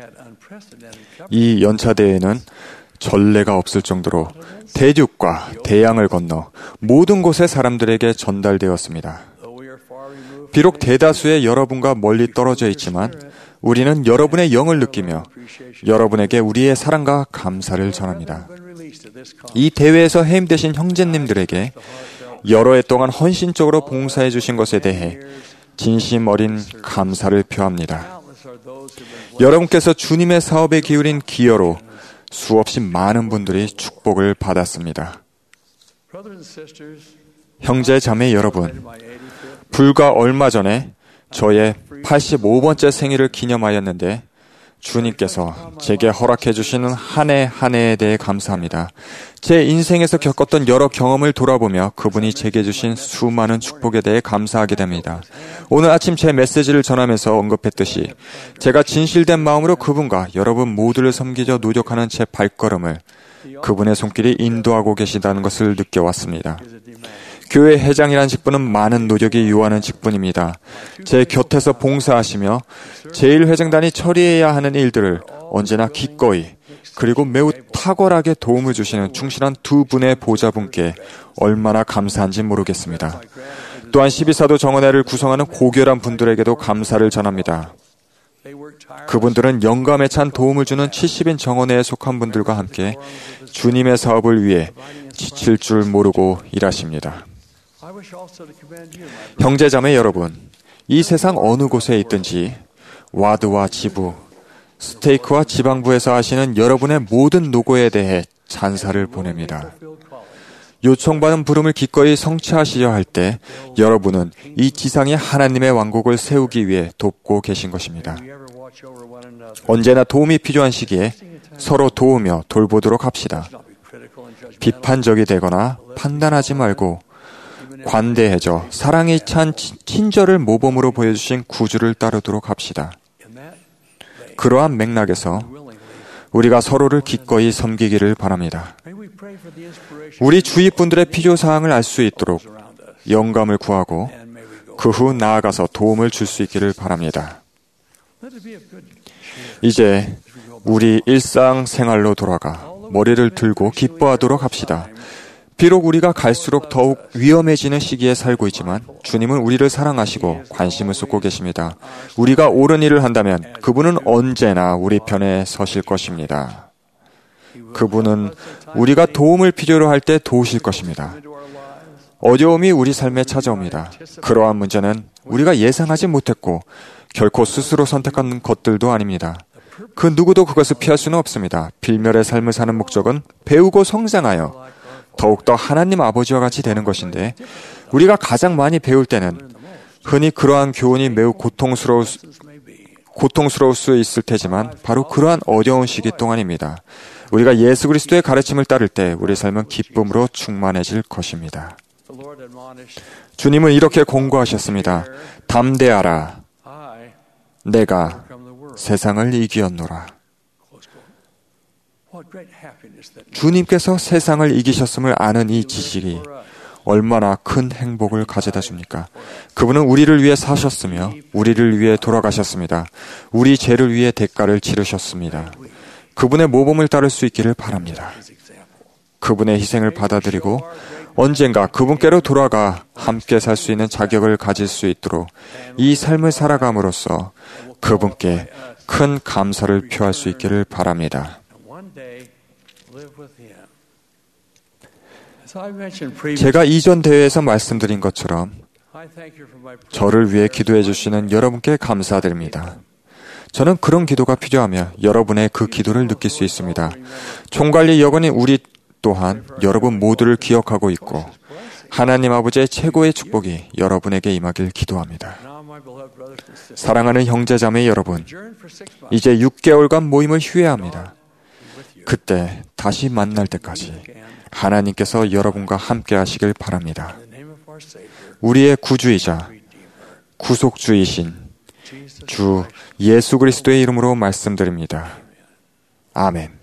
이 연차대회는 전례가 없을 정도로 대륙과 대양을 건너 모든 곳의 사람들에게 전달되었습니다. 비록 대다수의 여러분과 멀리 떨어져 있지만 우리는 여러분의 영을 느끼며 여러분에게 우리의 사랑과 감사를 전합니다. 이 대회에서 해임되신 형제님들에게 여러 해 동안 헌신적으로 봉사해 주신 것에 대해 진심 어린 감사를 표합니다. 여러분께서 주님의 사업에 기울인 기여로 수없이 많은 분들이 축복을 받았습니다. 형제 자매 여러분, 불과 얼마 전에 저의 팔십오 번째 생일을 기념하였는데 주님께서 제게 허락해 주시는 한 해 한 해에 대해 감사합니다. 제 인생에서 겪었던 여러 경험을 돌아보며 그분이 제게 주신 수많은 축복에 대해 감사하게 됩니다. 오늘 아침 제 메시지를 전하면서 언급했듯이 제가 진실된 마음으로 그분과 여러분 모두를 섬기려 노력하는 제 발걸음을 그분의 손길이 인도하고 계시다는 것을 느껴왔습니다. 교회 회장이라는 직분은 많은 노력이 요하는 직분입니다. 제 곁에서 봉사하시며 제일회장단이 처리해야 하는 일들을 언제나 기꺼이 그리고 매우 탁월하게 도움을 주시는 충실한 두 분의 보좌분께 얼마나 감사한지 모르겠습니다. 또한 십이사도 정원회를 구성하는 고결한 분들에게도 감사를 전합니다. 그분들은 영감에 찬 도움을 주는 칠십인 정원회에 속한 분들과 함께 주님의 사업을 위해 지칠 줄 모르고 일하십니다. 형제자매 여러분, 이 세상 어느 곳에 있든지 와드와 지부, 스테이크와 지방부에서 하시는 여러분의 모든 노고에 대해 찬사를 보냅니다. 요청받은 부름을 기꺼이 성취하시려 할 때 여러분은 이 지상에 하나님의 왕국을 세우기 위해 돕고 계신 것입니다. 언제나 도움이 필요한 시기에 서로 도우며 돌보도록 합시다. 비판적이 되거나 판단하지 말고 관대해져 사랑이 찬 친절을 모범으로 보여주신 구주를 따르도록 합시다. 그러한 맥락에서 우리가 서로를 기꺼이 섬기기를 바랍니다. 우리 주위 분들의 필요사항을 알 수 있도록 영감을 구하고 그 후 나아가서 도움을 줄 수 있기를 바랍니다. 이제 우리 일상생활로 돌아가 머리를 들고 기뻐하도록 합시다. 비록 우리가 갈수록 더욱 위험해지는 시기에 살고 있지만 주님은 우리를 사랑하시고 관심을 쏟고 계십니다. 우리가 옳은 일을 한다면 그분은 언제나 우리 편에 서실 것입니다. 그분은 우리가 도움을 필요로 할 때 도우실 것입니다. 어려움이 우리 삶에 찾아옵니다. 그러한 문제는 우리가 예상하지 못했고 결코 스스로 선택한 것들도 아닙니다. 그 누구도 그것을 피할 수는 없습니다. 빌멸의 삶을 사는 목적은 배우고 성장하여 더욱더 하나님 아버지와 같이 되는 것인데 우리가 가장 많이 배울 때는 흔히 그러한 교훈이 매우 고통스러울, 고통스러울 수 있을 테지만 바로 그러한 어려운 시기 동안입니다. 우리가 예수 그리스도의 가르침을 따를 때 우리 삶은 기쁨으로 충만해질 것입니다. 주님은 이렇게 공고하셨습니다. 담대하라. 내가 세상을 이기었노라. 주님께서 세상을 이기셨음을 아는 이 지식이 얼마나 큰 행복을 가져다 줍니까? 그분은 우리를 위해 사셨으며 우리를 위해 돌아가셨습니다. 우리 죄를 위해 대가를 치르셨습니다. 그분의 모범을 따를 수 있기를 바랍니다. 그분의 희생을 받아들이고 언젠가 그분께로 돌아가 함께 살 수 있는 자격을 가질 수 있도록 이 삶을 살아감으로써 그분께 큰 감사를 표할 수 있기를 바랍니다. 제가 이전 대회에서 말씀드린 것처럼 저를 위해 기도해 주시는 여러분께 감사드립니다. 저는 그런 기도가 필요하며 여러분의 그 기도를 느낄 수 있습니다. 총관리 여건인 우리 또한 여러분 모두를 기억하고 있고 하나님 아버지의 최고의 축복이 여러분에게 임하길 기도합니다. 사랑하는 형제자매 여러분, 이제 육 개월간 모임을 휴회합니다. 그때 다시 만날 때까지 하나님께서 여러분과 함께 하시길 바랍니다. 우리의 구주이자 구속주이신 주 예수 그리스도의 이름으로 말씀드립니다. 아멘.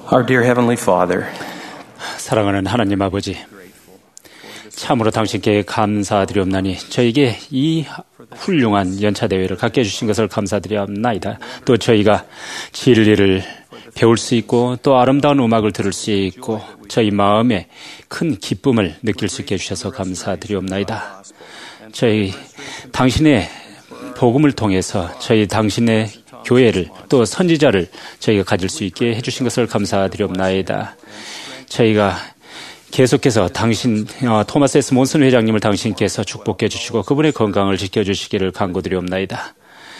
Our dear Heavenly Father, 사랑하는 하나님 아버지, 참으로 당신께 감사드리옵나니 저에게 이 훌륭한 연차대회를 갖게 해주신 것을 감사드리옵나이다. 또 저희가 진리를 배울 수 있고 또 아름다운 음악을 들을 수 있고 저희 마음에 큰 기쁨을 느낄 수 있게 해주셔서 감사드리옵나이다. 저희 당신의 복음을 통해서 저희 당신의 교회를 또 선지자를 저희가 가질 수 있게 해주신 것을 감사드리옵나이다. 저희가 계속해서 당신 어, 토마스 에스 몬슨 회장님을 당신께서 축복해 주시고 그분의 건강을 지켜주시기를 간구드리옵나이다.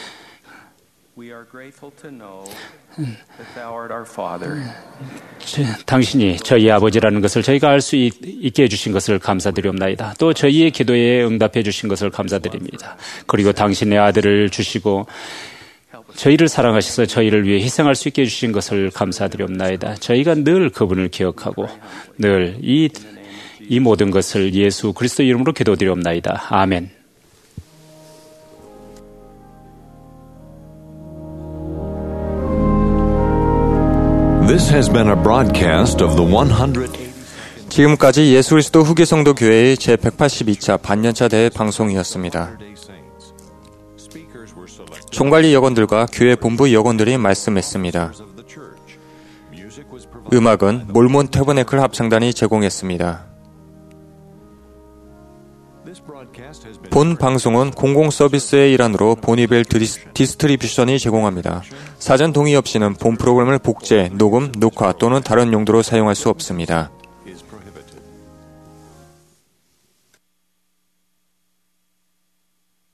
저, 당신이 저희 아버지라는 것을 저희가 알 수 있게 해주신 것을 감사드리옵나이다. 또 저희의 기도에 응답해 주신 것을 감사드립니다. 그리고 당신의 아들을 주시고 저희를 사랑하셔서 저희를 위해 희생할 수 있게 해주신 것을 감사드리옵나이다. 저희가 늘 그분을 기억하고 늘 이 이 모든 것을 예수 그리스도 이름으로 기도드리옵나이다. 아멘. This has been a broadcast of the one hundred. 지금까지 예수 그리스도 후기 성도 교회의 제백팔십이 차 반년차 대회 방송이었습니다. 총관리 여건들과 교회 본부 여건들이 말씀했습니다. 음악은 몰몬 태버네클 합창단이 제공했습니다. 본 방송은 공공 서비스의 일환으로 보니벨 디스트리뷰션이 제공합니다. 사전 동의 없이는 본 프로그램을 복제, 녹음, 녹화 또는 다른 용도로 사용할 수 없습니다.